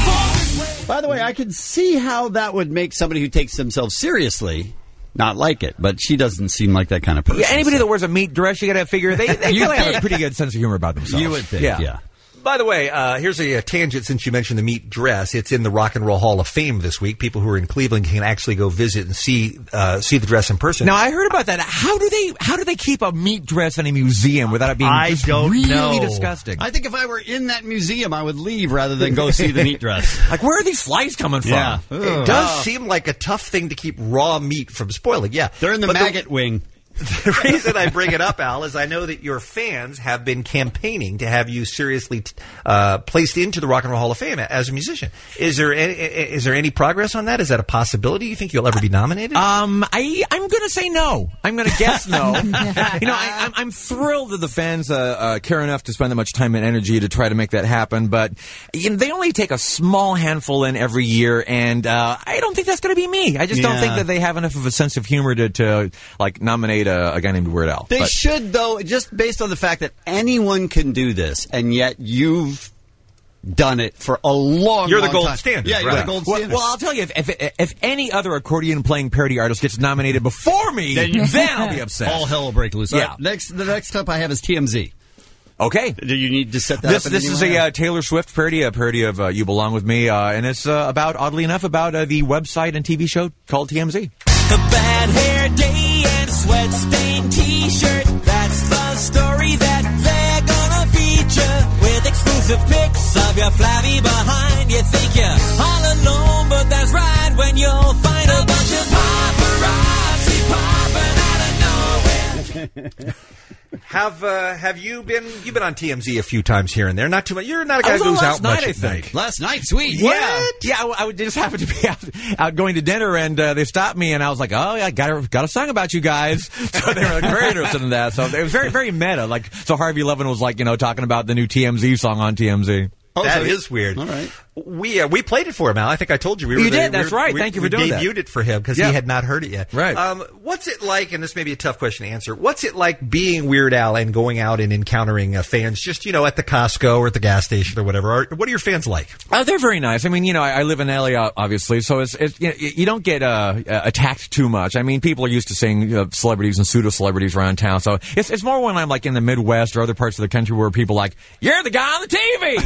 Speaker 8: way.
Speaker 3: By the way, I could see how that would make somebody who takes themselves seriously not like it, but she doesn't seem like that kind of person.
Speaker 17: Yeah, anybody that wears a meat dress, you got to figure they, they
Speaker 3: You
Speaker 17: probably have a
Speaker 3: think.
Speaker 17: pretty good sense of humor about themselves.
Speaker 3: You would think, yeah.
Speaker 2: By the way, uh, here's a, a tangent since you mentioned the meat dress. It's in the Rock and Roll Hall of Fame this week. People who are in Cleveland can actually go visit and see uh, see the dress in person.
Speaker 17: Now I heard about that. How do they how do they keep a meat dress in a museum without it being
Speaker 2: I
Speaker 17: just
Speaker 2: don't
Speaker 17: really
Speaker 2: know.
Speaker 17: disgusting?
Speaker 3: I think if I were in that museum, I would leave rather than go see the meat dress.
Speaker 17: Like, where are these flies coming from?
Speaker 3: Yeah.
Speaker 2: It does seem like a tough thing to keep raw meat from spoiling. Yeah,
Speaker 3: They're in the
Speaker 2: But
Speaker 3: maggot wing.
Speaker 2: The reason I bring it up, Al, is I know that your fans have been campaigning to have you seriously uh, placed into the Rock and Roll Hall of Fame as a musician. Is there any, is there any progress on that? Is that a possibility? You think you'll ever be nominated?
Speaker 17: Um, I I'm going to say no. I'm going to guess no. You know, I, I'm I'm thrilled that the fans uh, uh, care enough to spend that much time and energy to try to make that happen. But you know, they only take a small handful in every year, and uh, I don't think that's going to be me. I just don't
Speaker 3: Yeah.
Speaker 17: think that they have enough of a sense of humor to, to like nominate a, a guy named Weird Al.
Speaker 3: They
Speaker 17: But-
Speaker 3: should, though, just based on the fact that anyone can do this, and yet you've done it for a long,
Speaker 2: You're the
Speaker 3: long
Speaker 2: gold
Speaker 3: time.
Speaker 2: standard,
Speaker 3: Yeah, you're
Speaker 2: right.
Speaker 3: the gold
Speaker 17: Well,
Speaker 3: standard.
Speaker 17: well, I'll tell you, if, if if any other accordion playing parody artist gets nominated before me,
Speaker 3: Then
Speaker 17: then,
Speaker 3: you-
Speaker 17: I'll be upset.
Speaker 3: All hell will break loose.
Speaker 17: Yeah.
Speaker 3: All right, next, the next clip I have is T M Z.
Speaker 17: Okay.
Speaker 3: Do you need to set that
Speaker 17: This
Speaker 3: up? in
Speaker 17: this
Speaker 3: any
Speaker 17: is
Speaker 3: way?
Speaker 17: a uh, Taylor Swift parody, a parody of uh, "You Belong with Me," uh, and it's uh, about, oddly enough, about uh, the website and T V show called T M Z.
Speaker 8: A bad hair day and sweat-stained T-shirt. That's the story that they're gonna feature with exclusive pics of your flabby behind. You think you're all alone, but that's right when you'll find a bunch of paparazzi popping out of nowhere.
Speaker 2: Have uh, have you been? You've been on T M Z a few times here and there. Not too much. You're not a
Speaker 17: I
Speaker 2: guy
Speaker 17: was
Speaker 2: who
Speaker 17: on
Speaker 2: goes
Speaker 17: last
Speaker 2: out
Speaker 17: night,
Speaker 2: much
Speaker 17: I
Speaker 2: at
Speaker 17: think.
Speaker 2: night.
Speaker 3: Last night, sweet.
Speaker 17: Yeah, yeah. I, I just happened to be out, out going to dinner, and uh, they stopped me, and I was like, "Oh, yeah, I got a, got a song about you guys." So they were like, very interested in that. So it was very very meta. Like, so Harvey Levin was like, you know, talking about the new T M Z song on T M Z.
Speaker 3: Oh,
Speaker 2: That
Speaker 3: so-
Speaker 2: is weird.
Speaker 3: All right.
Speaker 2: We uh, we played it for him, Al. I think I told you. We were
Speaker 17: You
Speaker 2: the-
Speaker 17: did,
Speaker 2: we
Speaker 17: that's
Speaker 2: were-
Speaker 17: right.
Speaker 2: we-
Speaker 17: Thank you
Speaker 2: we
Speaker 17: for doing that.
Speaker 2: debuted it for him because
Speaker 17: Yeah.
Speaker 2: he had not heard it yet.
Speaker 17: Right.
Speaker 2: Um, what's it like? And this may be a tough question to answer. What's it like being Weird Al and going out and encountering uh, fans, just you know, at the Costco or at the gas station or whatever? Or, what are your fans like?
Speaker 17: Uh, they're very nice. I mean, you know, I, I live in L A, uh, obviously, so it's, it's you, know, you don't get uh, uh, attacked too much. I mean, people are used to seeing uh, celebrities and pseudo celebrities around town, so it's it's more when I'm like in the Midwest or other parts of the country where people are like, "You're the guy on the T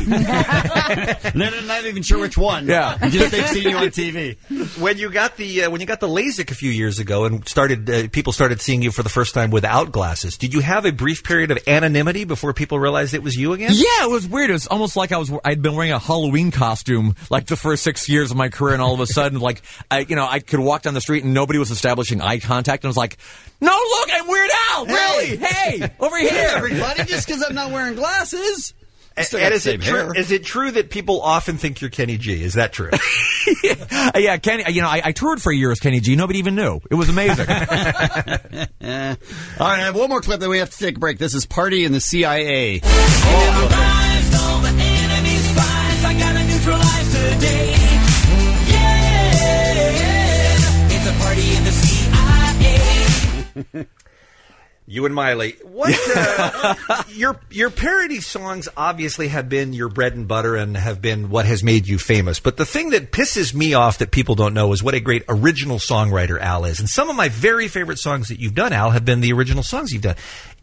Speaker 17: V."
Speaker 3: And they're not even sure which one.
Speaker 17: Yeah.
Speaker 3: Just they've seen you on T V.
Speaker 2: When you got the uh, when you got the LASIK a few years ago and started uh, people started seeing you for the first time without glasses, did you have a brief period of anonymity before people realized it was you again?
Speaker 17: Yeah, it was weird. It was almost like I was I'd been wearing a Halloween costume like the first six years of my career, and all of a sudden, like I, you know, I could walk down the street and nobody was establishing eye contact, and I was like, "No, look, I'm Weird Al. Really? Hey, over here,
Speaker 3: Hey, everybody, just because I'm not wearing glasses."
Speaker 2: And,
Speaker 3: Still got
Speaker 2: and
Speaker 3: the
Speaker 2: is it
Speaker 3: same
Speaker 2: true?
Speaker 3: hair.
Speaker 2: Is it true that people often think you're Kenny G? Is that true?
Speaker 17: Uh, yeah, Kenny. You know, I, I toured for a year as Kenny G. Nobody even knew. It was amazing.
Speaker 3: Eh. All right, I have one more clip, then we have to take a break. This is Party in the C I A.
Speaker 8: Arrived all the enemy's spies. I gotta neutralize today. Yeah, it's a party in the C I A.
Speaker 2: You and Miley. What uh, your your parody songs obviously have been your bread and butter and have been what has made you famous. But the thing that pisses me off that people don't know is what a great original songwriter Al is. And some of my very favorite songs that you've done, Al, have been the original songs you've done.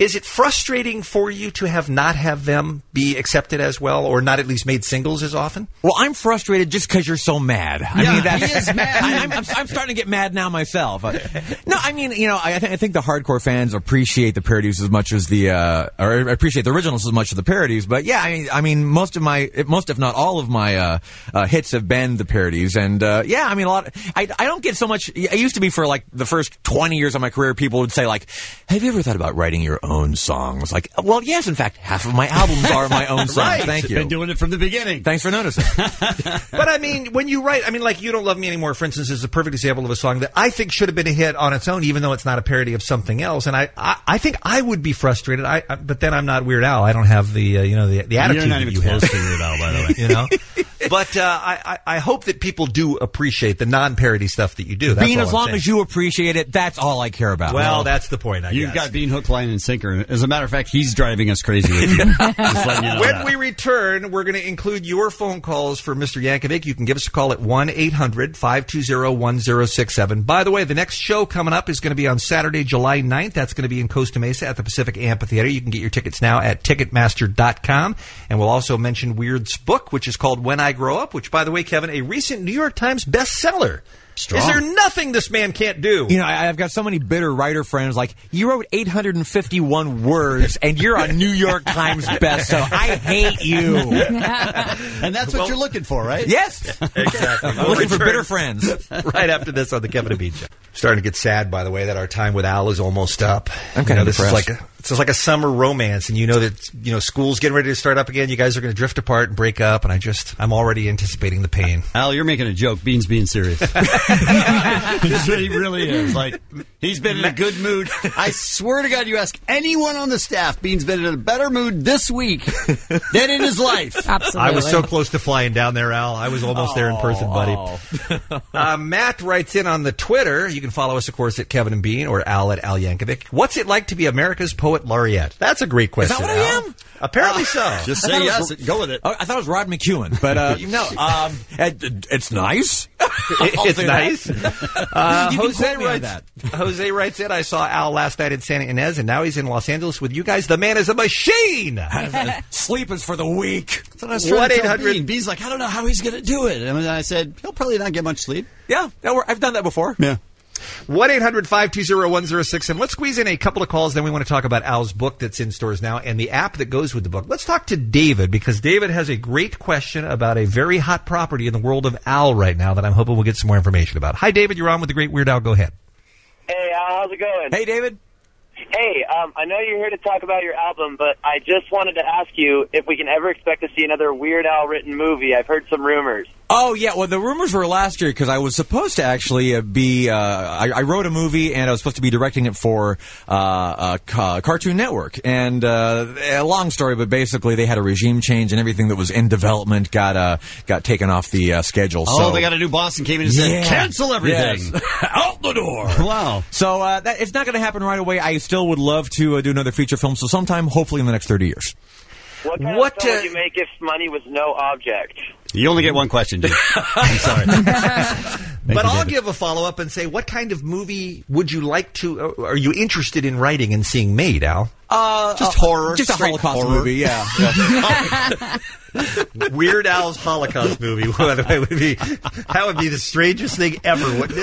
Speaker 2: Is it frustrating for you to have not have them be accepted as well, or not at least made singles as often?
Speaker 17: Well, I'm frustrated just because you're so mad. I
Speaker 3: Yeah,
Speaker 17: mean, that's,
Speaker 3: he is mad.
Speaker 17: I, I'm, I'm, I'm starting to get mad now myself. Uh, no, I mean, you know, I, th- I think the hardcore fans appreciate the parodies as much as the, uh, or appreciate the originals as much as the parodies. But yeah, I mean, I mean, most of my, most if not all of my uh, uh, hits have been the parodies, and uh, yeah, I mean, a lot. I, I don't get so much. I used to be for like the first twenty years of my career, people would say like, "Have you ever thought about writing your own songs?" Like, well, yes, in fact, half of my albums are my own songs.
Speaker 2: Right.
Speaker 17: Thank you.
Speaker 3: Been doing it from the beginning.
Speaker 17: Thanks for noticing.
Speaker 2: But I mean, when you write, I mean, like You Don't Love Me Anymore, for instance, is a perfect example of a song that I think should have been a hit on its own, even though it's not a parody of something else. And I, I, I think I would be frustrated. I, I, but then I'm not Weird Al. I don't have the, uh, you know, the, the attitude.
Speaker 3: You're not even
Speaker 2: you
Speaker 3: close
Speaker 2: have.
Speaker 3: to Weird Al, by the way.
Speaker 2: You know. But uh, I, I I hope that people do appreciate the non-parody stuff that you do. That's
Speaker 17: Bean,
Speaker 2: all
Speaker 17: as
Speaker 2: I'm
Speaker 17: long
Speaker 2: saying.
Speaker 17: as you appreciate it, that's all I care about.
Speaker 2: Well, that's the point, I
Speaker 3: You've
Speaker 2: guess.
Speaker 3: got Bean hook, line, and sinker. As a matter of fact, he's driving us crazy with you. Just letting you know
Speaker 2: When
Speaker 3: that.
Speaker 2: we return, we're going to include your phone calls for Mister Yankovic. You can give us a call at one eight hundred five two zero one zero six seven. By the way, the next show coming up is going to be on Saturday, July ninth. That's going to be in Costa Mesa at the Pacific Amphitheater. You can get your tickets now at ticketmaster dot com. And we'll also mention Weird's book, which is called When I Grow Up, which, by the way, Kevin, a recent New York Times bestseller.
Speaker 17: Strong.
Speaker 2: Is there nothing this man can't do?
Speaker 17: You know, I, I've got so many bitter writer friends like, you wrote eight hundred fifty-one words and you're a New York Times bestseller. I hate you.
Speaker 3: And that's what
Speaker 2: Well,
Speaker 3: you're looking for, right?
Speaker 17: Yes.
Speaker 2: Exactly.
Speaker 17: I'm looking for bitter friends.
Speaker 2: Right after this on the Kevin and Bean Show. Starting to get sad, by the way, that our time with Al is almost up.
Speaker 17: I'm
Speaker 2: You
Speaker 17: kind
Speaker 2: know,
Speaker 17: of
Speaker 2: this
Speaker 17: depressed.
Speaker 2: is like a, it's just like a summer romance, and you know that you know school's getting ready to start up again. You guys are going to drift apart and break up, and I just I'm already anticipating the pain.
Speaker 3: Al, you're making a joke. Bean's being serious. He really is. Like, he's been in a good mood. I swear to God, you ask anyone on the staff, Bean's been in a better mood this week than in his life.
Speaker 11: Absolutely.
Speaker 2: I was so close to flying down there, Al. I was almost there in person, buddy. Uh, Matt writes in on the Twitter. You can follow us, of course, at Kevin and Bean or Al at Al Yankovic. What's it like to be America's Poet Laureate? That's a great question.
Speaker 17: Is that what
Speaker 2: Al.
Speaker 17: I am?
Speaker 2: Apparently so.
Speaker 3: Just
Speaker 17: I
Speaker 3: say
Speaker 17: thought it
Speaker 3: yes
Speaker 17: was-
Speaker 3: and go with it.
Speaker 17: Oh, I thought it was Rod McEwen, but uh, no, um, it, it's nice. I'll
Speaker 2: It's
Speaker 17: say
Speaker 2: nice.
Speaker 17: that.
Speaker 2: Uh,
Speaker 17: You can
Speaker 2: Jose
Speaker 17: quote me on
Speaker 2: writes.
Speaker 17: that.
Speaker 2: Jose writes in. I saw Al last night in Santa Ynez, and now he's in Los Angeles with you guys. The man is a machine.
Speaker 17: Sleep is for the weak.
Speaker 3: That's what I was trying
Speaker 2: one
Speaker 3: to
Speaker 2: eight
Speaker 3: tell
Speaker 2: hundred
Speaker 3: Bean. Bean's like, I don't know how he's going to do it. And I said, he'll probably not get much sleep.
Speaker 17: Yeah, that wor- I've done that before.
Speaker 3: Yeah.
Speaker 2: one eight hundred five two zero one zero six seven. Let's squeeze in a couple of calls. Then we want to talk about Al's book that's in stores now and the app that goes with the book. Let's talk to David, because David has a great question about a very hot property in the world of Al right now that I'm hoping we'll get some more information about. Hi, David. You're on with the Great Weird Al. Go ahead.
Speaker 4: Hey, Al, how's it going?
Speaker 17: Hey, David.
Speaker 4: Hey, um, I know you're here to talk about your album, but I just wanted to ask you if we can ever expect to see another Weird Al written movie. I've heard some rumors.
Speaker 17: Oh, yeah. Well, the rumors were last year because I was supposed to actually uh, be, uh, I, I wrote a movie and I was supposed to be directing it for uh, uh, Ca- Cartoon Network. And uh, a long story, but basically they had a regime change and everything that was in development got uh, got taken off the uh, schedule.
Speaker 3: Oh,
Speaker 17: so.
Speaker 3: they got a new boss and came in and said,
Speaker 17: Yeah.
Speaker 3: cancel everything.
Speaker 17: Yes. Out the door.
Speaker 3: Wow.
Speaker 17: So uh, that, it's not going to happen right away. I still would love to uh, do another feature film, so sometime, hopefully in the next thirty years.
Speaker 4: What kind
Speaker 2: What,
Speaker 4: of film
Speaker 2: uh,
Speaker 4: would you make if money was no object?
Speaker 3: You only get one question, dude. I'm sorry.
Speaker 2: But
Speaker 3: you,
Speaker 2: I'll
Speaker 3: David.
Speaker 2: give a follow-up and say, what kind of movie would you like to, uh, are you interested in writing and seeing made, Al?
Speaker 17: Uh,
Speaker 3: Just
Speaker 17: uh,
Speaker 3: horror.
Speaker 17: Just a
Speaker 3: straight
Speaker 17: Holocaust
Speaker 3: horror.
Speaker 17: movie, yeah. yeah.
Speaker 2: Weird Al's Holocaust movie, by the way, would be that would be the strangest thing ever, wouldn't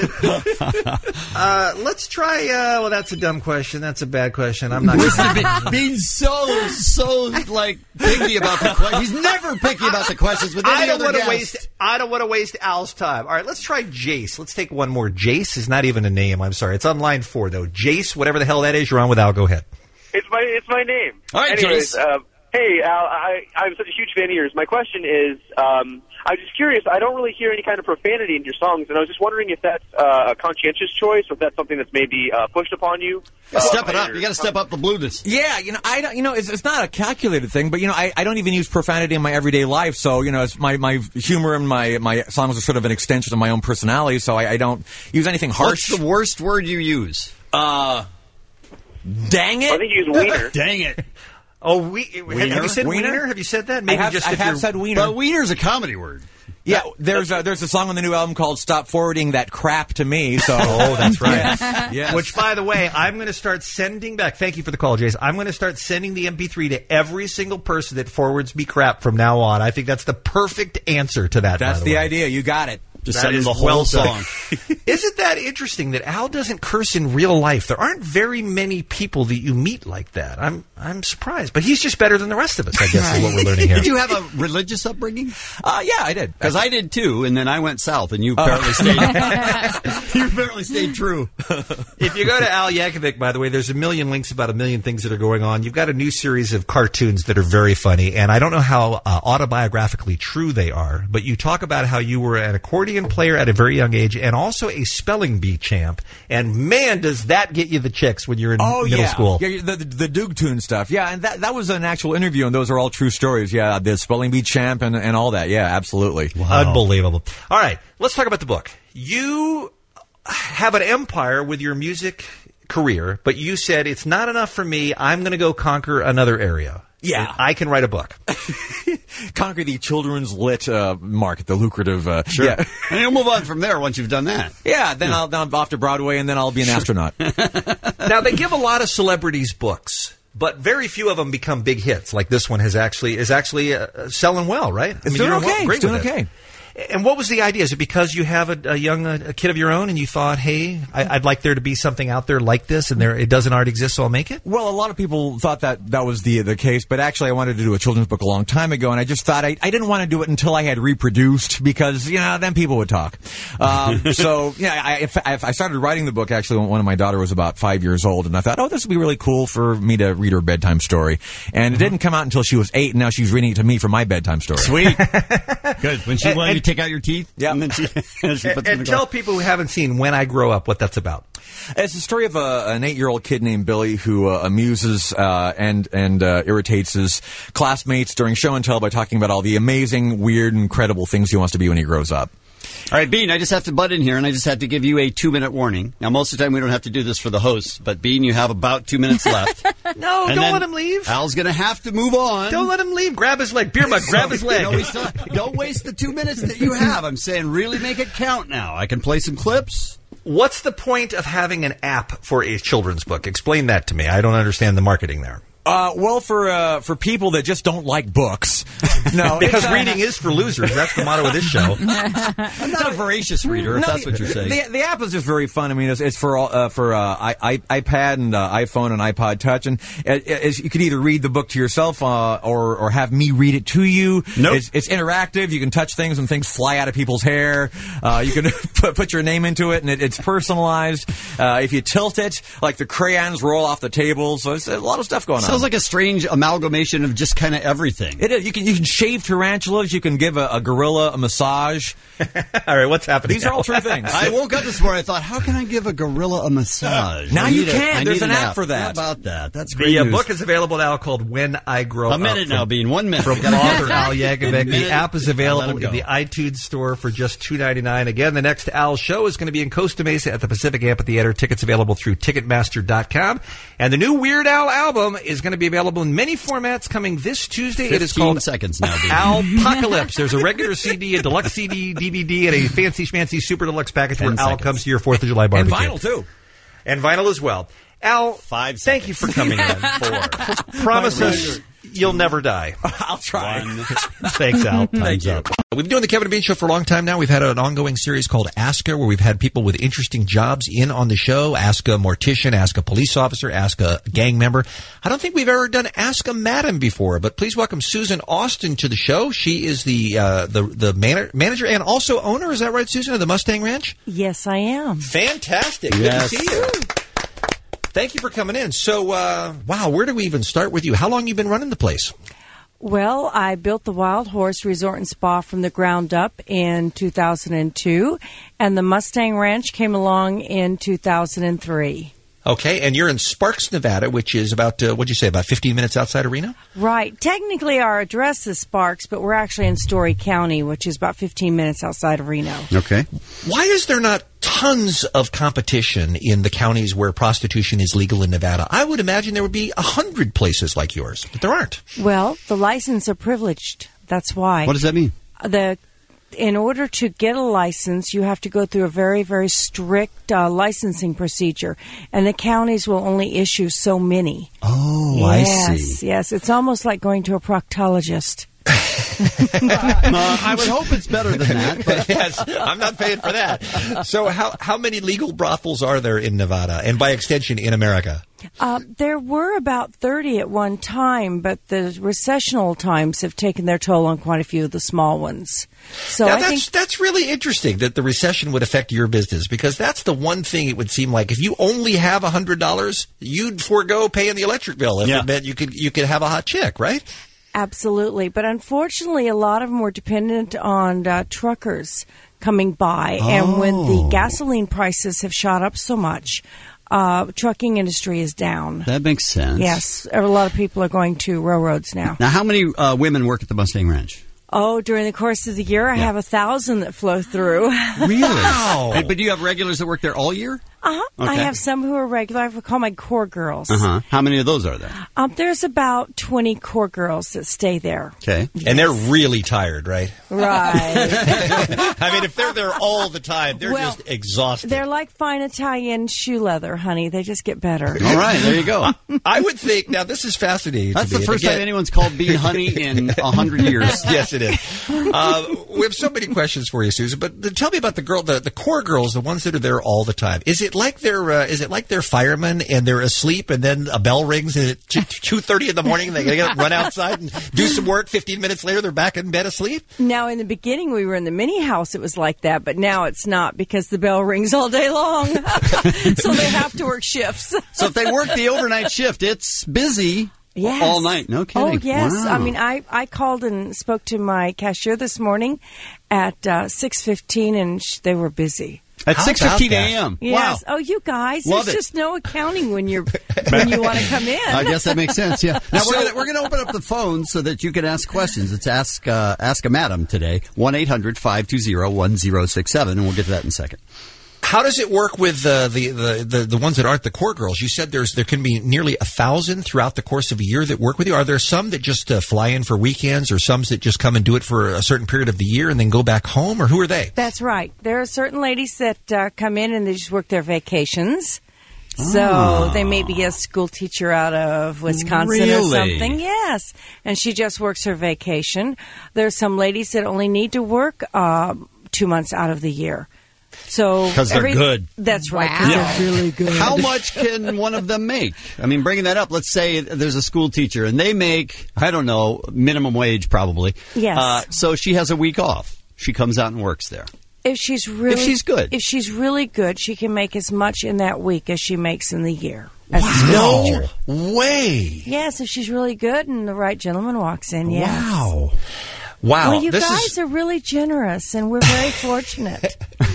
Speaker 2: it? Uh, let's try. Uh, well, that's a dumb question. That's a bad question. I'm not.
Speaker 3: Listen to
Speaker 2: Gonna,
Speaker 3: me, being so, so, like, picky about the questions. He's never picky about the questions with any
Speaker 2: I don't
Speaker 3: other
Speaker 2: want to
Speaker 3: guest.
Speaker 2: waste. I don't want to waste Al's time. All right, let's try Jace. Let's take one more. Jace is not even a name. I'm sorry. It's on line four though. Jace, whatever the hell that is. You're on with Al. Go ahead.
Speaker 16: It's my it's my name.
Speaker 3: All right,
Speaker 16: Anyways,
Speaker 3: Jace.
Speaker 16: uh, hey Al, I I'm such a huge fan of yours. My question is, um, I was just curious. I don't really hear any kind of profanity in your songs, and I was just wondering if that's uh, a conscientious choice, or if that's something that's maybe uh, pushed upon you. Uh,
Speaker 3: Step it
Speaker 16: by
Speaker 3: up.
Speaker 16: your-
Speaker 3: You got to step up the blueness.
Speaker 17: Yeah, you know, I don't, you know, it's, it's not a calculated thing, but you know, I, I don't even use profanity in my everyday life. So, you know, it's my, my humor and my, my songs are sort of an extension of my own personality. So I, I don't use anything harsh.
Speaker 3: What's the worst word you use?
Speaker 17: Uh, dang it.
Speaker 16: I think you use wiener.
Speaker 3: Dang it.
Speaker 2: Oh, we, have, have you said
Speaker 17: Wiener?
Speaker 2: wiener? Have you said that?
Speaker 17: I
Speaker 2: Maybe
Speaker 17: have,
Speaker 2: just
Speaker 17: I
Speaker 2: if
Speaker 17: have
Speaker 2: you're,
Speaker 17: said wiener.
Speaker 3: But wiener's a comedy word.
Speaker 17: Yeah, there's a, there's a song on the new album called "Stop Forwarding That Crap to Me." So,
Speaker 2: oh, that's right.
Speaker 17: Yes. Yes.
Speaker 2: Which, by the way, I'm going to start sending back. Thank you for the call, Jace. I'm going to start sending the M P three to every single person that forwards me crap from now on. I think that's the perfect answer to that.
Speaker 17: That's
Speaker 2: by
Speaker 17: the,
Speaker 2: the way.
Speaker 17: idea. You got it.
Speaker 3: Just
Speaker 2: That
Speaker 3: send him
Speaker 2: is
Speaker 3: the whole
Speaker 2: well
Speaker 3: song.
Speaker 2: Isn't that interesting that Al doesn't curse in real life? There aren't very many people that you meet like that. I'm I'm surprised, but he's just better than the rest of us. I guess is what we're learning here.
Speaker 3: Did you have a religious upbringing?
Speaker 17: Uh, yeah, I did.
Speaker 3: Because I did too, and then I went south, and you apparently stayed. You apparently stayed true.
Speaker 2: If you go to Al Yankovic, by the way, there's a million links about a million things that are going on. You've got a new series of cartoons that are very funny, and I don't know how uh, autobiographically true they are, but you talk about how you were an accordion player at a very young age and also a spelling bee champ, and man, does that get you the chicks when you're in
Speaker 17: Oh
Speaker 2: middle
Speaker 17: yeah,
Speaker 2: school.
Speaker 17: yeah the, the the Doog Tune stuff. Yeah, and that that was an actual interview, and those are all true stories. Yeah, the spelling bee champ and and all that. Yeah, absolutely.
Speaker 2: Unbelievable. All right, let's talk about the book. You have an empire with your music career, but you said it's not enough for me. I'm going to go conquer another area.
Speaker 17: Yeah.
Speaker 2: I can write a book.
Speaker 17: Conquer the children's lit uh, market, the lucrative. Uh,
Speaker 3: Sure.
Speaker 17: Yeah.
Speaker 3: And you'll move on from there once you've done that.
Speaker 17: Yeah, then I'll then I'm off to Broadway, and then I'll be an astronaut.
Speaker 2: Now, they give a lot of celebrities books, but very few of them become big hits. Like this one has actually is actually uh, selling well, right?
Speaker 17: It's doing
Speaker 2: you're
Speaker 17: okay.
Speaker 2: great
Speaker 17: It's doing
Speaker 2: with it.
Speaker 17: okay.
Speaker 2: And what was the idea? Is it because you have a, a young a, a kid of your own, and you thought, "Hey, I, I'd like there to be something out there like this, and there it doesn't already exist, so I'll make it"?
Speaker 17: Well, a lot of people thought that that was the the case, but actually, I wanted to do a children's book a long time ago, and I just thought I, I didn't want to do it until I had reproduced because you know then people would talk. Um, so yeah, I, if, if I started writing the book actually when one of my daughter was about five years old, and I thought, oh, this would be really cool for me to read her bedtime story, and it didn't come out until she was eight, and now she's reading it to me for my bedtime story.
Speaker 3: Sweet, good. When she
Speaker 2: And-
Speaker 3: wanted
Speaker 2: and-
Speaker 3: you take out your teeth,
Speaker 17: yeah,
Speaker 3: and then she, and she
Speaker 2: And,
Speaker 3: puts them in
Speaker 2: and
Speaker 3: the
Speaker 2: tell
Speaker 3: glass.
Speaker 2: people who haven't seen When I Grow Up what that's about.
Speaker 17: It's the story of a, an eight-year-old kid named Billy who uh, amuses uh, and and uh, irritates his classmates during show and tell by talking about all the amazing, weird, incredible things he wants to be when he grows up.
Speaker 3: All right, Bean, I just have to butt in here, and I just have to give you a two-minute warning. Now, most of the time we don't have to do this for the hosts, but Bean, you have about two minutes left.
Speaker 2: No,
Speaker 3: And
Speaker 2: don't
Speaker 3: then
Speaker 2: let him leave.
Speaker 3: Al's going to have to move on.
Speaker 2: Don't let him leave. Grab his leg. Beer mug, grab his leg.
Speaker 3: No, we still, don't waste the two minutes that you have. I'm saying really make it count now. I can play some clips.
Speaker 2: What's the point of having an app for a children's book? Explain that to me. I don't understand the marketing there.
Speaker 17: Uh, well, for uh, for people that just don't like books, no,
Speaker 2: Because
Speaker 17: it's, uh,
Speaker 2: reading is for losers. That's the motto of this show.
Speaker 3: I'm not a voracious reader, if
Speaker 17: No,
Speaker 3: that's what you're saying.
Speaker 17: The, the app is just very fun. I mean, it's, it's for all, uh, for uh, I, I, iPad and uh, iPhone and iPod Touch, and it, it's, you can either read the book to yourself uh, or or have me read it to you.
Speaker 3: Nope.
Speaker 17: It's, it's interactive. You can touch things and things fly out of people's hair. Uh, you can put, put your name into it, and it, it's personalized. Uh, if you tilt it, like the crayons roll off the table. So it's a lot of stuff going on.
Speaker 3: Sounds like a strange amalgamation of just kind of everything.
Speaker 17: It is. You can you can shave tarantulas. You can give a, a gorilla a massage.
Speaker 2: All right, what's happening?
Speaker 17: These are all true things.
Speaker 3: I woke up this morning. I thought, how can I give a gorilla a massage?
Speaker 17: Now
Speaker 3: I
Speaker 17: you
Speaker 3: need a-
Speaker 17: can.
Speaker 3: I
Speaker 17: There's
Speaker 3: need
Speaker 17: an app for that.
Speaker 3: How about that? That's great
Speaker 2: The uh,
Speaker 3: news.
Speaker 2: book is available now called When I Grow
Speaker 3: A
Speaker 2: Up.
Speaker 3: minute now,
Speaker 2: from-
Speaker 3: Bean. One minute.
Speaker 2: From
Speaker 3: We gotta get
Speaker 2: author
Speaker 3: there.
Speaker 2: Al Yankovic. The
Speaker 3: Minute.
Speaker 2: app is
Speaker 3: Let
Speaker 2: available
Speaker 3: him
Speaker 2: in
Speaker 3: go.
Speaker 2: the iTunes store for just two ninety-nine. Again, the next Al show is going to be in Costa Mesa at the Pacific Amphitheater. Tickets available through Ticketmaster dot com. And the new Weird Al album is going to be available in many formats coming this Tuesday. It is
Speaker 3: fifteen
Speaker 2: called
Speaker 3: seconds now, Bean.
Speaker 2: Alpocalypse. There's a regular C D, a deluxe C D, D V D, and a fancy schmancy super deluxe package where
Speaker 3: Ten
Speaker 2: Al
Speaker 3: seconds.
Speaker 2: comes to your fourth of July
Speaker 17: And
Speaker 2: barbecue.
Speaker 17: vinyl too.
Speaker 2: And vinyl as well. Al,
Speaker 3: Five
Speaker 2: thank you for coming in. Four. Promise us you'll never die.
Speaker 17: I'll try.
Speaker 2: Thanks, Al.
Speaker 3: Time's up.
Speaker 2: We've been doing the Kevin and Bean Show for a long time now. We've had an ongoing series called Ask Her, where we've had people with interesting jobs in on the show. Ask a mortician, ask a police officer, ask a gang member. I don't think we've ever done Ask a Madam before, but please welcome Susan Austin to the show. She is the uh, the the man- manager and also owner. Is that right, Susan, of the Mustang Ranch?
Speaker 5: Yes, I am.
Speaker 2: Fantastic.
Speaker 3: Yes.
Speaker 2: Good to see you. Thank you for coming in. So, uh, wow, where do we even start with you? How long you been running the place?
Speaker 5: Well, I built the Wild Horse Resort and Spa from the ground up in two thousand two, and the Mustang Ranch came along in two thousand three.
Speaker 2: Okay, and you're in Sparks, Nevada, which is about, uh, what'd you say, about fifteen minutes outside of Reno?
Speaker 5: Right. Technically, our address is Sparks, but we're actually in Story County, which is about fifteen minutes outside of Reno.
Speaker 3: Okay.
Speaker 2: Why is there not tons of competition in the counties where prostitution is legal in Nevada? I would imagine there would be a hundred places like yours, but there aren't.
Speaker 5: Well, the license are privileged. That's why.
Speaker 3: What does that mean?
Speaker 5: The in order to get a license, you have to go through a very, very strict uh, licensing procedure, and the counties will only issue so many.
Speaker 3: Oh,
Speaker 5: yes,
Speaker 3: I see.
Speaker 5: Yes, it's almost like going to a proctologist.
Speaker 3: uh, I would hope it's better than that. But
Speaker 2: yes, I'm not paying for that. So how how many legal brothels are there in Nevada, and by extension in America?
Speaker 5: Uh, there were about thirty at one time, but the recessional times have taken their toll on quite a few of the small ones. So
Speaker 2: now,
Speaker 5: I
Speaker 2: that's
Speaker 5: think
Speaker 2: that's really interesting that the recession would affect your business, because that's the one thing it would seem like if you only have a hundred dollars, you'd forego paying the electric bill if
Speaker 5: Yeah.
Speaker 2: it meant you could you could have a hot chick, right?
Speaker 5: absolutely. But unfortunately, a lot of them were dependent on uh, truckers coming by, and when the
Speaker 3: Oh.
Speaker 5: gasoline prices have shot up so much, uh, trucking industry is down.
Speaker 3: that makes sense.
Speaker 5: Yes, a lot of people are going to railroads now.
Speaker 3: Now, how many uh, women work at the Mustang Ranch?
Speaker 5: Oh, during the course of the year, I
Speaker 3: Yeah.
Speaker 5: have a thousand that flow through.
Speaker 3: Really? And- but do you have regulars that work there all year?
Speaker 5: Uh-huh. I
Speaker 3: Okay.
Speaker 5: have some who are regular. I call my core girls.
Speaker 3: Uh-huh. How many of those are there?
Speaker 5: Um, there's about twenty core girls that stay there.
Speaker 3: Okay.
Speaker 2: And they're really tired, right?
Speaker 5: Right.
Speaker 2: I mean, if they're there all the time, they're
Speaker 5: Well,
Speaker 2: just exhausted.
Speaker 5: They're like fine Italian shoe leather, honey. They just get better.
Speaker 3: All right, there you go.
Speaker 2: I, I would think, now this is fascinating
Speaker 3: That's
Speaker 2: to
Speaker 3: the
Speaker 2: me.
Speaker 3: first
Speaker 2: Again-
Speaker 3: time anyone's called bean honey in a hundred years.
Speaker 2: Yes, it is. Uh, we have so many questions for you, Susan. But th- tell me about the girl, the, the core girls, the ones that are there all the time. Is it like they're uh, is it like they're firemen and they're asleep, and then a bell rings and at two thirty in the morning and they got to run outside and do some work? Fifteen minutes later, they're back in bed asleep.
Speaker 5: Now, in the beginning, we were in the mini house. It was like that, but now it's not because the bell rings all day long, so they have to work shifts.
Speaker 3: So if they work the overnight shift, it's busy
Speaker 5: Yes.
Speaker 3: all night. No kidding.
Speaker 5: Oh, yes.
Speaker 3: Wow.
Speaker 5: I mean, I, I called and spoke to my cashier this morning at uh, six fifteen, and sh- they were busy.
Speaker 3: At six fifteen a.m.
Speaker 5: Yes.
Speaker 3: Wow.
Speaker 5: Oh, you guys,
Speaker 3: Love
Speaker 5: there's
Speaker 3: it.
Speaker 5: just no accounting when you're when you want to come in.
Speaker 3: I guess that makes sense. Yeah. Now
Speaker 5: So-
Speaker 3: we're gonna, we're going to open up the phone so that you can ask questions. It's ask uh, ask a madam today. One eight hundred five two zero one zero six seven, and we'll get to that in a second.
Speaker 2: How does it work with uh, the, the, the the ones that aren't the core girls? You said there's there can be nearly a thousand throughout the course of a year that work with you. Are there some that just uh, fly in for weekends, or some that just come and do it for a certain period of the year and then go back home, or who are they?
Speaker 5: That's right. There are certain ladies that uh, come in and they just work their vacations. So
Speaker 3: Ah.
Speaker 5: they may be a school teacher out of Wisconsin or
Speaker 3: Really?
Speaker 5: something. Yes. And she just works her vacation. There's some ladies that only need to work uh, two months out of the year. So
Speaker 3: 'Cause they're
Speaker 5: every-
Speaker 3: good.
Speaker 5: That's right. 'Cause they're really good.
Speaker 3: How much can one of them make? I mean, bringing that up, let's say there's a school teacher and they make, I don't know, minimum wage probably.
Speaker 5: Yes.
Speaker 3: Uh, so she has a week off. She comes out and works there.
Speaker 5: If she's really,
Speaker 3: If she's good.
Speaker 5: if she's really good, she can make as much in that week as she makes in the year. As a
Speaker 2: Wow.
Speaker 5: school teacher.
Speaker 2: No way.
Speaker 5: Yes, if she's really good and the right gentleman walks in. Yes.
Speaker 2: Wow. Wow.
Speaker 5: Well, you
Speaker 2: this
Speaker 5: guys
Speaker 2: is
Speaker 5: are really generous, and we're very fortunate.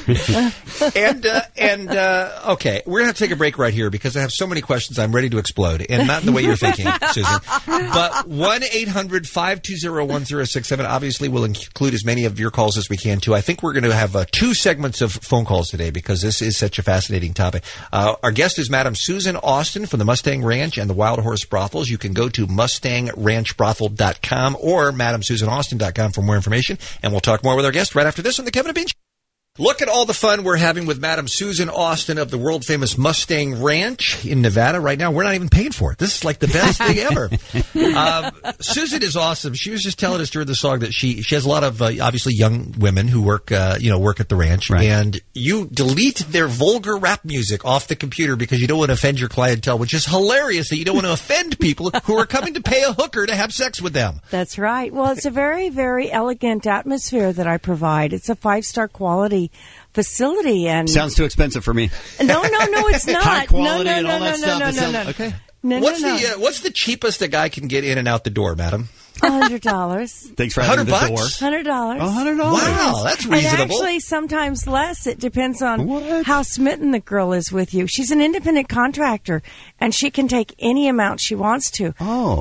Speaker 2: and uh, and uh, okay, we're gonna have to take a break right here because I have so many questions. I'm ready to explode, and not in the way you're thinking, Susan. But one eight hundred five two zero one zero six seven. Obviously, we'll include as many of your calls as we can too. I think we're going to have uh, two segments of phone calls today because this is such a fascinating topic. Uh, our guest is Madam Susan Austin from the Mustang Ranch and the Wild Horse Brothels. You can go to mustang ranch brothel dot com or madam susan austin dot com for more information, and we'll talk more with our guest right after this on the Kevin and Bean Show. Look at all the fun we're having with Madam Susan Austin of the world-famous Mustang Ranch in Nevada right now. We're not even paying for it. This is like the best thing ever. Um, Susan is awesome. She was just telling us during the song that she she has a lot of uh, obviously young women who work uh, you know work at the ranch, and you delete their vulgar rap music off the computer because you don't want to offend your clientele, which is hilarious that you don't want to offend people who are coming to pay a hooker to have sex with them.
Speaker 5: That's right. Well, it's a very, very elegant atmosphere that I provide. It's a five-star quality facility, and
Speaker 3: Sounds too expensive for me.
Speaker 5: no, no, no, it's not.
Speaker 3: High quality
Speaker 5: no, no,
Speaker 3: and
Speaker 5: no,
Speaker 3: all
Speaker 5: no,
Speaker 3: that
Speaker 5: no,
Speaker 3: stuff.
Speaker 5: no,
Speaker 3: It
Speaker 5: no,
Speaker 3: sounds-
Speaker 5: no.
Speaker 3: okay.
Speaker 5: No, no,
Speaker 2: what's
Speaker 5: no.
Speaker 2: the uh, what's the cheapest a guy can get in and out the door, Madam?
Speaker 5: A hundred dollars.
Speaker 3: Thanks for having the
Speaker 2: Hundred
Speaker 3: door.
Speaker 2: bucks?
Speaker 5: Hundred dollars.
Speaker 3: Oh, hundred dollars.
Speaker 2: Wow, that's
Speaker 5: And
Speaker 2: reasonable.
Speaker 5: actually, sometimes less. It depends on how smitten the girl is with you. She's an independent contractor, and she can take any amount she wants to.
Speaker 3: Oh.
Speaker 5: But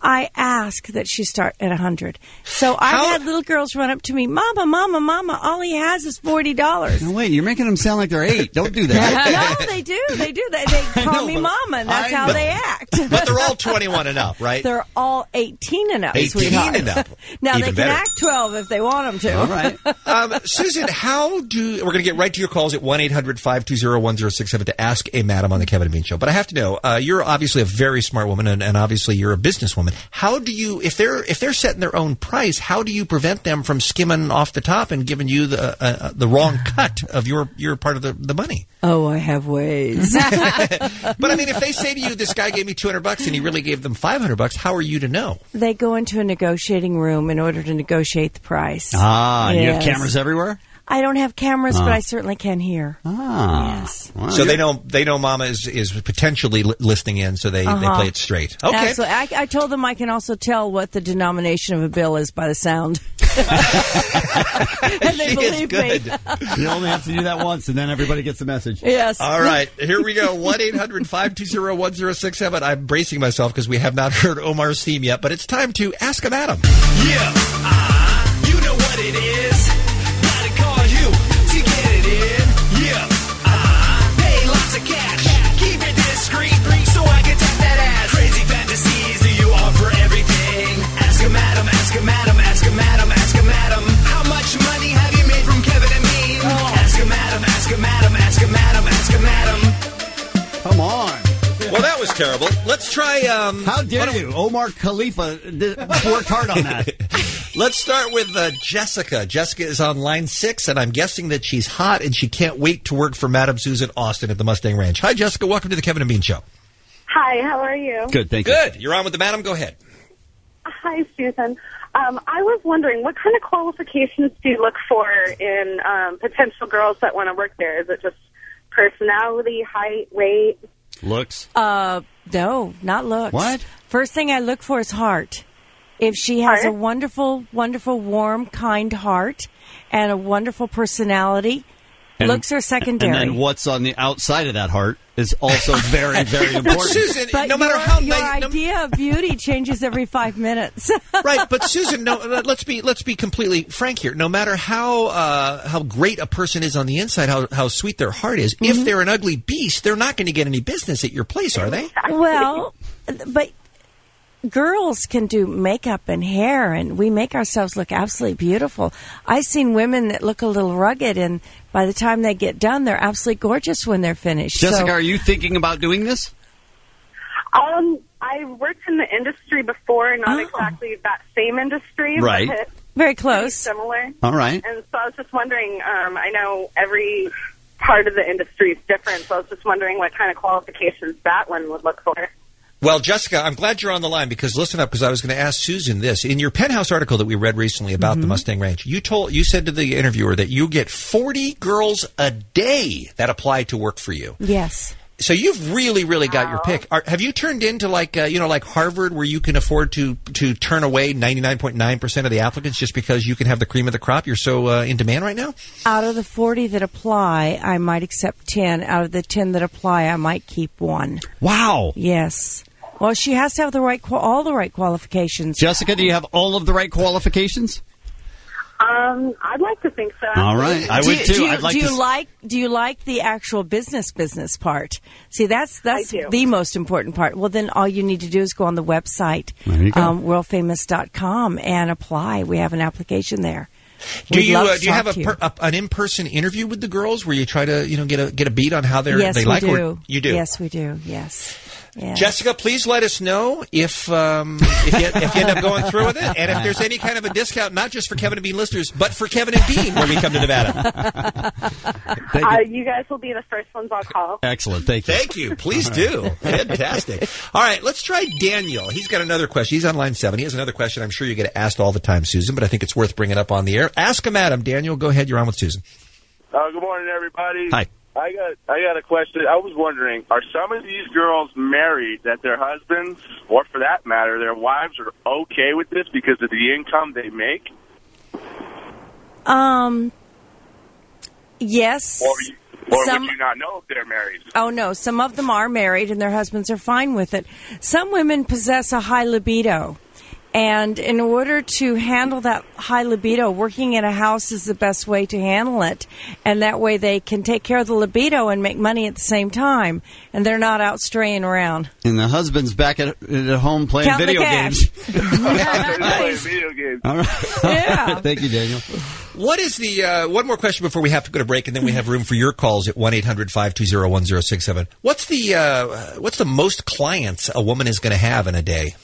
Speaker 5: I ask that she start at a hundred. So I've had little girls run up to me, Mama, Mama, Mama. All he has is forty dollars.
Speaker 3: No, wait, you're making them sound like they're eight. Don't do that.
Speaker 5: No, they do. They do. They, they call
Speaker 2: know,
Speaker 5: me
Speaker 2: but
Speaker 5: Mama, and that's
Speaker 2: I
Speaker 5: how
Speaker 2: know.
Speaker 5: they act.
Speaker 2: But they're all twenty-one and up, right?
Speaker 5: They're all eighteen and up.
Speaker 2: eighteen
Speaker 5: sweetheart.
Speaker 2: and up.
Speaker 5: Now
Speaker 2: Even
Speaker 5: they can
Speaker 2: better.
Speaker 5: act twelve if they want them to.
Speaker 2: All right. Um, Susan, how do... We're going to get right to your calls at one eight hundred five two zero one zero six seven to ask a madam on the Kevin and Bean Show. But I have to know, uh, you're obviously a very smart woman, and, and obviously you're a businesswoman. How do you... If they're if they're setting their own price, how do you prevent them from skimming off the top and giving you the uh, the wrong cut of your, your part of the, the money?
Speaker 5: Oh, I have ways.
Speaker 2: But I mean, if they say to you, this guy gave me two hundred bucks and he really gave them five hundred bucks, how are you to know?
Speaker 5: They go into a negotiating room in order to negotiate the price.
Speaker 3: Ah, you have
Speaker 5: Yes.
Speaker 3: cameras everywhere?
Speaker 5: I don't have cameras,
Speaker 2: Ah.
Speaker 5: but I certainly can hear.
Speaker 3: Ah.
Speaker 5: Yes.
Speaker 2: So they know they know Mama is, is potentially li- listening in, so they, they
Speaker 5: Uh-huh.
Speaker 2: play it straight. Okay.
Speaker 5: Absolutely. I, I told them I can also tell what the denomination of a bill is by the sound. And they
Speaker 3: She is
Speaker 5: believe
Speaker 3: good.
Speaker 5: me.
Speaker 3: You only have to do that once, and then everybody gets the message.
Speaker 5: Yes.
Speaker 2: All right, here we go. one eight hundred five two zero one zero six seven. I'm bracing myself because we have not heard Omar's theme yet, but it's time to ask a madam.
Speaker 8: Yeah, uh, you know what it is. Gotta call you to get it in. Yeah, uh, pay lots of cash. Keep it discreet so I can tap that ass. Crazy fantasies, do you offer everything? Ask a madam, ask a madam, ask a madam, ask a madam. How much money have you made from Kevin and me? Ask a madam, ask a madam, ask a madam, ask a madam.
Speaker 3: Come on.
Speaker 2: Well, that was terrible. Let's try. Um,
Speaker 3: How dare you? Omar Khalifa did, worked hard on that.
Speaker 2: Let's start with uh, Jessica. Jessica is on line six, and I'm guessing that she's hot and she can't wait to work for Madam Susan Austin at the Mustang Ranch. Hi, Jessica. Welcome to the Kevin and Bean Show.
Speaker 6: Hi, how are you?
Speaker 3: Good, thank you.
Speaker 2: Good. You're on with the madam. Go ahead.
Speaker 6: Hi, Susan. Um, I was wondering, what kind of qualifications do you look for in um, potential girls that want to work there? Is it just personality, height, weight?
Speaker 3: Looks.
Speaker 5: Uh, no, not looks.
Speaker 3: What?
Speaker 5: First thing I look for is heart. If she has
Speaker 6: Heart?
Speaker 5: a wonderful, wonderful, warm, kind heart and a wonderful personality,
Speaker 3: And-
Speaker 5: looks are secondary.
Speaker 3: And then what's on the outside of that heart is also very, very important.
Speaker 2: Susan,
Speaker 5: But
Speaker 2: no matter
Speaker 5: your,
Speaker 2: how
Speaker 5: your
Speaker 2: nice, no-
Speaker 5: idea of beauty changes every five minutes.
Speaker 2: right? But Susan, no. uh, Let's be let's be completely frank here. No matter how uh, how great a person is on the inside, how how sweet their heart is,
Speaker 5: Mm-hmm.
Speaker 2: if they're an ugly beast, they're not going to get any business at your place, are they?
Speaker 5: Well, but girls can do makeup and hair, and we make ourselves look absolutely beautiful. I've seen women that look a little rugged, and by the time they get done, they're absolutely gorgeous when they're finished.
Speaker 3: Jessica,
Speaker 5: So-
Speaker 3: are you thinking about doing this?
Speaker 6: Um, I worked in the industry before, not
Speaker 5: Oh.
Speaker 6: exactly that same industry,
Speaker 3: Right.
Speaker 6: but
Speaker 5: very close,
Speaker 6: similar.
Speaker 3: All right.
Speaker 6: And so I was just wondering. Um, I know every part of the industry is different, so I was just wondering what kind of qualifications that one would look for.
Speaker 2: Well, Jessica, I'm glad you're on the line because listen up, because I was going to ask Susan this. In your Penthouse article that we read recently about
Speaker 5: Mm-hmm.
Speaker 2: the Mustang Ranch, you told you said to the interviewer that you get forty girls a day that apply to work for you.
Speaker 5: Yes.
Speaker 2: So you've really, really got your pick. Are, have you turned into like uh, you know, like Harvard, where you can afford to to turn away ninety-nine point nine percent of the applicants just because you can have the cream of the crop? You're so uh, in demand right now.
Speaker 5: Out of the forty that apply, I might accept ten. Out of the ten that apply, I might keep one.
Speaker 3: Wow.
Speaker 5: Yes. Well, she has to have the right, qual- all the right qualifications.
Speaker 3: Jessica, do you have all of the right qualifications?
Speaker 6: Um, I'd like to think so.
Speaker 3: All right. I
Speaker 5: do,
Speaker 3: would
Speaker 5: you-
Speaker 3: too.
Speaker 5: Do you,
Speaker 3: I'd like
Speaker 5: do
Speaker 3: to
Speaker 5: you
Speaker 3: s-
Speaker 5: like do you like the actual business business part? See, that's that's
Speaker 6: I do.
Speaker 5: the most important part. Well, then all you need to do is go on the website,
Speaker 3: There you go.
Speaker 5: um, world famous dot com, and apply. We have an application there.
Speaker 2: Do
Speaker 5: We'd
Speaker 2: you
Speaker 5: love
Speaker 2: uh,
Speaker 5: to
Speaker 2: do you have
Speaker 5: talk
Speaker 2: a,
Speaker 5: to
Speaker 2: per, a an in person interview with the girls where you try to you know get a get a beat on how they're
Speaker 5: Yes,
Speaker 2: they
Speaker 5: we
Speaker 2: like
Speaker 5: do.
Speaker 2: or you do?
Speaker 5: Yes, we do. Yes. Yes.
Speaker 2: Jessica, please let us know if um, if, you, if you end up going through with it, and if there's any kind of a discount, not just for Kevin and Bean listeners, but for Kevin and Bean when we come to Nevada.
Speaker 3: Thank
Speaker 6: Uh,
Speaker 3: you.
Speaker 6: you guys will be the first ones I'll call.
Speaker 3: Excellent. Thank you.
Speaker 2: Thank you. Please do. Fantastic. All right, let's try Daniel. He's got another question. He's on line seven. He has another question I'm sure you get asked all the time, Susan, but I think it's worth bringing up on the air. Ask him, Adam. Daniel, go ahead. You're on with Susan.
Speaker 15: Uh, good morning, everybody.
Speaker 3: Hi.
Speaker 15: I got I got a question. I was wondering, are some of these girls married that their husbands, or for that matter, their wives, are okay with this because of the income they make?
Speaker 5: Um. Yes.
Speaker 15: Or
Speaker 19: Or
Speaker 5: Some-
Speaker 19: would you not know if they're married?
Speaker 5: Oh, no. Some of them are married and their husbands are fine with it. Some women possess a high libido. And in order to handle that high libido, working in a house is the best way to handle it. And that way they can take care of the libido and make money at the same time. And they're not out straying around.
Speaker 3: And the husband's back at, at home playing
Speaker 5: Counting
Speaker 3: video
Speaker 5: the cash.
Speaker 3: games.
Speaker 19: Video games.
Speaker 3: All right.
Speaker 5: Yeah.
Speaker 3: Thank you, Daniel.
Speaker 2: What is the uh, one more question before we have to go to break, and then we have room for your calls at one eight hundred five two zero one zero six seven. What's the uh, what's the most clients a woman is going to have in a day?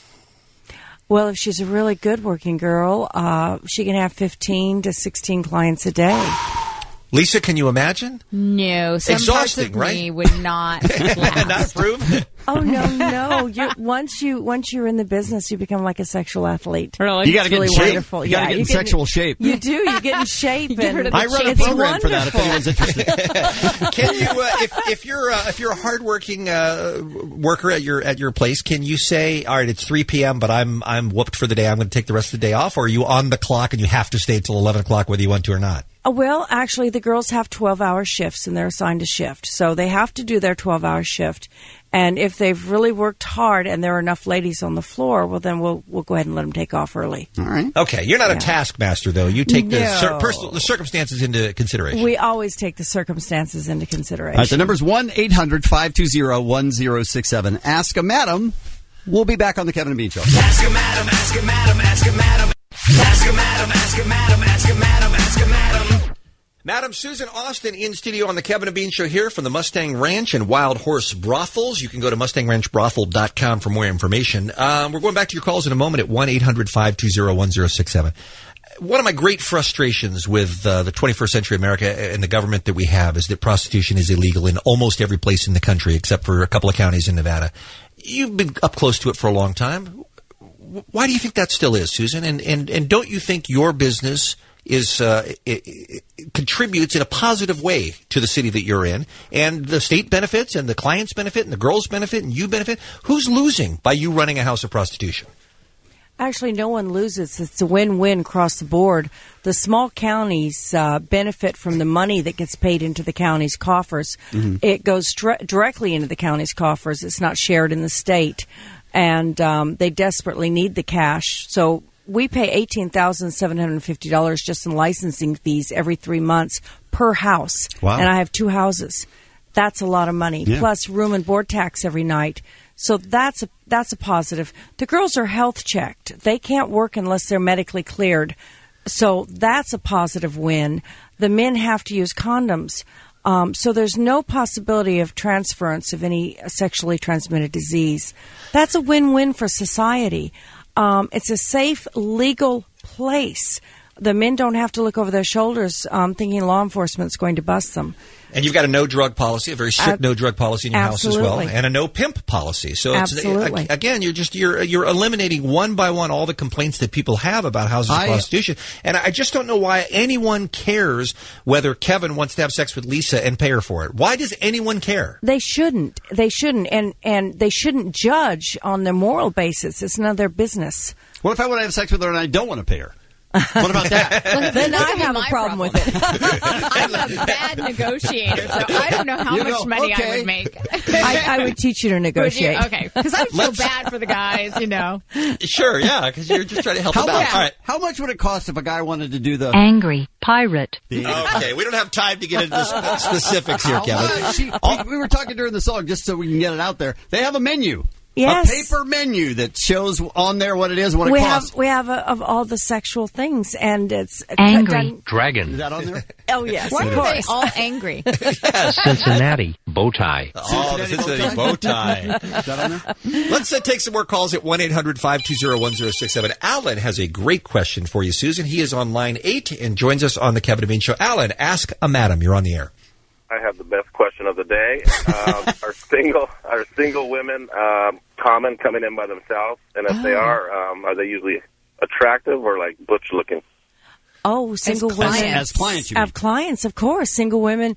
Speaker 5: Well, if she's a really good working girl, uh, she can have fifteen to sixteen clients a day.
Speaker 2: Lisa, can you imagine?
Speaker 11: No, some
Speaker 2: Exhausting,
Speaker 11: parts of me
Speaker 2: right?
Speaker 11: would not.
Speaker 2: Not approve?
Speaker 5: Oh no, no! You're, once you once you're in the business, you become like a sexual athlete.
Speaker 11: Really?
Speaker 3: You got to
Speaker 5: It's
Speaker 3: get
Speaker 5: really
Speaker 3: in shape.
Speaker 5: wonderful.
Speaker 3: You got to
Speaker 5: Yeah,
Speaker 3: get in
Speaker 5: you get-
Speaker 3: sexual shape.
Speaker 5: You do. You get in shape.
Speaker 11: You get
Speaker 5: and
Speaker 11: rid of the
Speaker 3: I run a
Speaker 11: It's
Speaker 3: program for that if
Speaker 5: wonderful.
Speaker 3: anyone's interested.
Speaker 2: Can you, uh, if, if you're uh, if you're a hardworking uh, worker at your at your place, can you say, all right, it's three p.m., but I'm I'm whooped for the day. I'm going to take the rest of the day off, or are you on the clock and you have to stay till eleven o'clock whether you want to or not?
Speaker 5: Uh, Well, actually, the girls have twelve-hour shifts, and they're assigned a shift. So they have to do their twelve-hour shift. And if they've really worked hard and there are enough ladies on the floor, well, then we'll we'll go ahead and let them take off early.
Speaker 3: All right.
Speaker 2: Okay, you're not a taskmaster though. You take the
Speaker 5: No.
Speaker 2: cir- personal the circumstances into consideration.
Speaker 5: We always take the circumstances into consideration.
Speaker 3: All right, the number's one eight hundred five two zero one zero six seven. Ask a Madam. We'll be back on the Kevin and Bean Show.
Speaker 8: Ask a madam, ask a madam, ask a madam. Ask a madam, ask a madam, ask a madam, ask a madam.
Speaker 2: Madam Susan Austin in studio on the Kevin and Bean Show here from the Mustang Ranch and Wild Horse Brothels. You can go to mustang ranch brothel dot com for more information. Um, we're going back to your calls in a moment at one eight hundred five two zero one zero six seven. One of my great frustrations with uh, the twenty-first century America and the government that we have is that prostitution is illegal in almost every place in the country except for a couple of counties in Nevada. You've been up close to it for a long time. Why do you think that still is, Susan? And and, and don't you think your business is uh, it, it contributes in a positive way to the city that you're in, and the state benefits, and the clients benefit, and the girls benefit, and you benefit? Who's losing by you running a house of prostitution?
Speaker 5: Actually, no one loses. It's a win-win across the board. The small counties uh, benefit from the money that gets paid into the county's coffers.
Speaker 8: Mhm.
Speaker 5: It goes dire- directly into the county's coffers. It's not shared in the state. And um, they desperately need the cash. So we pay eighteen thousand seven hundred fifty dollars just in licensing fees every three months per house.
Speaker 8: Wow.
Speaker 5: And I have two houses. That's a lot of money,
Speaker 8: Yeah.
Speaker 5: plus room and board tax every night. So that's a, that's a positive. The girls are health checked. They can't work unless they're medically cleared. So that's a positive win. The men have to use condoms. Um, so there's no possibility of transference of any sexually transmitted disease. That's a win-win for society. Um, it's a safe, legal place. The men don't have to look over their shoulders um, thinking law enforcement's going to bust them.
Speaker 2: And you've got a no drug policy, a very strict
Speaker 5: Ab-
Speaker 2: no drug policy in your house as well,
Speaker 5: absolutely.
Speaker 2: and a no pimp policy. So it's,
Speaker 5: Absolutely.
Speaker 2: a- again, you're just you're you're eliminating one by one all the complaints that people have about houses of
Speaker 3: I-
Speaker 2: prostitution. And I just don't know why anyone cares whether Kevin wants to have sex with Lisa and pay her for it. Why does anyone care?
Speaker 5: They shouldn't. They shouldn't, and and they shouldn't judge on their moral basis. It's none of their business.
Speaker 3: What if I want to have sex with her and I don't want to pay her? What about that?
Speaker 5: Then
Speaker 11: That's
Speaker 5: I
Speaker 11: gonna be
Speaker 5: have a
Speaker 11: my
Speaker 5: problem, with it.
Speaker 11: I'm a bad negotiator, so I don't know how
Speaker 5: You
Speaker 11: much
Speaker 5: go,
Speaker 11: money I
Speaker 5: okay.
Speaker 11: would make.
Speaker 5: I, I would teach you to
Speaker 11: Would you?
Speaker 5: negotiate.
Speaker 11: Okay, because I feel bad for the guys, you know.
Speaker 2: Sure, yeah, because you're just trying to help
Speaker 3: How
Speaker 2: them out.
Speaker 3: much,
Speaker 2: All right.
Speaker 3: how much would it cost if a guy wanted to do the
Speaker 21: Angry pirate.
Speaker 2: Okay, we don't have time to get into the sp- specifics here,
Speaker 3: How
Speaker 2: Kevin.
Speaker 3: much? She- we, we were talking during the song just so we can get it out there. They have a menu.
Speaker 5: Yes.
Speaker 3: A paper menu that shows on there what it is and what it
Speaker 5: we
Speaker 3: costs.
Speaker 5: have we have a, of all the sexual things, and it's
Speaker 21: Angry
Speaker 17: Dragon.
Speaker 3: Is that on there?
Speaker 5: Oh yes,
Speaker 11: Why
Speaker 5: of
Speaker 11: are they
Speaker 5: course.
Speaker 11: all angry?
Speaker 17: Cincinnati bow tie.
Speaker 2: Oh, the Cincinnati bow tie.
Speaker 3: Is that on there?
Speaker 2: Let's uh, take some more calls at one eight hundred five two zero one zero six seven. Alan has a great question for you, Susan. He is on line eight and joins us on the Kevin and Bean Show. Alan, ask a madam. You're on the air.
Speaker 19: I have the best question of the day. Um, are single are single women um, common coming in by themselves? And if they
Speaker 5: Oh.
Speaker 19: are, um, are they usually attractive or like butch looking?
Speaker 5: Oh, single
Speaker 3: clients.
Speaker 5: women
Speaker 3: As clients, you mean.
Speaker 5: Have clients, of course. Single women.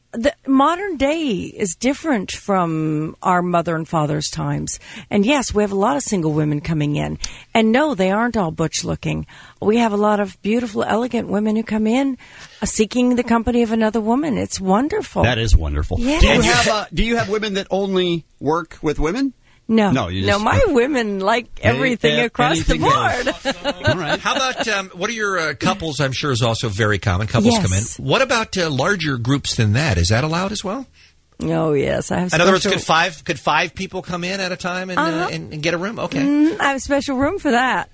Speaker 5: the modern day is different from our mother and father's times. And yes, we have a lot of single women coming in. And no, they aren't all butch looking. We have a lot of beautiful, elegant women who come in uh, seeking the company of another woman. It's wonderful.
Speaker 3: That is wonderful.
Speaker 5: Yeah.
Speaker 3: Do you have uh, Do you have women that only work with women?
Speaker 5: No,
Speaker 3: no, you
Speaker 5: no.
Speaker 3: just,
Speaker 5: My women like everything
Speaker 3: Any-
Speaker 5: across
Speaker 3: anything
Speaker 5: the board.
Speaker 2: All right. How about um, what are your uh, couples? I'm sure is also very common. Couples
Speaker 5: Yes.
Speaker 2: come in. What about uh, larger groups than that? Is that allowed as well?
Speaker 5: Oh yes, I have.
Speaker 2: In other words,
Speaker 5: special-
Speaker 2: could five could five people come in at a time and, uh,
Speaker 5: Uh-huh.
Speaker 2: and, and get a room? Okay.
Speaker 5: Mm, I have a special room for that.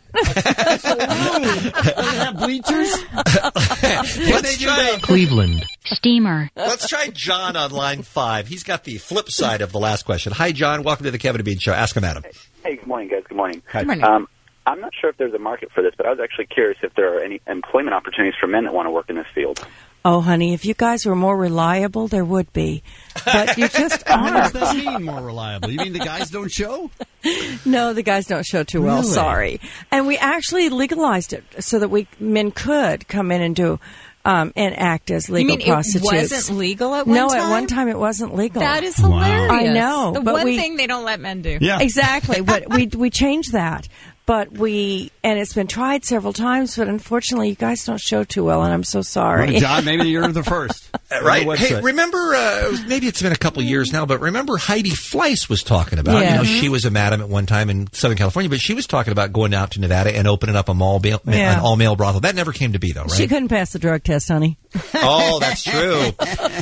Speaker 3: have bleachers.
Speaker 2: Let's try
Speaker 21: Cleveland. Steamer.
Speaker 2: Let's try John on line five. He's got the flip side of the last question. Hi, John. Welcome to the Kevin and Bean Show. Ask him, Adam.
Speaker 9: Hey, good morning, guys. Good morning.
Speaker 2: Good morning.
Speaker 9: Um, I'm not sure if there's a market for this, but I was actually curious if there are any employment opportunities for men that want to work in this field.
Speaker 5: Oh, honey, if you guys were more reliable, there would be. But you just
Speaker 3: What does
Speaker 5: aren't.
Speaker 3: that mean, more reliable? You mean the guys don't show?
Speaker 5: No, the guys don't show too well.
Speaker 3: Really?
Speaker 5: Sorry. And we actually legalized it so that we men could come in and do um, and act as
Speaker 11: You
Speaker 5: legal
Speaker 11: mean
Speaker 5: prostitutes.
Speaker 11: it wasn't legal at one
Speaker 5: no,
Speaker 11: time?
Speaker 5: at one time it wasn't legal.
Speaker 11: That is hilarious.
Speaker 5: I know.
Speaker 11: The
Speaker 5: but
Speaker 11: one
Speaker 5: we,
Speaker 11: thing they don't let men do.
Speaker 5: Exactly. But we we changed that. But we and it's been tried several times. But unfortunately, you guys don't show too well, and I'm so sorry.
Speaker 3: Well, John, maybe you're the first.
Speaker 2: Uh, right?
Speaker 3: On the
Speaker 2: Hey,
Speaker 3: website.
Speaker 2: remember, uh, maybe it's been a couple years now, but remember Heidi Fleiss was talking about,
Speaker 5: Yeah.
Speaker 2: you know,
Speaker 5: Mhm.
Speaker 2: she was a madam at one time in Southern California, but she was talking about going out to Nevada and opening up a mall, ba-
Speaker 5: Yeah.
Speaker 2: an all-male brothel. That never came to be, though, right?
Speaker 5: She couldn't pass the drug test, honey.
Speaker 2: Oh, that's true.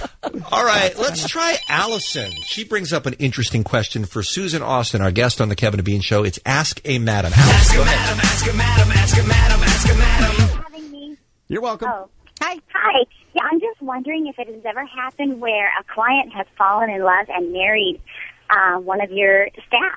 Speaker 2: All right, let's try Allison. She brings up an interesting question for Susan Austin, our guest on the Kevin and Bean Show. It's Ask a Madam. Allison, go ahead.
Speaker 8: Ask a madam, ask a madam, ask a madam.
Speaker 20: Having me.
Speaker 3: You're welcome.
Speaker 20: Oh. Hi. Hi. Yeah, I'm just wondering if it has ever happened where a client has fallen in love and married uh, one of your staff.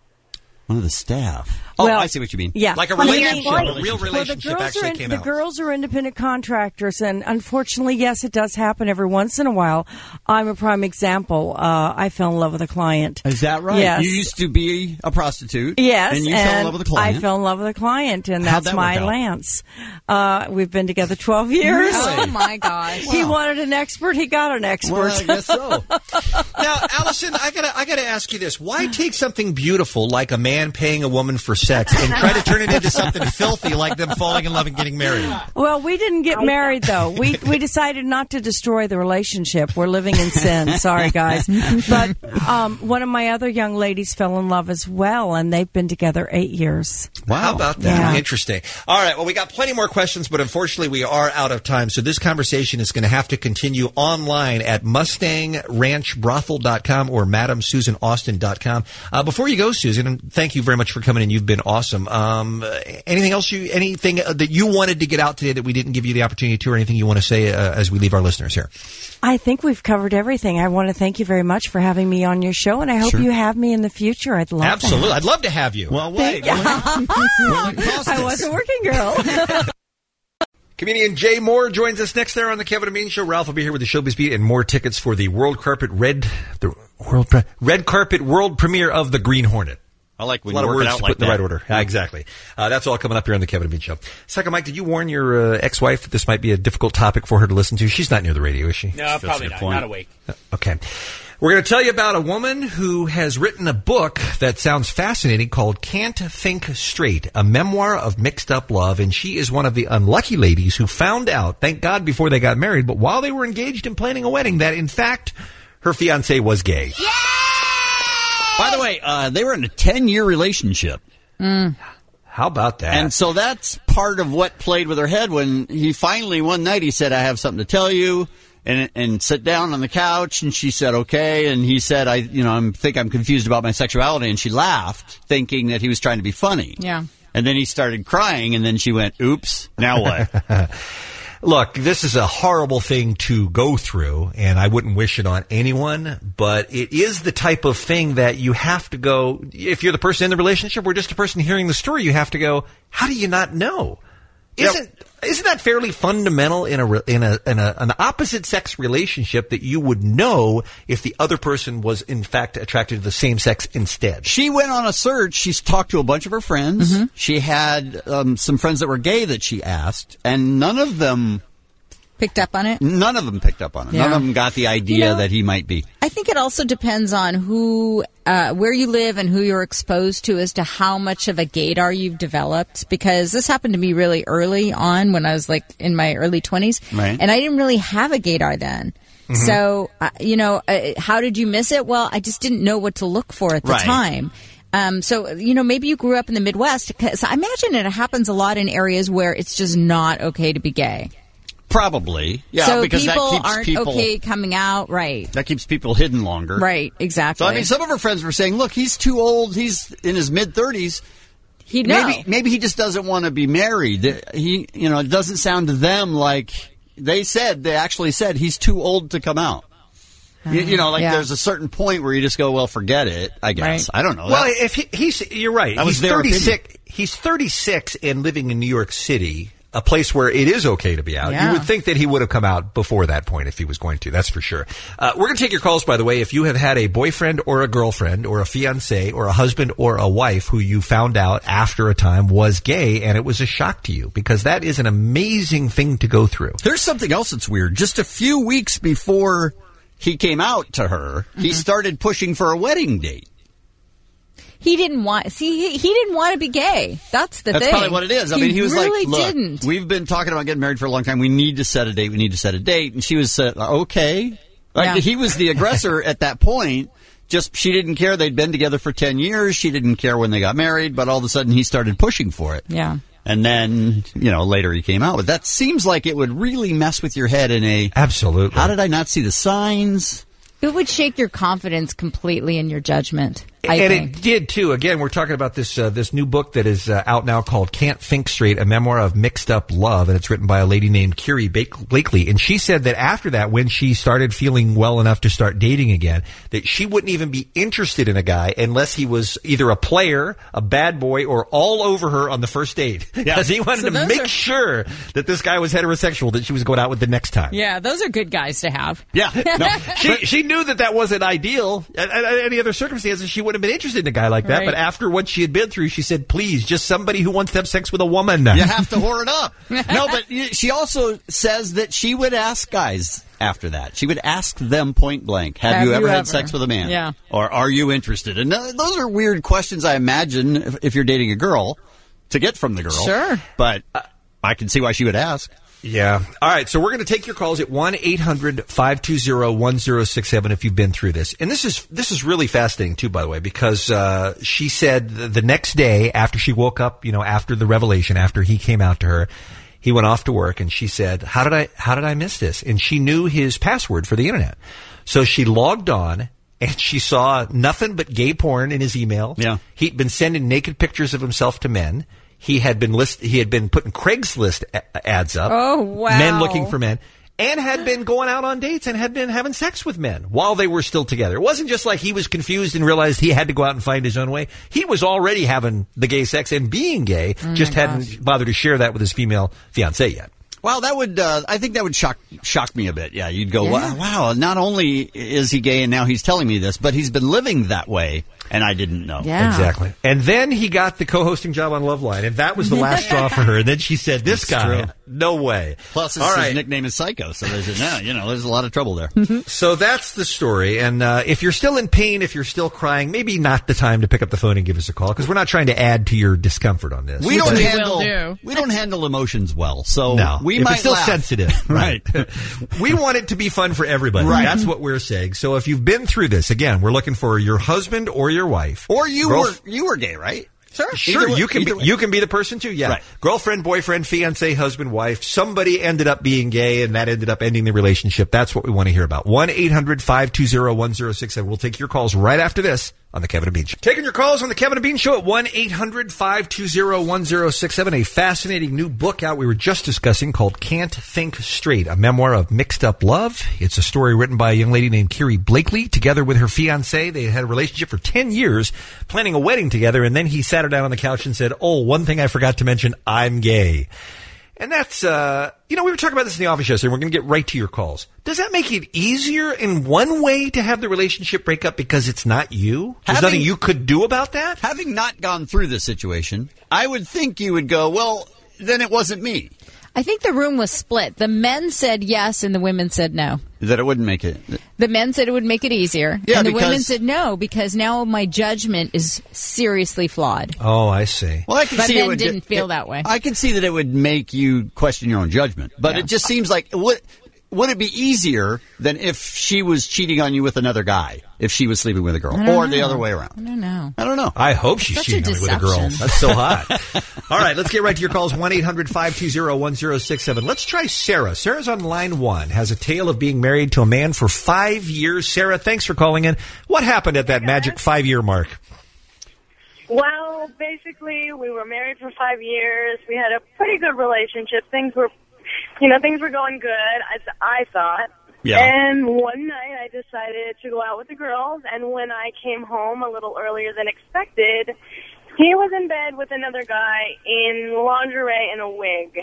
Speaker 3: One of the staff. Oh,
Speaker 5: Well,
Speaker 3: I see what you mean.
Speaker 5: Yeah,
Speaker 2: Like a
Speaker 5: Well,
Speaker 2: relationship,
Speaker 5: the-
Speaker 2: a real
Speaker 5: well,
Speaker 2: relationship
Speaker 5: the girls
Speaker 2: actually
Speaker 5: are in-
Speaker 2: came
Speaker 5: the
Speaker 2: out.
Speaker 5: girls are independent contractors, and unfortunately, yes, it does happen every once in a while. I'm a prime example. Uh, I fell in love with a client.
Speaker 3: Is that right?
Speaker 5: Yes.
Speaker 3: You used to be a prostitute.
Speaker 5: Yes,
Speaker 3: And you fell in love with a client.
Speaker 5: I fell in love with a client, and
Speaker 3: How'd
Speaker 5: that's
Speaker 3: that
Speaker 5: my
Speaker 3: work out?
Speaker 5: Lance. Uh, we've been together twelve years.
Speaker 3: Really?
Speaker 11: Oh my gosh.
Speaker 5: He wanted an expert. He got an expert.
Speaker 3: Well, I guess so.
Speaker 2: Now, Allison, I gotta, I gotta ask you this: why take something beautiful like a man paying a woman for sex and try to turn it into something filthy like them falling in love and getting married?
Speaker 5: Well, we didn't get married though. We we decided not to destroy the relationship. We're living in sin. Sorry, guys. But um, one of my other young ladies fell in love as well, and they've been together eight years.
Speaker 2: Wow. How about that?
Speaker 5: Yeah.
Speaker 2: Interesting. All right. Well, we got plenty more questions, but unfortunately we are out of time. So this conversation is going to have to continue online at Mustang Ranch Brothel dot com or Madam Susan Austin dot com. Uh, before you go, Susan, and thank you very much for coming in. You've been awesome. Um, uh, anything else you, anything uh, that you wanted to get out today that we didn't give you the opportunity to, or anything you want to say uh, as we leave our listeners here?
Speaker 5: I think we've covered everything. I want to thank you very much for having me on your show, and I hope
Speaker 2: Sure.
Speaker 5: you have me in the future. I'd love
Speaker 2: Absolutely.
Speaker 5: that.
Speaker 2: I'd love to have you. Well,
Speaker 5: Thank you. I was a working girl.
Speaker 2: Comedian Jay Moore joins us next there on the Kevin and Bean Show. Ralph will be here with the Showbiz Beat and more tickets for the World Carpet Red the World Pre- Red Carpet World Premiere of The Green Hornet.
Speaker 3: I like when
Speaker 2: a lot
Speaker 3: you
Speaker 2: of
Speaker 3: work it
Speaker 2: words
Speaker 3: out
Speaker 2: to
Speaker 3: like
Speaker 2: put in the
Speaker 3: that.
Speaker 2: right order. Yeah, exactly. Uh, that's all coming up here on the Kevin and Bean Show. Second, Mike, did you warn your uh, ex-wife that this might be a difficult topic for her to listen to? She's not near the radio, is she?
Speaker 18: No, probably not. Not awake.
Speaker 2: Okay. We're going to tell you about a woman who has written a book that sounds fascinating called Can't Think Straight, a memoir of mixed up love. And she is one of the unlucky ladies who found out, thank God, before they got married, but while they were engaged and planning a wedding, that in fact her fiancé was gay.
Speaker 3: By the way, uh, they were in a ten-year relationship.
Speaker 2: How about that?
Speaker 3: And so that's part of what played with her head when he finally one night he said, I have something to tell you, and and sit down on the couch, and she said, okay, and he said, I you know, I think I'm confused about my sexuality, and she laughed, thinking that he was trying to be funny.
Speaker 11: Yeah.
Speaker 3: And then he started crying, and then she went, oops, now what?
Speaker 2: Look, this is a horrible thing to go through, and I wouldn't wish it on anyone, but it is the type of thing that you have to go, if you're the person in the relationship or just a person hearing the story, you have to go, how do you not know? Isn't isn't that fairly fundamental in a re- in a in a an opposite sex relationship that you would know if the other person was in fact attracted to the same sex instead?
Speaker 3: She went on a search. She's talked to a bunch of her friends.
Speaker 2: Mm-hmm.
Speaker 3: She had um, some friends that were gay that she asked, and none of them
Speaker 11: picked up on it?
Speaker 3: None of them picked up on it.
Speaker 11: Yeah.
Speaker 3: None of them got the idea
Speaker 11: You know,
Speaker 3: that he might be.
Speaker 11: I think it also depends on who, uh, where you live and who you're exposed to as to how much of a gaydar you've developed. Because this happened to me really early on when I was like in my early twenties.
Speaker 3: Right.
Speaker 11: And I didn't really have a gaydar then.
Speaker 3: Mhm.
Speaker 11: So, uh, you know, uh, how did you miss it? Well, I just didn't know what to look for at the
Speaker 3: Right.
Speaker 11: time. Um, so, you know, maybe you grew up in the Midwest. Because I imagine it happens a lot in areas where it's just not okay to be gay.
Speaker 3: Probably. Yeah,
Speaker 11: so
Speaker 3: because
Speaker 11: people
Speaker 3: that keeps
Speaker 11: aren't
Speaker 3: people
Speaker 11: okay coming out. Right.
Speaker 3: that keeps people hidden longer.
Speaker 11: Right, exactly.
Speaker 3: So I mean, some of her friends were saying, "Look, he's too old. He's in his mid thirties.
Speaker 11: He'd know.
Speaker 3: Maybe maybe he just doesn't want to be married. He, you know, it doesn't sound to them like they said. They actually said he's too old to come out. You, you know, like
Speaker 2: Yeah.
Speaker 3: there's a certain point where you just go, well, forget it. I guess I don't know.
Speaker 2: Well,
Speaker 3: That-
Speaker 2: if he, he's, you're right.
Speaker 3: That was
Speaker 2: he's
Speaker 3: their
Speaker 2: thirty-six. He's thirty-six and living in New York City, a place where it is okay to be out.
Speaker 11: Yeah.
Speaker 2: You would think that he would have come out before that point if he was going to. That's for sure. Uh, we're going to take your calls, by the way. If you have had a boyfriend or a girlfriend or a fiance or a husband or a wife who you found out after a time was gay and it was a shock to you, because that is an amazing thing to go through.
Speaker 3: Here's something else that's weird. Just a few weeks before he came out to her, he started pushing for a wedding date.
Speaker 11: He didn't want. See, he, he didn't want to be gay. That's the
Speaker 3: That's
Speaker 11: thing.
Speaker 3: probably what it is. I mean, he was
Speaker 11: really
Speaker 3: like, "Look,
Speaker 11: didn't.
Speaker 3: we've been talking about getting married for a long time. We need to set a date. We need to set a date." And she was uh, okay. Like,
Speaker 11: Yeah.
Speaker 3: he was the aggressor at that point. Just she didn't care. They'd been together for ten years. She didn't care when they got married. But all of a sudden, he started pushing for it.
Speaker 11: Yeah.
Speaker 3: And then, you know, later he came out with that. Seems like it would really mess with your head in a
Speaker 2: absolutely.
Speaker 3: How did I not see the signs?
Speaker 11: It would shake your confidence completely in your judgment. I
Speaker 2: and
Speaker 11: think.
Speaker 2: it did too. Again, we're talking about this uh, this new book that is uh, out now called "Can't Think Straight: A Memoir of Mixed Up Love," and it's written by a lady named Kiri Blakely. And she said that after that, when she started feeling well enough to start dating again, that she wouldn't even be interested in a guy unless he was either a player, a bad boy, or all over her on the first date, because he wanted
Speaker 11: So
Speaker 2: to
Speaker 11: those
Speaker 2: make
Speaker 11: are-
Speaker 2: sure that this guy was heterosexual that she was going out with the next time.
Speaker 11: Yeah, those are good guys to have.
Speaker 3: Yeah. No,
Speaker 2: she she knew that that wasn't ideal. At, at any other circumstances, she wouldn't have been interested in a guy like that.
Speaker 3: Right.
Speaker 2: But after what she had been through, she said, "Please, just somebody who wants to have sex with a woman."
Speaker 3: You have to whore it up. No, but y- she also says that she would ask guys after that. She would ask them point blank, have,
Speaker 11: Have
Speaker 3: you
Speaker 11: you
Speaker 3: ever had
Speaker 11: ever?
Speaker 3: sex with a man?
Speaker 11: Yeah.
Speaker 3: Or are you interested? And th- those are weird questions, I imagine, if, if you're dating a girl, to get from the girl.
Speaker 11: Sure.
Speaker 3: But uh, I can see why she would ask.
Speaker 2: Yeah. All right. So we're going to take your calls at one eight hundred five two zero one zero six seven if you've been through this. And this is this is really fascinating too, by the way, because uh, she said the, the next day after she woke up, you know, after the revelation, after he came out to her, he went off to work, and she said, "How did I how did I miss this?" And she knew his password for the internet, so she logged on. And she saw nothing but gay porn in his email.
Speaker 3: Yeah.
Speaker 2: He'd been sending naked pictures of himself to men. He had been list. He had been putting Craigslist a- ads up.
Speaker 11: Oh, wow.
Speaker 2: Men looking for men, and had been going out on dates and had been having sex with men while they were still together. It wasn't just like he was confused and realized he had to go out and find his own way. He was already having the gay sex and being gay,
Speaker 3: Oh,
Speaker 2: just
Speaker 3: my
Speaker 2: hadn't bothered to share that with his female fiance yet.
Speaker 3: Well, that would, uh, I think that would shock shock me a bit. Yeah, you'd go, wow, wow, not only is he gay and now he's telling me this, but he's been living that way, and I didn't know.
Speaker 2: Exactly. And then he got the co-hosting job on Loveline, and that was the last straw for her. And then she said, "This
Speaker 3: That's
Speaker 2: guy,
Speaker 3: true.
Speaker 2: no way."
Speaker 3: Plus, his,
Speaker 2: All
Speaker 3: his
Speaker 2: right.
Speaker 3: nickname is Psycho, so there's a, no, you know, there's a lot of trouble there.
Speaker 2: So that's the story. And uh, if you're still in pain, if you're still crying, maybe not the time to pick up the phone and give us a call, because we're not trying to add to your discomfort on this.
Speaker 3: We don't
Speaker 11: we
Speaker 3: handle
Speaker 11: will do.
Speaker 3: we don't handle emotions well, so
Speaker 2: No,
Speaker 3: we
Speaker 2: if
Speaker 3: might
Speaker 2: it's still
Speaker 3: laugh.
Speaker 2: sensitive,
Speaker 3: right?
Speaker 2: We want it to be fun for everybody.
Speaker 3: Right.
Speaker 2: That's what we're saying. So if you've been through this, again, we're looking for your husband or your wife,
Speaker 3: Or you
Speaker 2: Girl-
Speaker 3: were you were gay, right? Sure,
Speaker 2: Sure,
Speaker 3: Either way-
Speaker 2: you can be,
Speaker 3: either way.
Speaker 2: you can be the person too. Yeah,
Speaker 3: Right.
Speaker 2: girlfriend, boyfriend, fiance, husband, wife. Somebody ended up being gay, and that ended up ending the relationship. That's what we want to hear about. One eight hundred five two zero one zero six seven. We'll take your calls right after this on the Kevin and Bean Show. Taking your calls on the Kevin and Bean Show at one eight hundred five two zero one zero six seven. A fascinating new book out we were just discussing called "Can't Think Straight: A Memoir of Mixed Up Love." It's a story written by a young lady named Kiri Blakely. Together with her fiance, they had a relationship for ten years, planning a wedding together, and then he sat her down on the couch and said, "Oh, one thing I forgot to mention, I'm gay." And that's, uh, you know, we were talking about this in the office yesterday. We're going to get right to your calls. Does that make it easier in one way to have the relationship break up because it's not you? There's
Speaker 3: Having-
Speaker 2: nothing you could do about that?
Speaker 3: Having not gone through this situation, I would think you would go, well, then it wasn't me.
Speaker 11: I think the room was split. The men said yes, and the women said no.
Speaker 3: That it wouldn't make it.
Speaker 11: The men said it would make it easier,
Speaker 3: Yeah,
Speaker 11: and the
Speaker 3: because-
Speaker 11: women said no because now my judgment is seriously flawed.
Speaker 2: Oh, I see.
Speaker 3: Well, I can
Speaker 11: But
Speaker 3: see
Speaker 11: men
Speaker 3: it would
Speaker 11: didn't
Speaker 3: it-
Speaker 11: feel
Speaker 3: it-
Speaker 11: that way.
Speaker 3: I can see that it would make you question your own judgment, but it just seems like would would it be easier than if she was cheating on you with another guy, if she was sleeping with a girl,
Speaker 11: I don't
Speaker 3: or the
Speaker 11: know.
Speaker 3: other way around?
Speaker 11: I don't know.
Speaker 3: I don't know.
Speaker 2: I hope she's
Speaker 11: Such a
Speaker 2: cheating on me with a girl.
Speaker 11: deception.
Speaker 2: That's so hot. All right, let's get right to your calls. one eight hundred five two zero one zero six seven. Let's try Sarah. Sarah's on line one, has a tale of being married to a man for five years. Sarah, thanks for calling in. What happened at that magic five-year mark?
Speaker 1: Well, basically, we were married for five years. We had a pretty good relationship. Things were, you know, things were going good, I, th- I thought.
Speaker 10: Yeah.
Speaker 1: And one night I decided to go out with the girls, and when I came home a little earlier than expected, he was in bed with another guy in lingerie and a wig.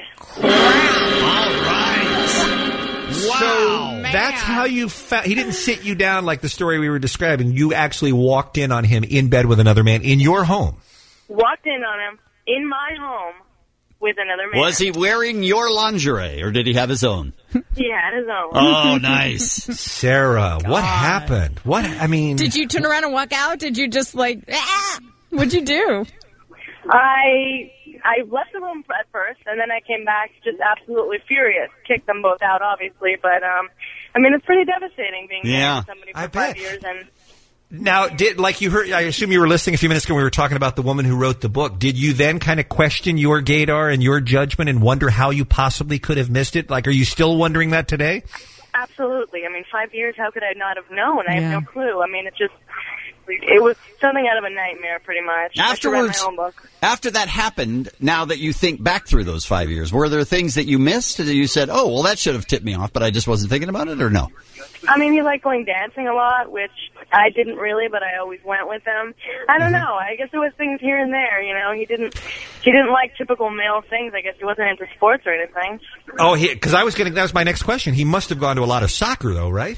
Speaker 2: So that's how you found. He didn't sit you down like the story we were describing. You actually walked in on him in bed with another man in your home.
Speaker 1: Walked in on him in my home with another man.
Speaker 3: Was he wearing your lingerie, or did he have his own?
Speaker 1: He had his own.
Speaker 3: Oh, nice.
Speaker 2: Sarah, what happened? What, I mean...
Speaker 11: Did you turn around and walk out? Did you just like, ah! What'd you do?
Speaker 1: I I left the room at first, and then I came back just absolutely furious. Kicked them both out, obviously, but um, I mean, it's pretty devastating being married
Speaker 2: Yeah,
Speaker 1: to somebody for
Speaker 2: I
Speaker 1: five
Speaker 2: bet.
Speaker 1: years. And
Speaker 2: Now, did like you heard? I assume you were listening a few minutes ago. We were talking about the woman who wrote the book. Did you then kind of question your gaydar and your judgment and wonder how you possibly could have missed it? Like, are you still wondering that today?
Speaker 1: absolutely, I mean, five years. How could I not have known? I
Speaker 2: Yeah.
Speaker 1: have no clue. I mean, it just it was something out of a nightmare, pretty much. I should write
Speaker 3: Afterwards,
Speaker 1: my own book.
Speaker 3: after that happened, now that you think back through those five years, were there things that you missed that you said, oh, well, that should have tipped me off, but I just wasn't thinking about it, or no?
Speaker 1: I mean, he liked going dancing a lot, which I didn't really, but I always went with him. I don't know. I guess there was things here and there. You know, he didn't. He didn't like typical male things. I guess he wasn't into sports or anything.
Speaker 2: Oh, because I was getting that was my next question. He must have gone to a lot of soccer, though, right?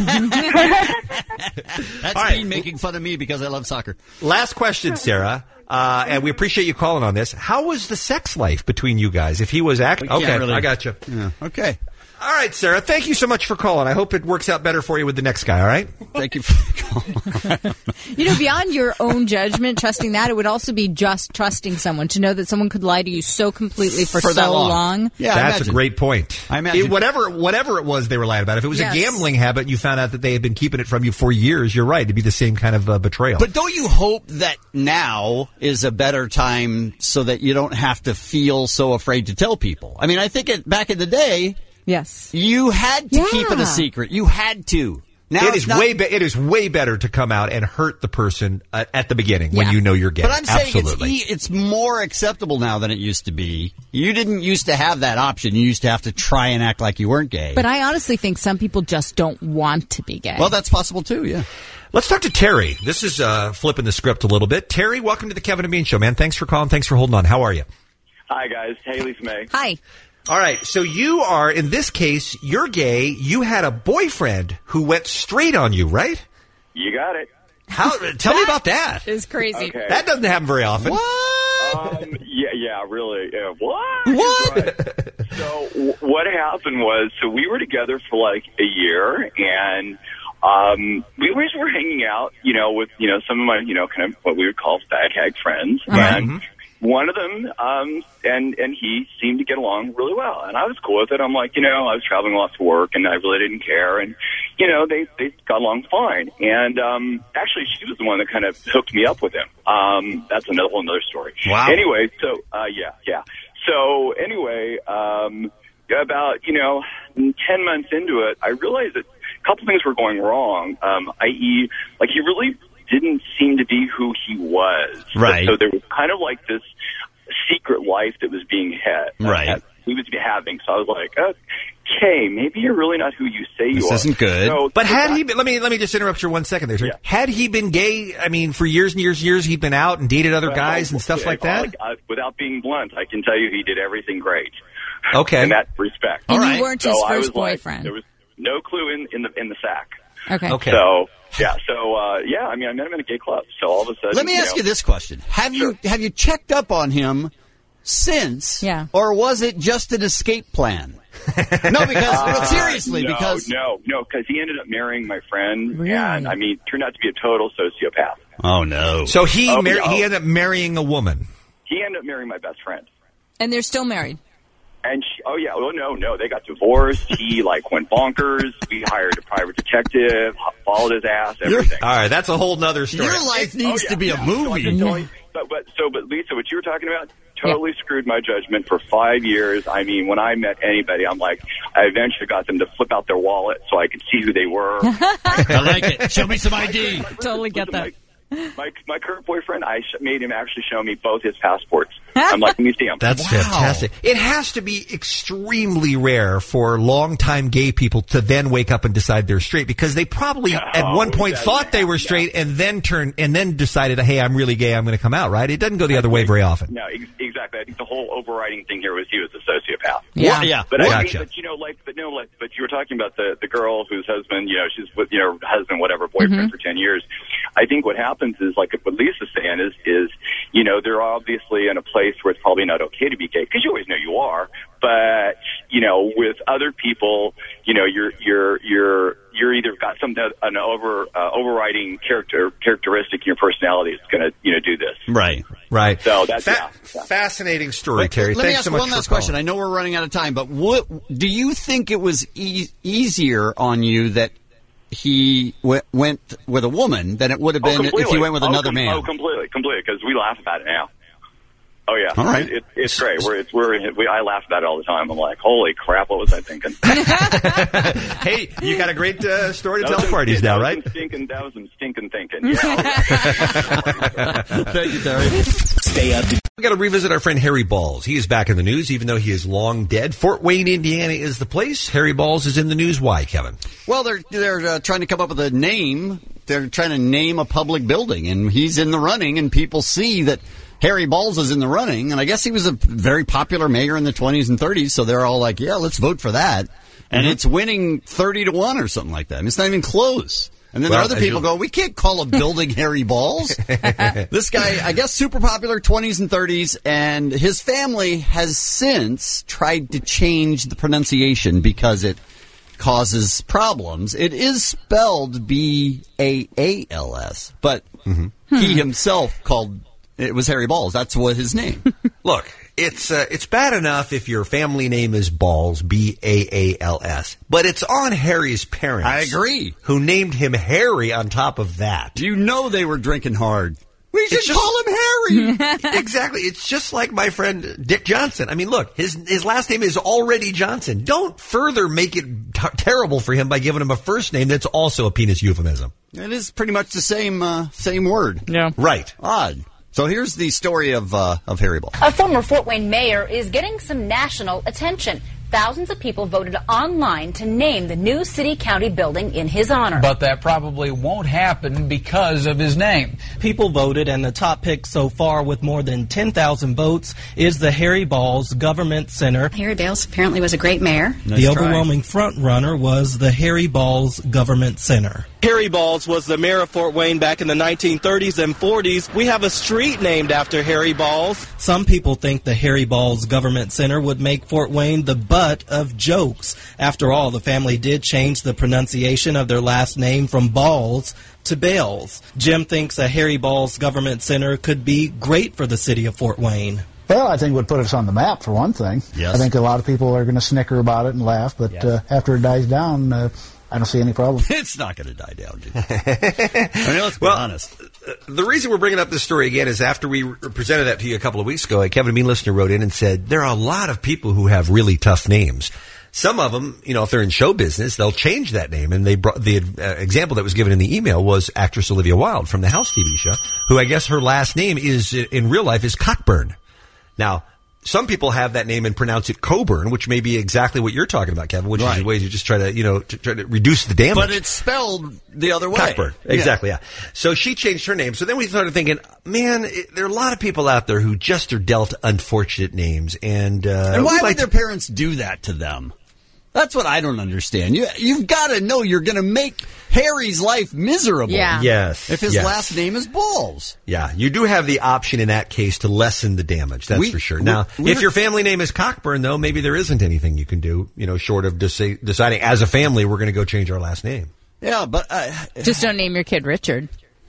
Speaker 3: That's me making fun of me because I love soccer.
Speaker 2: Last question, Sarah. Uh, and we appreciate you calling on this. How was the sex life between you guys? If he was acting,
Speaker 3: We can't
Speaker 2: okay,
Speaker 3: really-
Speaker 2: I got you.
Speaker 3: Yeah. Okay.
Speaker 2: All right, Sarah. Thank you so much for calling. I hope it works out better for you with the next guy. All right.
Speaker 3: Thank you for
Speaker 11: You know, beyond your own judgment, trusting that, it would also be just trusting someone to know that someone could lie to you so completely for,
Speaker 2: For
Speaker 11: so
Speaker 2: that long.
Speaker 11: long.
Speaker 2: That's a great point.
Speaker 3: I imagine.
Speaker 2: It- whatever, whatever it was they were lying about. If it was
Speaker 11: Yes.
Speaker 2: a gambling habit, and you found out that they had been keeping it from you for years. You're right. It'd be the same kind of uh, betrayal.
Speaker 3: But don't you hope that now is a better time so that you don't have to feel so afraid to tell people? I mean, I think it, back in the day,
Speaker 11: yes,
Speaker 3: you had to keep it
Speaker 11: Yeah.
Speaker 3: a secret. You had to. Now
Speaker 2: it
Speaker 3: it's
Speaker 2: is
Speaker 3: not-
Speaker 2: way. Be- it is way better to come out and hurt the person uh, at the beginning when
Speaker 3: Yeah.
Speaker 2: you know you're gay.
Speaker 3: But I'm saying
Speaker 2: Absolutely.
Speaker 3: it's, e- it's more acceptable now than it used to be. You didn't used to have that option. You used to have to try and act like you weren't gay.
Speaker 11: But I honestly think some people just don't want to be gay.
Speaker 3: Well, that's possible too, yeah.
Speaker 2: Let's talk to Terry. This is uh, flipping the script a little bit. Terry, welcome to the Kevin and Bean Show, man. Thanks for calling. Thanks for holding on. How are you?
Speaker 10: Hi, guys. Hey, Lisa May.
Speaker 11: Hi.
Speaker 2: All right. So you are, in this case, you're gay. You had a boyfriend who went straight on you, right?
Speaker 10: You got it.
Speaker 2: How? Tell me about that.
Speaker 11: Is crazy.
Speaker 10: Okay.
Speaker 2: That doesn't happen very often.
Speaker 10: Um, yeah, yeah, really. Yeah, what?
Speaker 2: What?
Speaker 10: Right. So w- what happened was, so we were together for like a year, and um, we always were hanging out, you know, with you know some of my, you know, kind of what we would call fag hag friends, and one of them, um, and and he seemed to get along really well, and I was cool with it. I'm like, you know, I was traveling a lot to work, and I really didn't care, and you know, they they got along fine. And um, actually, she was the one that kind of hooked me up with him. Um, that's another whole another story.
Speaker 2: Wow.
Speaker 10: Anyway, so uh, yeah, yeah. So anyway, um, about you know, ten months into it, I realized that a couple things were going wrong. Um, that is, like he really didn't seem to be who he was.
Speaker 3: Right.
Speaker 10: So there was kind of like this secret life that was being had.
Speaker 3: Right.
Speaker 10: That he was having. So I was like, okay, maybe you're really not who you say you
Speaker 3: This
Speaker 10: are.
Speaker 3: isn't good.
Speaker 10: So,
Speaker 2: But
Speaker 10: so
Speaker 2: had
Speaker 10: that-
Speaker 2: he been, let me let me just interrupt you one second there. Sir. Had he been gay, I mean, for years and years and years, he'd been out and dated other
Speaker 10: Well,
Speaker 2: guys and stuff
Speaker 10: okay,
Speaker 2: like that?
Speaker 10: like, uh, without being blunt, I can tell you he did everything great.
Speaker 2: Okay.
Speaker 10: In that respect.
Speaker 11: And you weren't his
Speaker 10: So I
Speaker 11: first
Speaker 10: was like,
Speaker 11: boyfriend.
Speaker 10: there was no clue in, in the in the sack.
Speaker 11: Okay.
Speaker 3: Okay.
Speaker 10: So yeah, so uh, yeah, I mean, I met him in a gay club. So all of a sudden,
Speaker 3: Let me
Speaker 10: you
Speaker 3: ask
Speaker 10: know,
Speaker 3: you this question: Have you have you checked up on him since?
Speaker 11: Yeah.
Speaker 3: Or was it just an escape plan? No, because
Speaker 10: Uh,
Speaker 3: seriously,
Speaker 10: no,
Speaker 3: because
Speaker 10: no, no, because he ended up marrying my friend,
Speaker 3: Really?
Speaker 10: and I mean, turned out to be a total sociopath.
Speaker 3: oh no.
Speaker 2: So he
Speaker 10: Oh,
Speaker 2: mar-
Speaker 10: no.
Speaker 2: he ended up marrying a woman.
Speaker 10: He ended up marrying my best friend.
Speaker 11: And they're still married.
Speaker 10: And she, oh yeah, oh no, no, they got divorced. He like went bonkers. We hired a private detective, followed his ass, everything.
Speaker 2: All right, that's a whole nother story.
Speaker 3: Your life needs
Speaker 10: Oh, yeah,
Speaker 3: to be a
Speaker 10: yeah. So I
Speaker 3: movie.
Speaker 10: can tell you- but but so but Lisa, what you were talking about totally screwed my judgment for five years. I mean, when I met anybody, I'm like, I eventually got them to flip out their wallet so I could see who they were.
Speaker 3: I like it. Show me some I D.
Speaker 11: Totally get that.
Speaker 10: My my current boyfriend, I sh- made him actually show me both his passports. I'm like, let me see them.
Speaker 2: That's fantastic. It has to be extremely rare for longtime gay people to then wake up and decide they're straight, because they probably at
Speaker 10: Oh,
Speaker 2: one point
Speaker 10: that-
Speaker 2: thought they were straight and then turned and then decided, hey, I'm really gay, I'm going to come out, right? It doesn't go the other way very often.
Speaker 10: No, ex- exactly. I think the whole overriding thing here was he was a sociopath.
Speaker 2: Yeah. Well, yeah.
Speaker 10: But I
Speaker 2: Gotcha.
Speaker 10: mean, but you know, like, but no, like, but you were talking about the the girl whose husband, you know, she's with, you know, husband, whatever, boyfriend for ten years. I think what happens is, like what Lisa's saying is, is, you know, they're obviously in a place where it's probably not okay to be gay, because you always know you are. But, you know, with other people, you know, you're, you're, you're, you're either got some, an over, uh, overriding character, characteristic in your personality that's going to, you know, do this.
Speaker 3: Right.
Speaker 2: Right.
Speaker 10: So that's,
Speaker 2: Fa-
Speaker 10: yeah, yeah.
Speaker 2: Fascinating story,
Speaker 3: Let-
Speaker 2: Terry.
Speaker 3: Let me
Speaker 2: Thanks
Speaker 3: ask
Speaker 2: so much
Speaker 3: one
Speaker 2: for
Speaker 3: last
Speaker 2: calling.
Speaker 3: question. I know we're running out of time, but what do you think it was e- easier on you that he w- went with a woman than it would have
Speaker 10: Oh,
Speaker 3: been if
Speaker 10: completely.
Speaker 3: he went with
Speaker 10: Oh,
Speaker 3: another
Speaker 10: com-
Speaker 3: man?
Speaker 10: Oh, completely, completely, because we laugh about it now. Oh yeah,
Speaker 3: All right.
Speaker 10: It, it, it's great. We're, it's, we're, we, I laugh about it all the time. I'm like, holy crap, what was I thinking?
Speaker 2: Hey, you got a great uh, story to
Speaker 10: That
Speaker 2: tell
Speaker 10: was
Speaker 2: the
Speaker 10: some-
Speaker 2: parties
Speaker 10: that
Speaker 2: now,
Speaker 10: was
Speaker 2: right?
Speaker 10: some Stinking, that was some stinking thinking. Yeah.
Speaker 3: Thank you, Terry.
Speaker 2: Stay up. We got to revisit our friend Harry Balls. He is back in the news, even though he is long dead. Fort Wayne, Indiana, is the place. Harry Balls is in the news. Why, Kevin?
Speaker 3: Well, they're they're uh, trying to come up with a name. They're trying to name a public building, and he's in the running, and people see that Harry Balls is in the running, and I guess he was a very popular mayor in the twenties and thirties, so they're all like, yeah, let's vote for that. And
Speaker 2: Mhm.
Speaker 3: it's winning thirty to one or something like that. And it's not even close. And then
Speaker 2: Well,
Speaker 3: there are other
Speaker 2: as
Speaker 3: people
Speaker 2: you-
Speaker 3: go, we can't call a building Harry Balls. This guy, I guess, super popular twenties and thirties, and his family has since tried to change the pronunciation because it causes problems. It is spelled B A A L S, but he himself called it was Harry Balls. That's what his name.
Speaker 2: Look, it's uh, it's bad enough if your family name is Balls, B A A L S, but it's on Harry's parents.
Speaker 3: I agree.
Speaker 2: Who named him Harry on top of that.
Speaker 3: You know they were drinking hard. We should
Speaker 2: It's just-
Speaker 3: call him Harry.
Speaker 2: Exactly. It's just like my friend Dick Johnson. I mean, look, his his last name is already Johnson. Don't further make it t- terrible for him by giving him a first name that's also a penis euphemism.
Speaker 3: It is pretty much the same uh, same word.
Speaker 11: Yeah.
Speaker 2: Right.
Speaker 3: Odd. So here's the story of uh, of Harry Balls.
Speaker 7: A former Fort Wayne mayor is getting some national attention. Thousands of people voted online to name the new city-county building in his honor.
Speaker 12: But that probably won't happen because of his name.
Speaker 22: People voted, and the top pick so far with more than ten thousand votes is the Harry Balls Government Center.
Speaker 24: Harry Balls apparently was a great mayor.
Speaker 22: The overwhelming front runner was the Harry Balls Government Center. Harry Balls was the mayor of Fort Wayne back in the nineteen thirties and forties. We have a street named after Harry Balls. Some people think the Harry Balls Government Center would make Fort Wayne the butt of jokes. After all, the family did change the pronunciation of their last name from Balls to Bells. Jim thinks a Harry Balls Government Center could be great for the city of Fort Wayne.
Speaker 25: Well, I think it would put us on the map, for one thing.
Speaker 3: Yes.
Speaker 25: I think a lot of people are going to snicker about it and laugh, but
Speaker 3: Yes.
Speaker 25: uh, after it dies down, uh, I don't see any problem.
Speaker 3: It's not going to die down, Jim. I mean, let's be
Speaker 2: Well,
Speaker 3: honest.
Speaker 2: uh, the reason we're bringing up this story again is after we re- presented that to you a couple of weeks ago, a Kevin Bean listener wrote in and said, there are a lot of people who have really tough names. Some of them, you know, if they're in show business, they'll change that name. And they brought the uh, example that was given in the email was actress Olivia Wilde from the House T V show, who I guess her last name is uh, in real life is Cockburn. Now, some people have that name and pronounce it Coburn, which may be exactly what you're talking about, Kevin, which
Speaker 3: Right.
Speaker 2: is ways you just try to, you know, to try to reduce the damage.
Speaker 3: But it's spelled the other way.
Speaker 2: Cockburn. Exactly, yeah. So she changed her name. So then we started thinking, man, it, there are a lot of people out there who just are dealt unfortunate names. And, uh,
Speaker 3: And why
Speaker 2: we'd
Speaker 3: would
Speaker 2: like
Speaker 3: their
Speaker 2: to-
Speaker 3: parents do that to them? That's what I don't understand. You, you've got to know you're going to make Harry's life miserable.
Speaker 5: Yeah.
Speaker 2: Yes.
Speaker 3: If his
Speaker 2: yes.
Speaker 3: last name is Balls.
Speaker 2: Yeah, you do have the option in that case to lessen the damage. That's
Speaker 3: We-
Speaker 2: for sure.
Speaker 3: we-
Speaker 2: Now,
Speaker 3: we
Speaker 2: if
Speaker 3: were-
Speaker 2: your family name is Cockburn, though, maybe there isn't anything you can do, you know, short of deci- deciding as a family we're going to go change our last name.
Speaker 3: Yeah, but uh,
Speaker 11: Just don't name your kid Richard.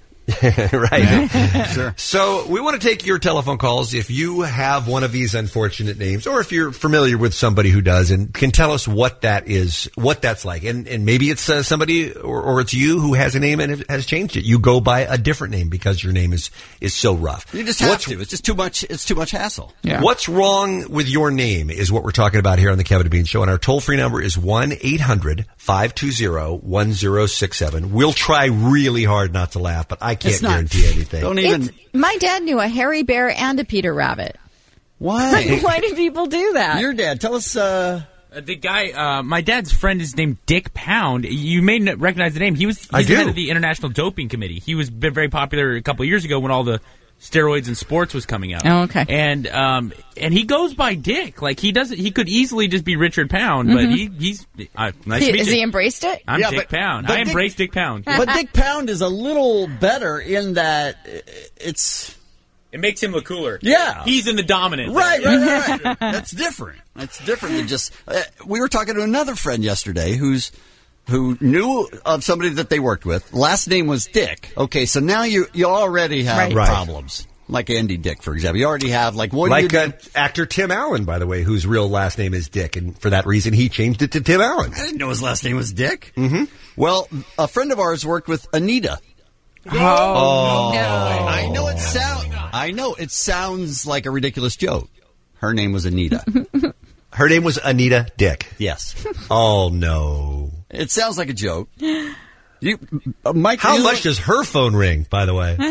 Speaker 2: Right.
Speaker 3: Sure.
Speaker 2: So we want to take your telephone calls if you have one of these unfortunate names, or if you're familiar with somebody who does, and can tell us what that is, what that's like. And, and maybe it's uh, somebody, or, or it's you who has a name and has changed it. You go by a different name because your name is, is so rough.
Speaker 3: you just have
Speaker 2: What's-
Speaker 3: to. It's just too much. It's too much hassle.
Speaker 2: What's wrong with your name is what we're talking about here on the Kevin and Bean Show. And our toll-free number is one eight hundred five two zero one zero six seven. We'll try really hard not to laugh, but I can't
Speaker 11: It's not-
Speaker 2: guarantee anything.
Speaker 3: Don't even.
Speaker 11: It's, my dad knew a hairy bear and a Peter Rabbit.
Speaker 3: Why?
Speaker 11: Why do people do that?
Speaker 3: Your dad. Tell us. Uh,
Speaker 4: Uh, the guy, uh, my dad's friend is named Dick Pound. You may not recognize the name. He was he's
Speaker 2: I
Speaker 4: the
Speaker 2: do.
Speaker 4: head of the International Doping Committee. He was been very popular a couple of years ago when all the steroids in sports was coming out.
Speaker 11: Oh, okay.
Speaker 4: And um, and he goes by Dick. Like he doesn't. He could easily just be Richard Pound, but
Speaker 11: Mhm.
Speaker 4: he he's uh, nice
Speaker 11: He-
Speaker 4: to meet
Speaker 11: has
Speaker 4: you.
Speaker 11: he embraced it?
Speaker 4: I'm
Speaker 3: Yeah,
Speaker 4: Dick
Speaker 3: but-
Speaker 4: Pound.
Speaker 3: but
Speaker 4: I
Speaker 3: Dick-
Speaker 4: embrace Dick Pound.
Speaker 3: but Dick Pound is a little better in that it's.
Speaker 4: It makes him look cooler.
Speaker 3: Yeah.
Speaker 4: He's in the dominant.
Speaker 3: Right, right, right, right. That's different. That's different than just. Uh, we were talking to another friend yesterday who's who knew of somebody that they worked with. Last name was Dick. Okay, so now you you already have
Speaker 2: Right. Right.
Speaker 3: problems. Like Andy Dick, for example. You already have like what do
Speaker 2: Like
Speaker 3: you
Speaker 2: uh,
Speaker 3: do?
Speaker 2: actor Tim Allen, by the way, whose real last name is Dick, and for that reason he changed it to Tim Allen.
Speaker 3: I didn't know his last name was Dick.
Speaker 2: Mm-hmm.
Speaker 3: Well, a friend of ours worked with Anita.
Speaker 11: Oh, no.
Speaker 3: I know it sound. I know it sounds like a ridiculous joke. Her name was Anita.
Speaker 2: Her name was Anita Dick.
Speaker 3: Yes.
Speaker 2: Oh no.
Speaker 3: It sounds like a joke. You, uh, Mike.
Speaker 2: How
Speaker 3: you
Speaker 2: much
Speaker 3: the,
Speaker 2: does her phone ring, by the way?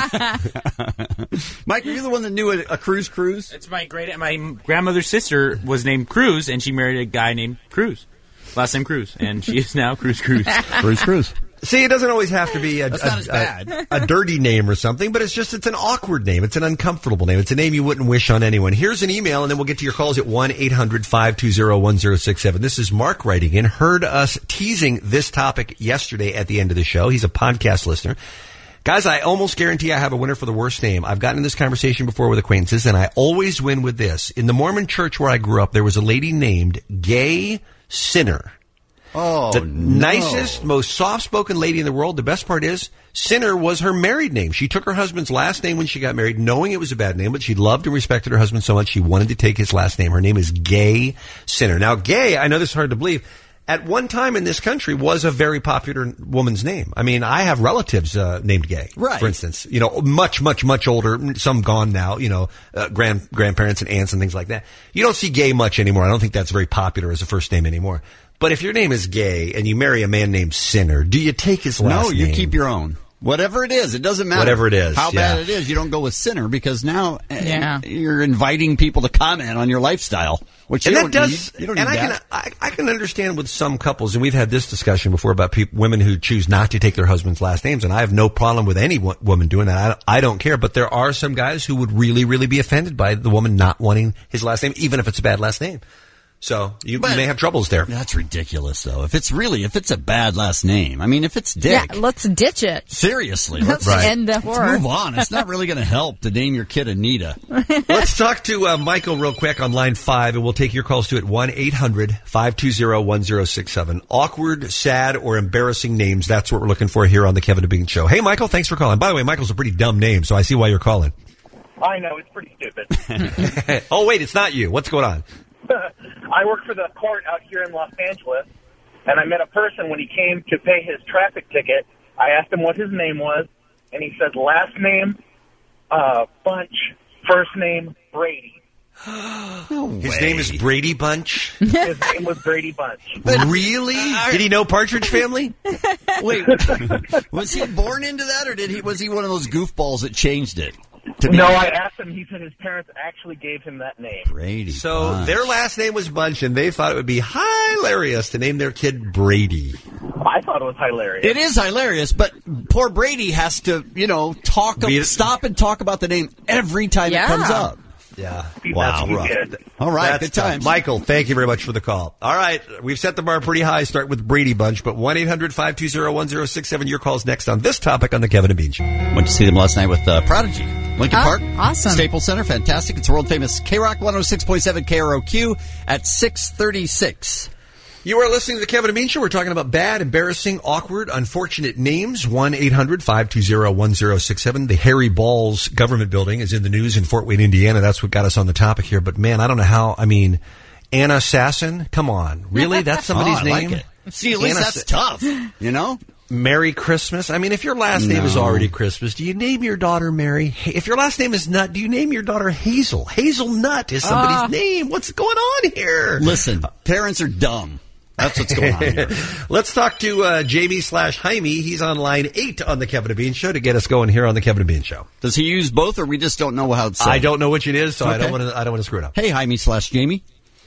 Speaker 3: Mike, are you the one that knew a, a cruise cruise?
Speaker 4: It's my great my grandmother's sister was named Cruz, and she married a guy named Cruz, last name Cruz, and she is now Cruz Cruz.
Speaker 3: Cruise cruise.
Speaker 2: See, it doesn't always have to be a,
Speaker 3: That's
Speaker 2: a,
Speaker 3: not as bad.
Speaker 2: a, a dirty name or something, but it's just, it's an awkward name. It's an uncomfortable name. It's a name you wouldn't wish on anyone. Here's an email, and then we'll get to your calls at one eight hundred five two zero one zero six seven. This is Mark writing in. Heard us teasing this topic yesterday at the end of the show. He's a podcast listener. Guys, I almost guarantee I have a winner for the worst name. I've gotten in this conversation before with acquaintances, and I always win with this. In the Mormon church where I grew up, there was a lady named Gay Sinner.
Speaker 3: Oh,
Speaker 2: the
Speaker 3: no.
Speaker 2: nicest, most soft-spoken lady in the world. The best part is, Sinner was her married name. She took her husband's last name when she got married, knowing it was a bad name, but she loved and respected her husband so much she wanted to take his last name. Her name is Gay Sinner. Now, Gay, I know this is hard to believe, at one time in this country was a very popular woman's name. I mean, I have relatives uh, named Gay,
Speaker 3: Right.
Speaker 2: for instance. You know, much, much, much older, some gone now, you know, uh, grand grandparents and aunts and things like that. You don't see Gay much anymore. I don't think that's very popular as a first name anymore. But if your name is Gay and you marry a man named Sinner, do you take his last
Speaker 3: No,
Speaker 2: name?
Speaker 3: you keep your own. Whatever it is, it doesn't matter.
Speaker 2: Whatever it is,
Speaker 3: How
Speaker 2: yeah.
Speaker 3: bad it is, you don't go with Sinner because now uh,
Speaker 11: Yeah.
Speaker 3: you're inviting people to comment on your lifestyle, which
Speaker 2: And
Speaker 3: you
Speaker 2: that
Speaker 3: don't
Speaker 2: does,
Speaker 3: need. You don't
Speaker 2: and
Speaker 3: need
Speaker 2: I
Speaker 3: that.
Speaker 2: can, I, I can understand with some couples, and we've had this discussion before about peop women who choose not to take their husband's last names, and I have no problem with any wo- woman doing that. I, I don't care, but there are some guys who would really, really be offended by the woman not wanting his last name, even if it's a bad last name. So you,
Speaker 3: But-
Speaker 2: you may have troubles there.
Speaker 3: That's ridiculous, though. If it's really, if it's a bad last name, I mean, if it's Dick,
Speaker 11: Yeah, let's ditch it.
Speaker 3: seriously,
Speaker 11: Let's
Speaker 3: let's,
Speaker 11: end the
Speaker 3: let's
Speaker 11: horror.
Speaker 3: move on. It's not really going to help to name your kid Anita.
Speaker 2: Let's talk to uh, Michael real quick on line five, and we'll take your calls to at one eight hundred five two zero one zero six seven. Awkward, sad, or embarrassing names. That's what we're looking for here on the Kevin and Bean Show. Hey, Michael, thanks for calling. By the way, Michael's a pretty dumb name, so I see why you're calling.
Speaker 13: I know, it's pretty stupid.
Speaker 2: Oh, wait, it's not you. What's going on?
Speaker 13: I work for the court out here in Los Angeles, and I met a person when he came to pay his traffic ticket. I asked him what his name was, and he said last name, uh, Bunch, first name, Brady.
Speaker 2: His name is Brady Bunch?
Speaker 13: His name was Brady Bunch.
Speaker 2: Really? Did he know Partridge Family?
Speaker 3: Wait, was he born into that, or did he? Was he one of those goofballs that changed it? To be
Speaker 13: No, I asked him. He said his parents actually gave him that name.
Speaker 3: Brady.
Speaker 2: So
Speaker 3: Bunch.
Speaker 2: their last name was Bunch, and they thought it would be hilarious to name their kid Brady.
Speaker 13: I thought it was hilarious.
Speaker 3: It is hilarious, but poor Brady has to, you know, talk,
Speaker 2: Be-
Speaker 3: stop and talk about the name every time
Speaker 11: Yeah.
Speaker 3: it comes up.
Speaker 2: Yeah.
Speaker 3: Wow.
Speaker 2: That's rough.
Speaker 3: All right,
Speaker 2: That's
Speaker 3: good
Speaker 2: tough.
Speaker 3: times.
Speaker 2: Michael, thank you very much for the call. All right, we've set the bar pretty high, start with Brady Bunch, but one eight hundred five two zero one zero six seven, your call's next on this topic on the Kevin and Bean Show.
Speaker 3: Went to see them last night with uh, Prodigy. Lincoln
Speaker 11: Oh,
Speaker 3: Park.
Speaker 11: awesome.
Speaker 3: Staples Center, fantastic. It's world famous K-Rock one oh six point seven K R O Q at six thirty-six.
Speaker 2: You are listening to the Kevin and Bean Show. We're talking about bad, embarrassing, awkward, unfortunate names. one eight hundred five two zero one zero six seven. The Harry Balls government building is in the news in Fort Wayne, Indiana. That's what got us on the topic here. But, man, I don't know how. I mean, Anna Sasson? Come on. Really? That's somebody's
Speaker 3: Oh, I
Speaker 2: name?
Speaker 3: like it. See, at least
Speaker 2: Anna
Speaker 3: that's
Speaker 2: Sa-
Speaker 3: tough, you know?
Speaker 2: Merry Christmas. I mean, if your last name is
Speaker 3: No.
Speaker 2: already Christmas, do you name your daughter Mary? Ha- If your last name is Nut, do you name your daughter Hazel? Hazel Nut is somebody's
Speaker 3: Ah.
Speaker 2: name. What's going on here?
Speaker 3: Listen, parents are dumb. That's what's going on here.
Speaker 2: Let's talk to uh, Jamie slash Jaime. He's on line eight on the Kevin and Bean Show to get us going here on the Kevin and Bean Show.
Speaker 3: Does he use both, or we just don't know how it's said?
Speaker 2: I don't know which it is, so I
Speaker 3: Okay.
Speaker 2: don't want to. I don't want to screw it up.
Speaker 3: Hey, Jaime slash Jamie.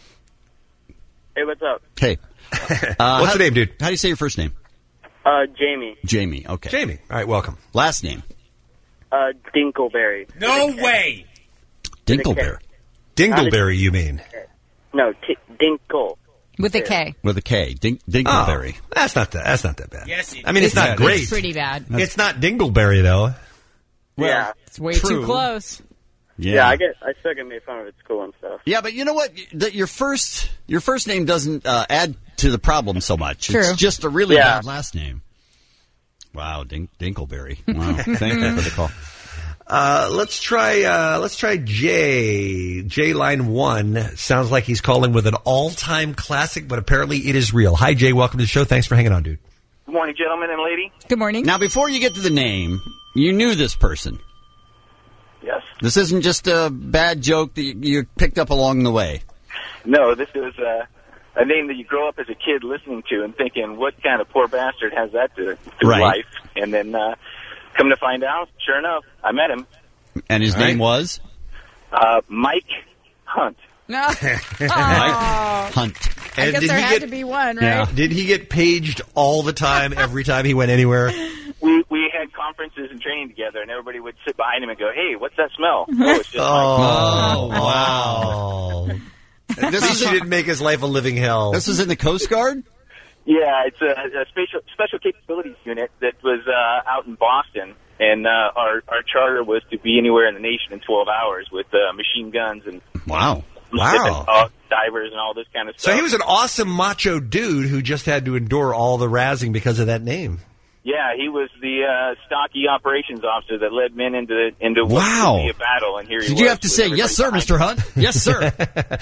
Speaker 6: Hey, what's up?
Speaker 3: Hey. Uh,
Speaker 2: What's
Speaker 3: how-
Speaker 2: the name, dude?
Speaker 3: How do you say your first name?
Speaker 6: Uh, Jamie.
Speaker 3: Jamie. Okay.
Speaker 2: Jamie. All right, welcome.
Speaker 3: Last name?
Speaker 6: Uh, Dinkleberry.
Speaker 4: No way.
Speaker 3: Dinkleberry.
Speaker 2: Dingleberry, you mean?
Speaker 6: No, t- Dinkle.
Speaker 11: With a K.
Speaker 3: With a K. Dink, Dinkleberry.
Speaker 2: Oh, that's not that. That's not that bad.
Speaker 4: Yes, it
Speaker 2: I mean, it's,
Speaker 3: is.
Speaker 2: not
Speaker 3: It's
Speaker 2: great.
Speaker 11: pretty bad.
Speaker 2: It's not Dingleberry though.
Speaker 6: yeah.
Speaker 11: It's way
Speaker 3: True.
Speaker 11: too close.
Speaker 3: Yeah.
Speaker 6: Yeah, I get. I still get made fun of at school and stuff.
Speaker 3: Yeah, but you know what? The, your first your first name doesn't uh, add to the problem so much.
Speaker 11: True.
Speaker 3: It's just a really
Speaker 6: Yeah.
Speaker 3: bad last name. Wow, Dink, Dinkleberry. Wow. Thank you for the call.
Speaker 2: Uh, let's try. Uh, let's try Jay. Jay line one sounds like he's calling with an all-time classic, but apparently it is real. Hi, Jay. Welcome to the show. Thanks for hanging on, dude.
Speaker 6: Good morning, gentlemen and lady.
Speaker 11: Good morning.
Speaker 3: Now, before you get to the name, you knew this person.
Speaker 6: Yes.
Speaker 3: This isn't just a bad joke that you, you picked up along the way.
Speaker 6: No, this is uh, a name that you grow up as a kid listening to and thinking, what kind of poor bastard has that to, to
Speaker 3: Right.
Speaker 6: life? And then uh, come to find out, sure enough, I met him.
Speaker 3: And his
Speaker 2: All
Speaker 3: name
Speaker 2: right.
Speaker 3: was?
Speaker 6: Uh, Mike Hunt.
Speaker 11: No.
Speaker 3: Mike
Speaker 11: Aw.
Speaker 3: Hunt.
Speaker 11: I
Speaker 2: And
Speaker 11: guess
Speaker 2: did
Speaker 11: there
Speaker 2: he
Speaker 11: had
Speaker 2: get-
Speaker 11: to be one, right?
Speaker 3: Yeah.
Speaker 2: Did he get paged all the time, every time he went anywhere?
Speaker 6: We we had conferences and training together, and everybody would sit behind him and go, "Hey, what's that smell?" Oh, it's just
Speaker 2: Oh,
Speaker 6: Mike.
Speaker 2: wow. At
Speaker 3: This
Speaker 2: least
Speaker 3: is
Speaker 2: you
Speaker 3: a-
Speaker 2: didn't make his life a living hell.
Speaker 3: This was in the Coast Guard?
Speaker 6: Yeah, it's a, a special special capabilities unit that was uh, out in Boston, and uh, our our charter was to be anywhere in the nation in twelve hours with uh, machine guns and
Speaker 3: Wow.
Speaker 2: Wow.
Speaker 6: uh, divers and all this kind of
Speaker 2: So
Speaker 6: stuff.
Speaker 2: he was an awesome macho dude who just had to endure all the razzing because of that name.
Speaker 6: Yeah, he was the uh, stocky operations officer that led men into the, into what
Speaker 3: Wow.
Speaker 6: would be a battle, and here he
Speaker 3: Did
Speaker 6: was.
Speaker 3: you have to
Speaker 6: with
Speaker 3: say,
Speaker 6: everybody
Speaker 3: yes, sir,
Speaker 6: behind
Speaker 3: Mister
Speaker 6: him.
Speaker 3: Hunt? Yes, sir.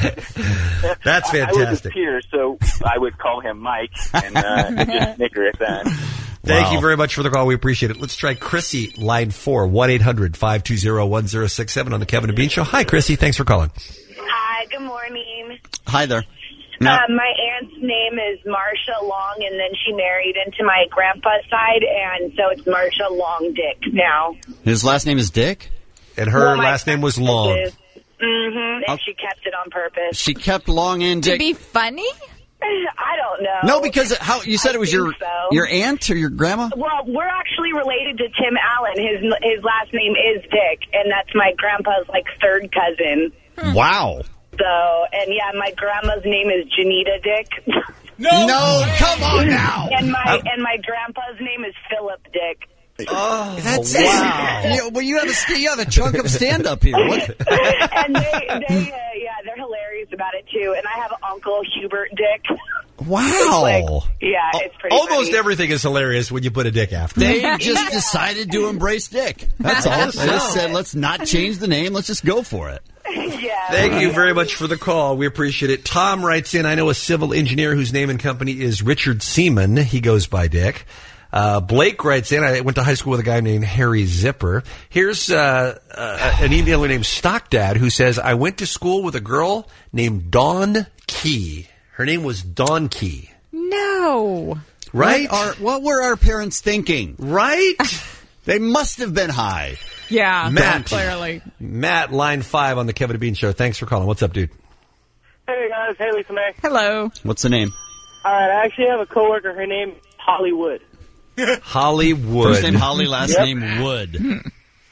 Speaker 2: That's
Speaker 6: I, I was
Speaker 2: fantastic.
Speaker 6: his peer, so I would call him Mike and uh, just snicker at that.
Speaker 2: Thank
Speaker 3: Wow.
Speaker 2: you very much for the call. We appreciate it. Let's try Chrissy, line four, one eight hundred five two zero one zero six seven on the Kevin and Bean Show. Hi, Chrissy. Thanks for calling.
Speaker 14: Hi, good morning.
Speaker 3: Hi there.
Speaker 14: Uh, my aunt's name is Marcia Long, and then she married into my grandpa's side, and so it's Marcia Long Dick now.
Speaker 3: His last name is Dick?
Speaker 2: And her
Speaker 14: Well, my
Speaker 2: last name was Long.
Speaker 14: Mm-hmm,
Speaker 3: Oh.
Speaker 14: and she kept it on purpose.
Speaker 3: She kept Long and
Speaker 11: To
Speaker 3: Dick.
Speaker 11: be funny?
Speaker 14: I don't know.
Speaker 3: No, because how you said
Speaker 14: I
Speaker 3: it was
Speaker 14: think
Speaker 3: your
Speaker 14: so.
Speaker 3: your aunt or your grandma?
Speaker 14: Well, we're actually related to Tim Allen. His his last name is Dick, and that's my grandpa's like third cousin.
Speaker 3: Wow.
Speaker 14: So, and yeah, my grandma's name is Janita Dick.
Speaker 3: No, no, come on now.
Speaker 14: And my and my grandpa's name is Philip Dick.
Speaker 2: Oh,
Speaker 3: That's
Speaker 2: wow.
Speaker 3: it. You, well, you have a st- you have a chunk of stand up here. What?
Speaker 14: And they, they uh, yeah, they're hilarious about it too. And I have an uncle, Hubert Dick.
Speaker 3: Wow.
Speaker 14: Like, yeah, it's pretty
Speaker 2: Almost
Speaker 14: funny.
Speaker 2: everything is hilarious when you put a dick after
Speaker 3: They
Speaker 2: it.
Speaker 3: just decided to embrace Dick. That's all. They just said, let's not change the name. Let's just go for it.
Speaker 14: Yeah.
Speaker 2: Thank you very much for the call. We appreciate it. Tom writes in, I know a civil engineer whose name and company is Richard Seaman. He goes by Dick. Uh, Blake writes in, I went to high school with a guy named Harry Zipper. Here's uh, uh, an emailer named Stockdad who says, I went to school with a girl named Dawn Key. Her name was Dawn Key.
Speaker 11: No.
Speaker 2: Right?
Speaker 3: What, are, what were our parents thinking?
Speaker 2: Right?
Speaker 3: They must have been high.
Speaker 11: Yeah,
Speaker 2: Matt.
Speaker 11: clearly.
Speaker 2: Matt, line five on the Kevin and Bean Show. Thanks for calling. What's up, dude?
Speaker 15: Hey guys, hey Lisa May.
Speaker 11: Hello.
Speaker 3: What's the name?
Speaker 15: All right, I actually have a coworker. Her name is Hollywood.
Speaker 2: Hollywood.
Speaker 3: First name Holly, last
Speaker 15: Yep.
Speaker 3: name Wood.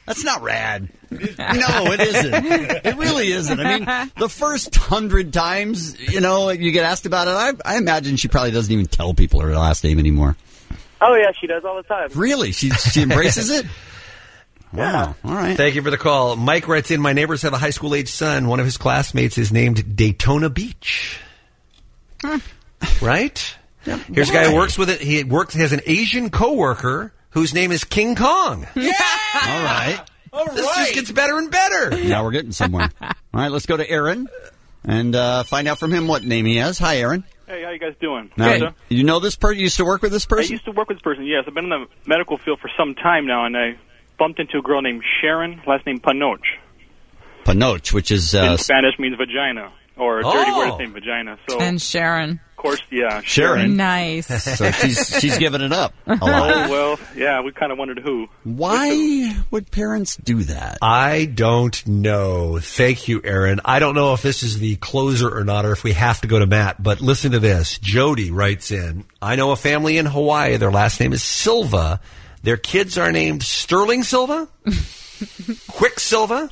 Speaker 3: That's not rad. No, it isn't. It really isn't. I mean, the first hundred times, you know, you get asked about it, I, I imagine she probably doesn't even tell people her last name anymore.
Speaker 15: Oh, yeah, she does all the time.
Speaker 3: Really? She she embraces it? Wow. All right.
Speaker 2: Thank you for the call. Mike writes in, my neighbors have a high school-age son. One of his classmates is named Daytona Beach.
Speaker 11: Huh.
Speaker 2: Right? Yep. Here's a guy who works with it. He works has an Asian coworker whose name is King Kong.
Speaker 3: Yeah! All right.
Speaker 2: All right. This just gets better and better.
Speaker 3: Now we're getting somewhere. All right, let's go to Aaron and uh, find out from him what name he has. Hi, Aaron.
Speaker 16: Hey, how you guys doing?
Speaker 3: Now,
Speaker 16: Good.
Speaker 3: You know this person? You used to work with this person?
Speaker 16: I used to work with this person, yes. I've been in the medical field for some time now, and I bumped into a girl named Sharon, last name Panoch.
Speaker 3: Panoch, which is... Uh,
Speaker 16: in Spanish means vagina, or a dirty
Speaker 3: Oh.
Speaker 16: word is named vagina. So,
Speaker 11: And Sharon.
Speaker 16: of course, yeah.
Speaker 3: Sharon.
Speaker 11: Nice.
Speaker 3: So she's she's giving it up a
Speaker 16: Oh,
Speaker 3: lot.
Speaker 16: well, yeah, we kind of wondered who.
Speaker 3: Why would parents do that?
Speaker 2: I don't know. Thank you, Aaron. I don't know if this is the closer or not, or if we have to go to Matt, but listen to this. Jody writes in, I know a family in Hawaii. Their last name is Silva. Their kids are named Sterling Silva, Quicksilva,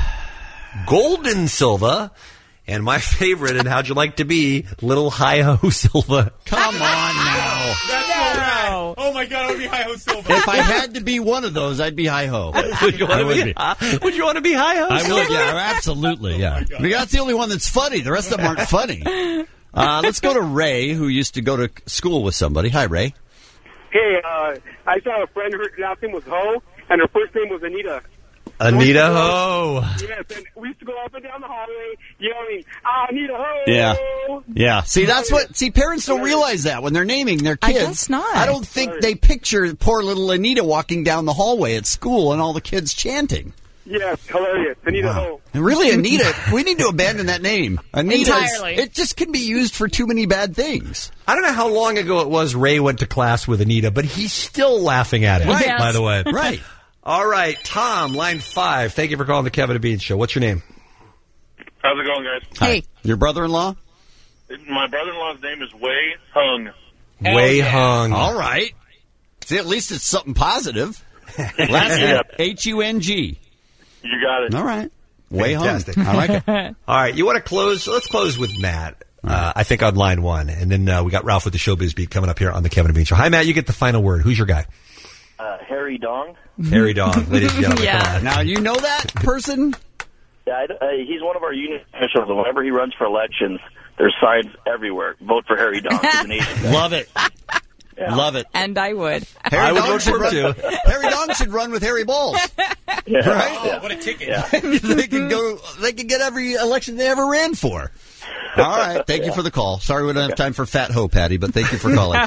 Speaker 2: Golden Silva, and my favorite, and how'd you like to be, Little Hi-Ho Silva.
Speaker 3: Come on now.
Speaker 4: That's so rad. Oh my god, I would be Hi-Ho Silva.
Speaker 3: If I had to be one of those, I'd be Hi-Ho.
Speaker 2: Would you want
Speaker 3: I
Speaker 2: to
Speaker 3: would
Speaker 2: be,
Speaker 3: be.
Speaker 2: uh, would you want to be Hi-Ho
Speaker 3: I
Speaker 2: Silva?
Speaker 3: would, yeah, absolutely, yeah. Because that's the only one that's funny. The rest of them aren't funny. Uh, let's go to Ray, who used to go to school with somebody. Hi, Ray.
Speaker 15: Hey, uh, I saw a friend, her last name was Ho, and her first name was Anita.
Speaker 2: Anita Ho.
Speaker 15: Yes, and we used to go up and down the hallway yelling, Anita Ho!
Speaker 3: Yeah. Yeah. See, that's what, see, parents don't realize that when they're naming their
Speaker 11: I
Speaker 3: kids.
Speaker 11: guess not.
Speaker 3: I don't think they picture poor little Anita walking down the hallway at school and all the kids chanting.
Speaker 15: Yes, hilarious. Anita Ho.
Speaker 3: And really, Anita, we need to abandon that name. Anita,
Speaker 11: Entirely.
Speaker 3: it just can be used for too many bad things.
Speaker 2: I don't know how long ago it was Ray went to class with Anita, but he's still laughing at it,
Speaker 3: Right.
Speaker 11: Yes.
Speaker 2: by the way.
Speaker 3: Right.
Speaker 2: All right, Tom, line five. Thank you for calling the Kevin and Bean Show. What's your name?
Speaker 17: How's it going, guys?
Speaker 11: Hey.
Speaker 3: Your brother-in-law?
Speaker 17: My brother-in-law's name is Wei Hung.
Speaker 2: Wei Hung.
Speaker 3: All right. See, at least it's something positive. Last name, H U N G.
Speaker 17: You got it.
Speaker 3: All right. Wei Hung.
Speaker 2: Fantastic.
Speaker 3: I like it.
Speaker 2: All right, you want to close? Let's close with Matt. Uh, I think on line one. And then uh, we got Ralph with the Showbiz Beat coming up here on the Kevin and Bean Show. Hi, Matt. You get the final word. Who's your guy?
Speaker 6: Uh, Harry Dong.
Speaker 2: Harry Dong, ladies and gentlemen.
Speaker 11: Yeah.
Speaker 2: Come on.
Speaker 3: Now, you know that person?
Speaker 6: Yeah, I, uh, he's one of our union officials. And whenever he runs for elections, there's signs everywhere. Vote for Harry Dong. He's an Asian.
Speaker 3: Love it.
Speaker 6: Yeah.
Speaker 3: Love it.
Speaker 11: And I would.
Speaker 3: Harry
Speaker 2: I would
Speaker 3: Dong
Speaker 2: vote
Speaker 3: should
Speaker 2: for
Speaker 3: run,
Speaker 2: him, too.
Speaker 3: Harry Dong should run with Harry Balls.
Speaker 6: Yeah.
Speaker 3: Right?
Speaker 4: Oh, what a ticket.
Speaker 6: Yeah.
Speaker 3: they can go. They can get every election they ever ran for. All right. Thank you for the call. Sorry we don't have time for Fat Ho Patty, but thank you for calling.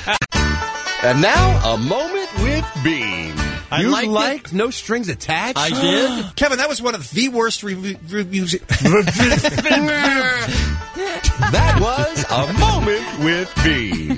Speaker 19: And now, a moment with Bean.
Speaker 3: I
Speaker 2: You
Speaker 3: liked it.
Speaker 2: liked No Strings Attached?
Speaker 3: I did.
Speaker 2: Kevin, that was one of the worst review- reviews.
Speaker 19: That was a moment with Bean.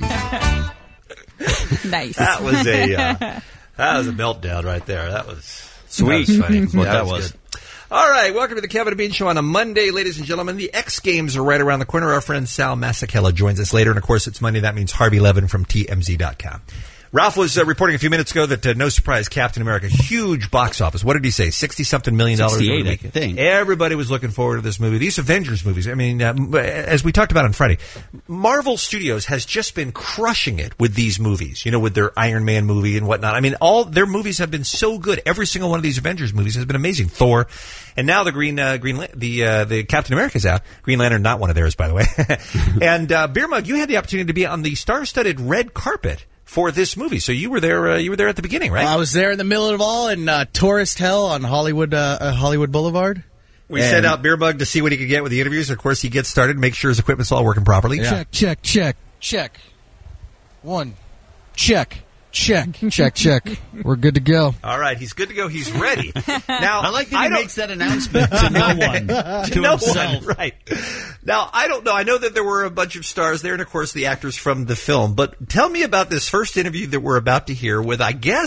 Speaker 11: Nice.
Speaker 2: That was a uh, that was a meltdown right there. That was
Speaker 3: Sweet.
Speaker 2: That was funny.
Speaker 3: What that was.
Speaker 2: good. All right, welcome to the Kevin and Bean Show on a Monday, ladies and gentlemen. The X Games are right around the corner. Our friend Sal Masakela joins us later, and of course, it's Monday. That means Harvey Levin from T M Z dot com. Ralph was uh, reporting a few minutes ago that, uh, no surprise, Captain America, huge box office. What did he say? sixty-something million dollars over the
Speaker 3: sixty-eight, I
Speaker 2: weekend.
Speaker 3: think.
Speaker 2: Everybody was looking forward to this movie. These Avengers movies, I mean, uh, as we talked about on Friday, Marvel Studios has just been crushing it with these movies, you know, with their Iron Man movie and whatnot. I mean, all their movies have been so good. Every single one of these Avengers movies has been amazing. Thor, and now the Green, uh, Green, La- the uh, the Captain America's out. Green Lantern, not one of theirs, by the way. And uh, Beer Mug, you had the opportunity to be on the star-studded red carpet for this movie, so you were there. Uh, you were there at the beginning, right?
Speaker 21: I was there in the middle of it all in uh, tourist hell on Hollywood uh, uh, Hollywood Boulevard.
Speaker 2: We
Speaker 21: And-
Speaker 2: sent out Beer Bug to see what he could get with the interviews. Of course, he gets started, make sure his equipment's all working properly.
Speaker 21: Yeah.
Speaker 23: Check, check, check, check. One, check, check, check, check. We're good to go.
Speaker 2: All right, he's good to go. He's ready. Now,
Speaker 3: I like that
Speaker 2: I
Speaker 3: he
Speaker 2: don't-
Speaker 3: makes that announcement to no one,
Speaker 2: to
Speaker 3: to
Speaker 2: no
Speaker 3: himself.
Speaker 2: one, right? Now, I don't know. I know that there were a bunch of stars there, and of course, the actors from the film. But tell me about this first interview that we're about to hear with, I guess,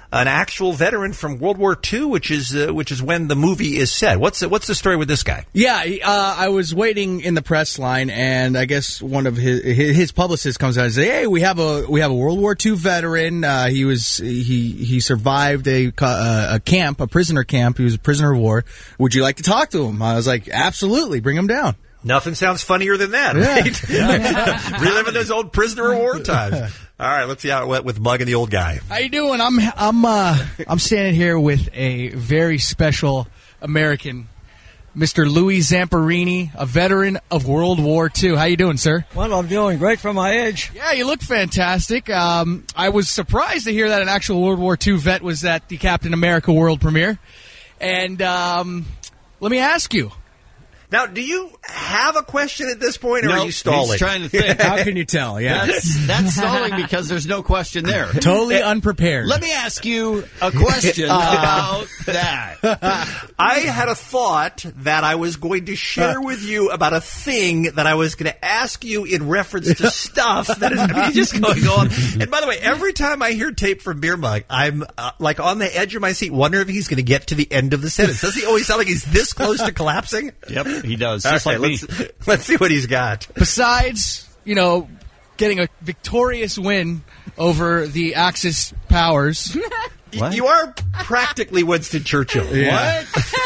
Speaker 2: an actual veteran from World War Two, which is uh, which is when the movie is set. What's the, what's the story with this guy?
Speaker 21: Yeah, uh, I was waiting in the press line, and I guess one of his his publicist comes out and says, "Hey, we have a we have a World War Two veteran. Uh, he was he he survived a uh, a camp, a prisoner camp. He was a prisoner of war. Would you like to talk to him?" I was like, "Absolutely, bring him down."
Speaker 2: Nothing sounds funnier than that,
Speaker 21: Yeah.
Speaker 2: right? Reliving those old prisoner of war times. All right, let's see how it went with Mug and the old guy.
Speaker 21: How you doing? I'm I'm uh, I'm standing here with a very special American, Mister Louis Zamperini, a veteran of World War Two. How you doing, sir?
Speaker 1: Well, I'm doing great for my age.
Speaker 21: Yeah, you look fantastic. Um, I was surprised to hear that an actual World War Two vet was at the Captain America world premiere. And um, let me ask you.
Speaker 2: Now, do you have a question at this point, or
Speaker 3: Nope,
Speaker 2: are you stalling?
Speaker 3: he's trying to think.
Speaker 21: How can you tell? Yeah,
Speaker 3: That's, that's stalling because there's no question there.
Speaker 21: Totally unprepared.
Speaker 3: Let me ask you a question about that.
Speaker 2: I had a thought that I was going to share with you about a thing that I was going to ask you in reference to stuff that is, I mean, just going on. And by the way, every time I hear tape from Beer Mug, I'm uh, like on the edge of my seat, wondering if he's going to get to the end of the sentence. Does he always sound like he's this close to collapsing?
Speaker 3: Yep, he does.
Speaker 2: All
Speaker 3: Just
Speaker 2: right,
Speaker 3: like me.
Speaker 2: let's, let's see what he's got.
Speaker 21: Besides, you know, getting a victorious win over the Axis powers.
Speaker 2: What? You are practically Winston Churchill.
Speaker 21: Yeah.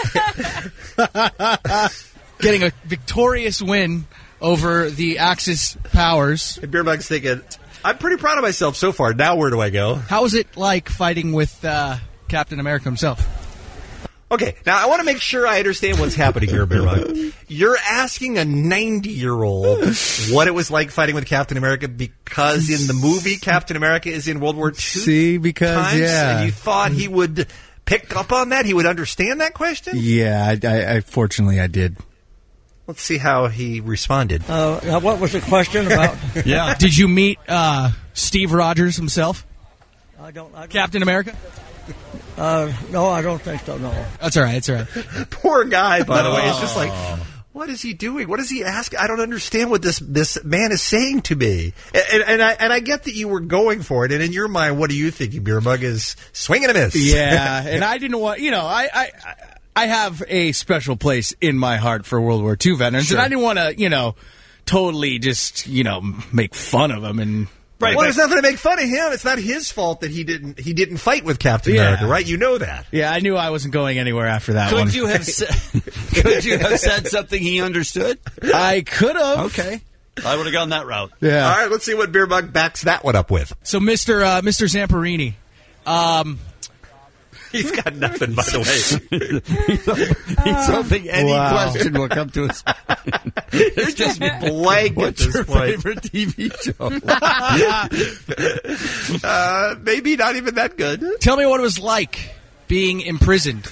Speaker 21: What? Getting a victorious win over the Axis powers.
Speaker 2: And Beer Mug's thinking, I'm pretty proud of myself so far. Now where do I go?
Speaker 21: How was it like fighting with uh, Captain America himself?
Speaker 2: Okay, now I want to make sure I understand what's happening here, Beer Mug. You're asking a ninety-year-old what it was like fighting with Captain America because in the movie Captain America is in World War Two.
Speaker 21: See, because,
Speaker 2: times,
Speaker 21: yeah.
Speaker 2: And you thought he would pick up on that? He would understand that question?
Speaker 21: Yeah, I, I, I fortunately I did.
Speaker 2: Let's see how he responded.
Speaker 1: Uh, what was the question about?
Speaker 21: Yeah. Did you meet uh, Steve Rogers himself?
Speaker 1: I don't, I don't.
Speaker 21: Captain America?
Speaker 1: Uh, no, I don't think so, no.
Speaker 21: That's all right, it's all right.
Speaker 2: Poor guy, by the way. It's just like, what is he doing? What is he asking? I don't understand what this this man is saying to me. And, and, and I and I get that you were going for it. And in your mind, what are you thinking? Beer Mug is swinging a miss.
Speaker 21: Yeah, and I didn't want, you know, I, I I have a special place in my heart for World War Two veterans,
Speaker 2: Sure.
Speaker 21: and I didn't want to, you know, totally just, you know, make fun of them and.
Speaker 2: Right. Well, there's nothing to make fun of him. It's not his fault that he didn't he didn't fight with Captain
Speaker 21: Yeah.
Speaker 2: America, right? You know that.
Speaker 21: Yeah, I knew I wasn't going anywhere after that
Speaker 3: Could
Speaker 21: one.
Speaker 3: you have said, could you have said something he understood?
Speaker 21: I could have.
Speaker 3: Okay. I would have gone that route.
Speaker 21: Yeah.
Speaker 2: All right, let's see what Beer Mug backs that one up with.
Speaker 21: So, Mister Uh, Mister Zamperini, um,
Speaker 2: he's got nothing, by the way.
Speaker 3: He's hoping any
Speaker 21: Wow.
Speaker 3: question will come to us.
Speaker 2: It's just blank
Speaker 3: What's
Speaker 2: at this
Speaker 3: your
Speaker 2: point.
Speaker 3: favorite T V show?
Speaker 2: uh, maybe not even that good.
Speaker 21: tell me what it was like being imprisoned.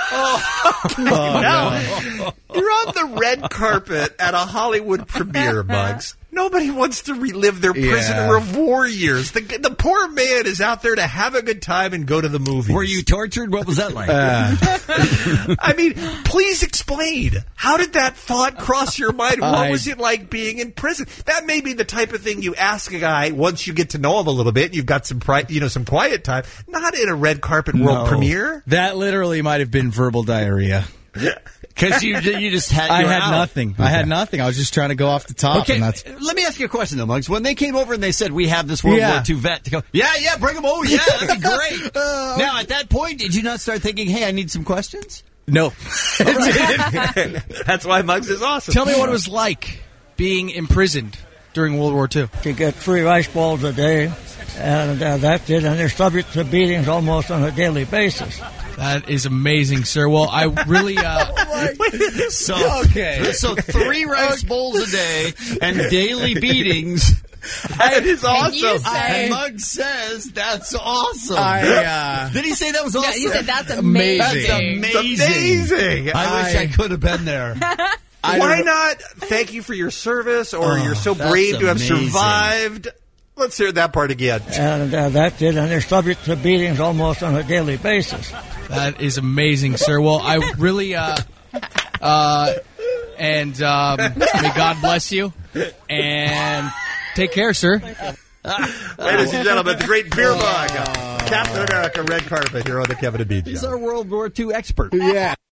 Speaker 2: No. You're on the red carpet at a Hollywood premiere, Bugs. Nobody wants to relive their prisoner
Speaker 21: Yeah.
Speaker 2: of war years. The, the poor man is out there to have a good time and go to the movies.
Speaker 3: Were you tortured? What was that like?
Speaker 21: Uh,
Speaker 2: I mean, please explain. How did that thought cross your mind? What
Speaker 21: I-
Speaker 2: was it like being in prison? That may be the type of thing you ask a guy once you get to know him a little bit. And you've got some, pri- you know, some quiet time. Not in a red carpet world
Speaker 21: no.
Speaker 2: premiere.
Speaker 21: That literally might have been verbal diarrhea.
Speaker 3: Because you you just had
Speaker 21: I
Speaker 3: you were
Speaker 21: had
Speaker 3: out.
Speaker 21: nothing. I had nothing. I was just trying to go off the top.
Speaker 3: Okay,
Speaker 21: And that's,
Speaker 3: let me ask you a question though, Muggs. When they came over and they said we have this World
Speaker 21: Yeah.
Speaker 3: War Two vet to go, yeah, yeah, bring him. Oh, yeah, that'd be great. Now, at that point, did you not start thinking, hey, I need some questions?
Speaker 21: no.
Speaker 2: That's why Muggs is awesome.
Speaker 21: Tell me what it was like being imprisoned during World War Two.
Speaker 1: To get three rice balls a day, and uh, that's it. And they're subject to beatings almost on a daily basis.
Speaker 21: That is amazing, sir. Well, I really. Uh,
Speaker 3: So,
Speaker 21: Okay.
Speaker 3: so three rice bowls a day and daily beatings.
Speaker 2: That is awesome.
Speaker 11: you say-
Speaker 3: And Muggs says that's awesome.
Speaker 21: I, uh,
Speaker 3: Did he say that was awesome?
Speaker 11: Yeah, you said that's
Speaker 21: Amazing.
Speaker 11: amazing.
Speaker 3: That's
Speaker 2: It's
Speaker 3: amazing.
Speaker 2: amazing.
Speaker 3: I, wish
Speaker 21: I-
Speaker 3: I could have been there.
Speaker 21: I
Speaker 2: Why
Speaker 21: don't-
Speaker 2: not thank you for your service or
Speaker 3: Oh,
Speaker 2: you're so
Speaker 3: that's
Speaker 2: brave to have
Speaker 3: amazing.
Speaker 2: survived? Let's hear that part again.
Speaker 1: And uh, that's it. And they're subject to beatings almost on a daily basis.
Speaker 21: That is amazing, sir. Well, I really. Uh, uh, and um, may God bless you. And take care, sir.
Speaker 2: Ladies and gentlemen, the great Beer Mug, Captain America red carpet here on the Kevin and Bean Show.
Speaker 3: He's our World War Two expert.
Speaker 2: Yeah.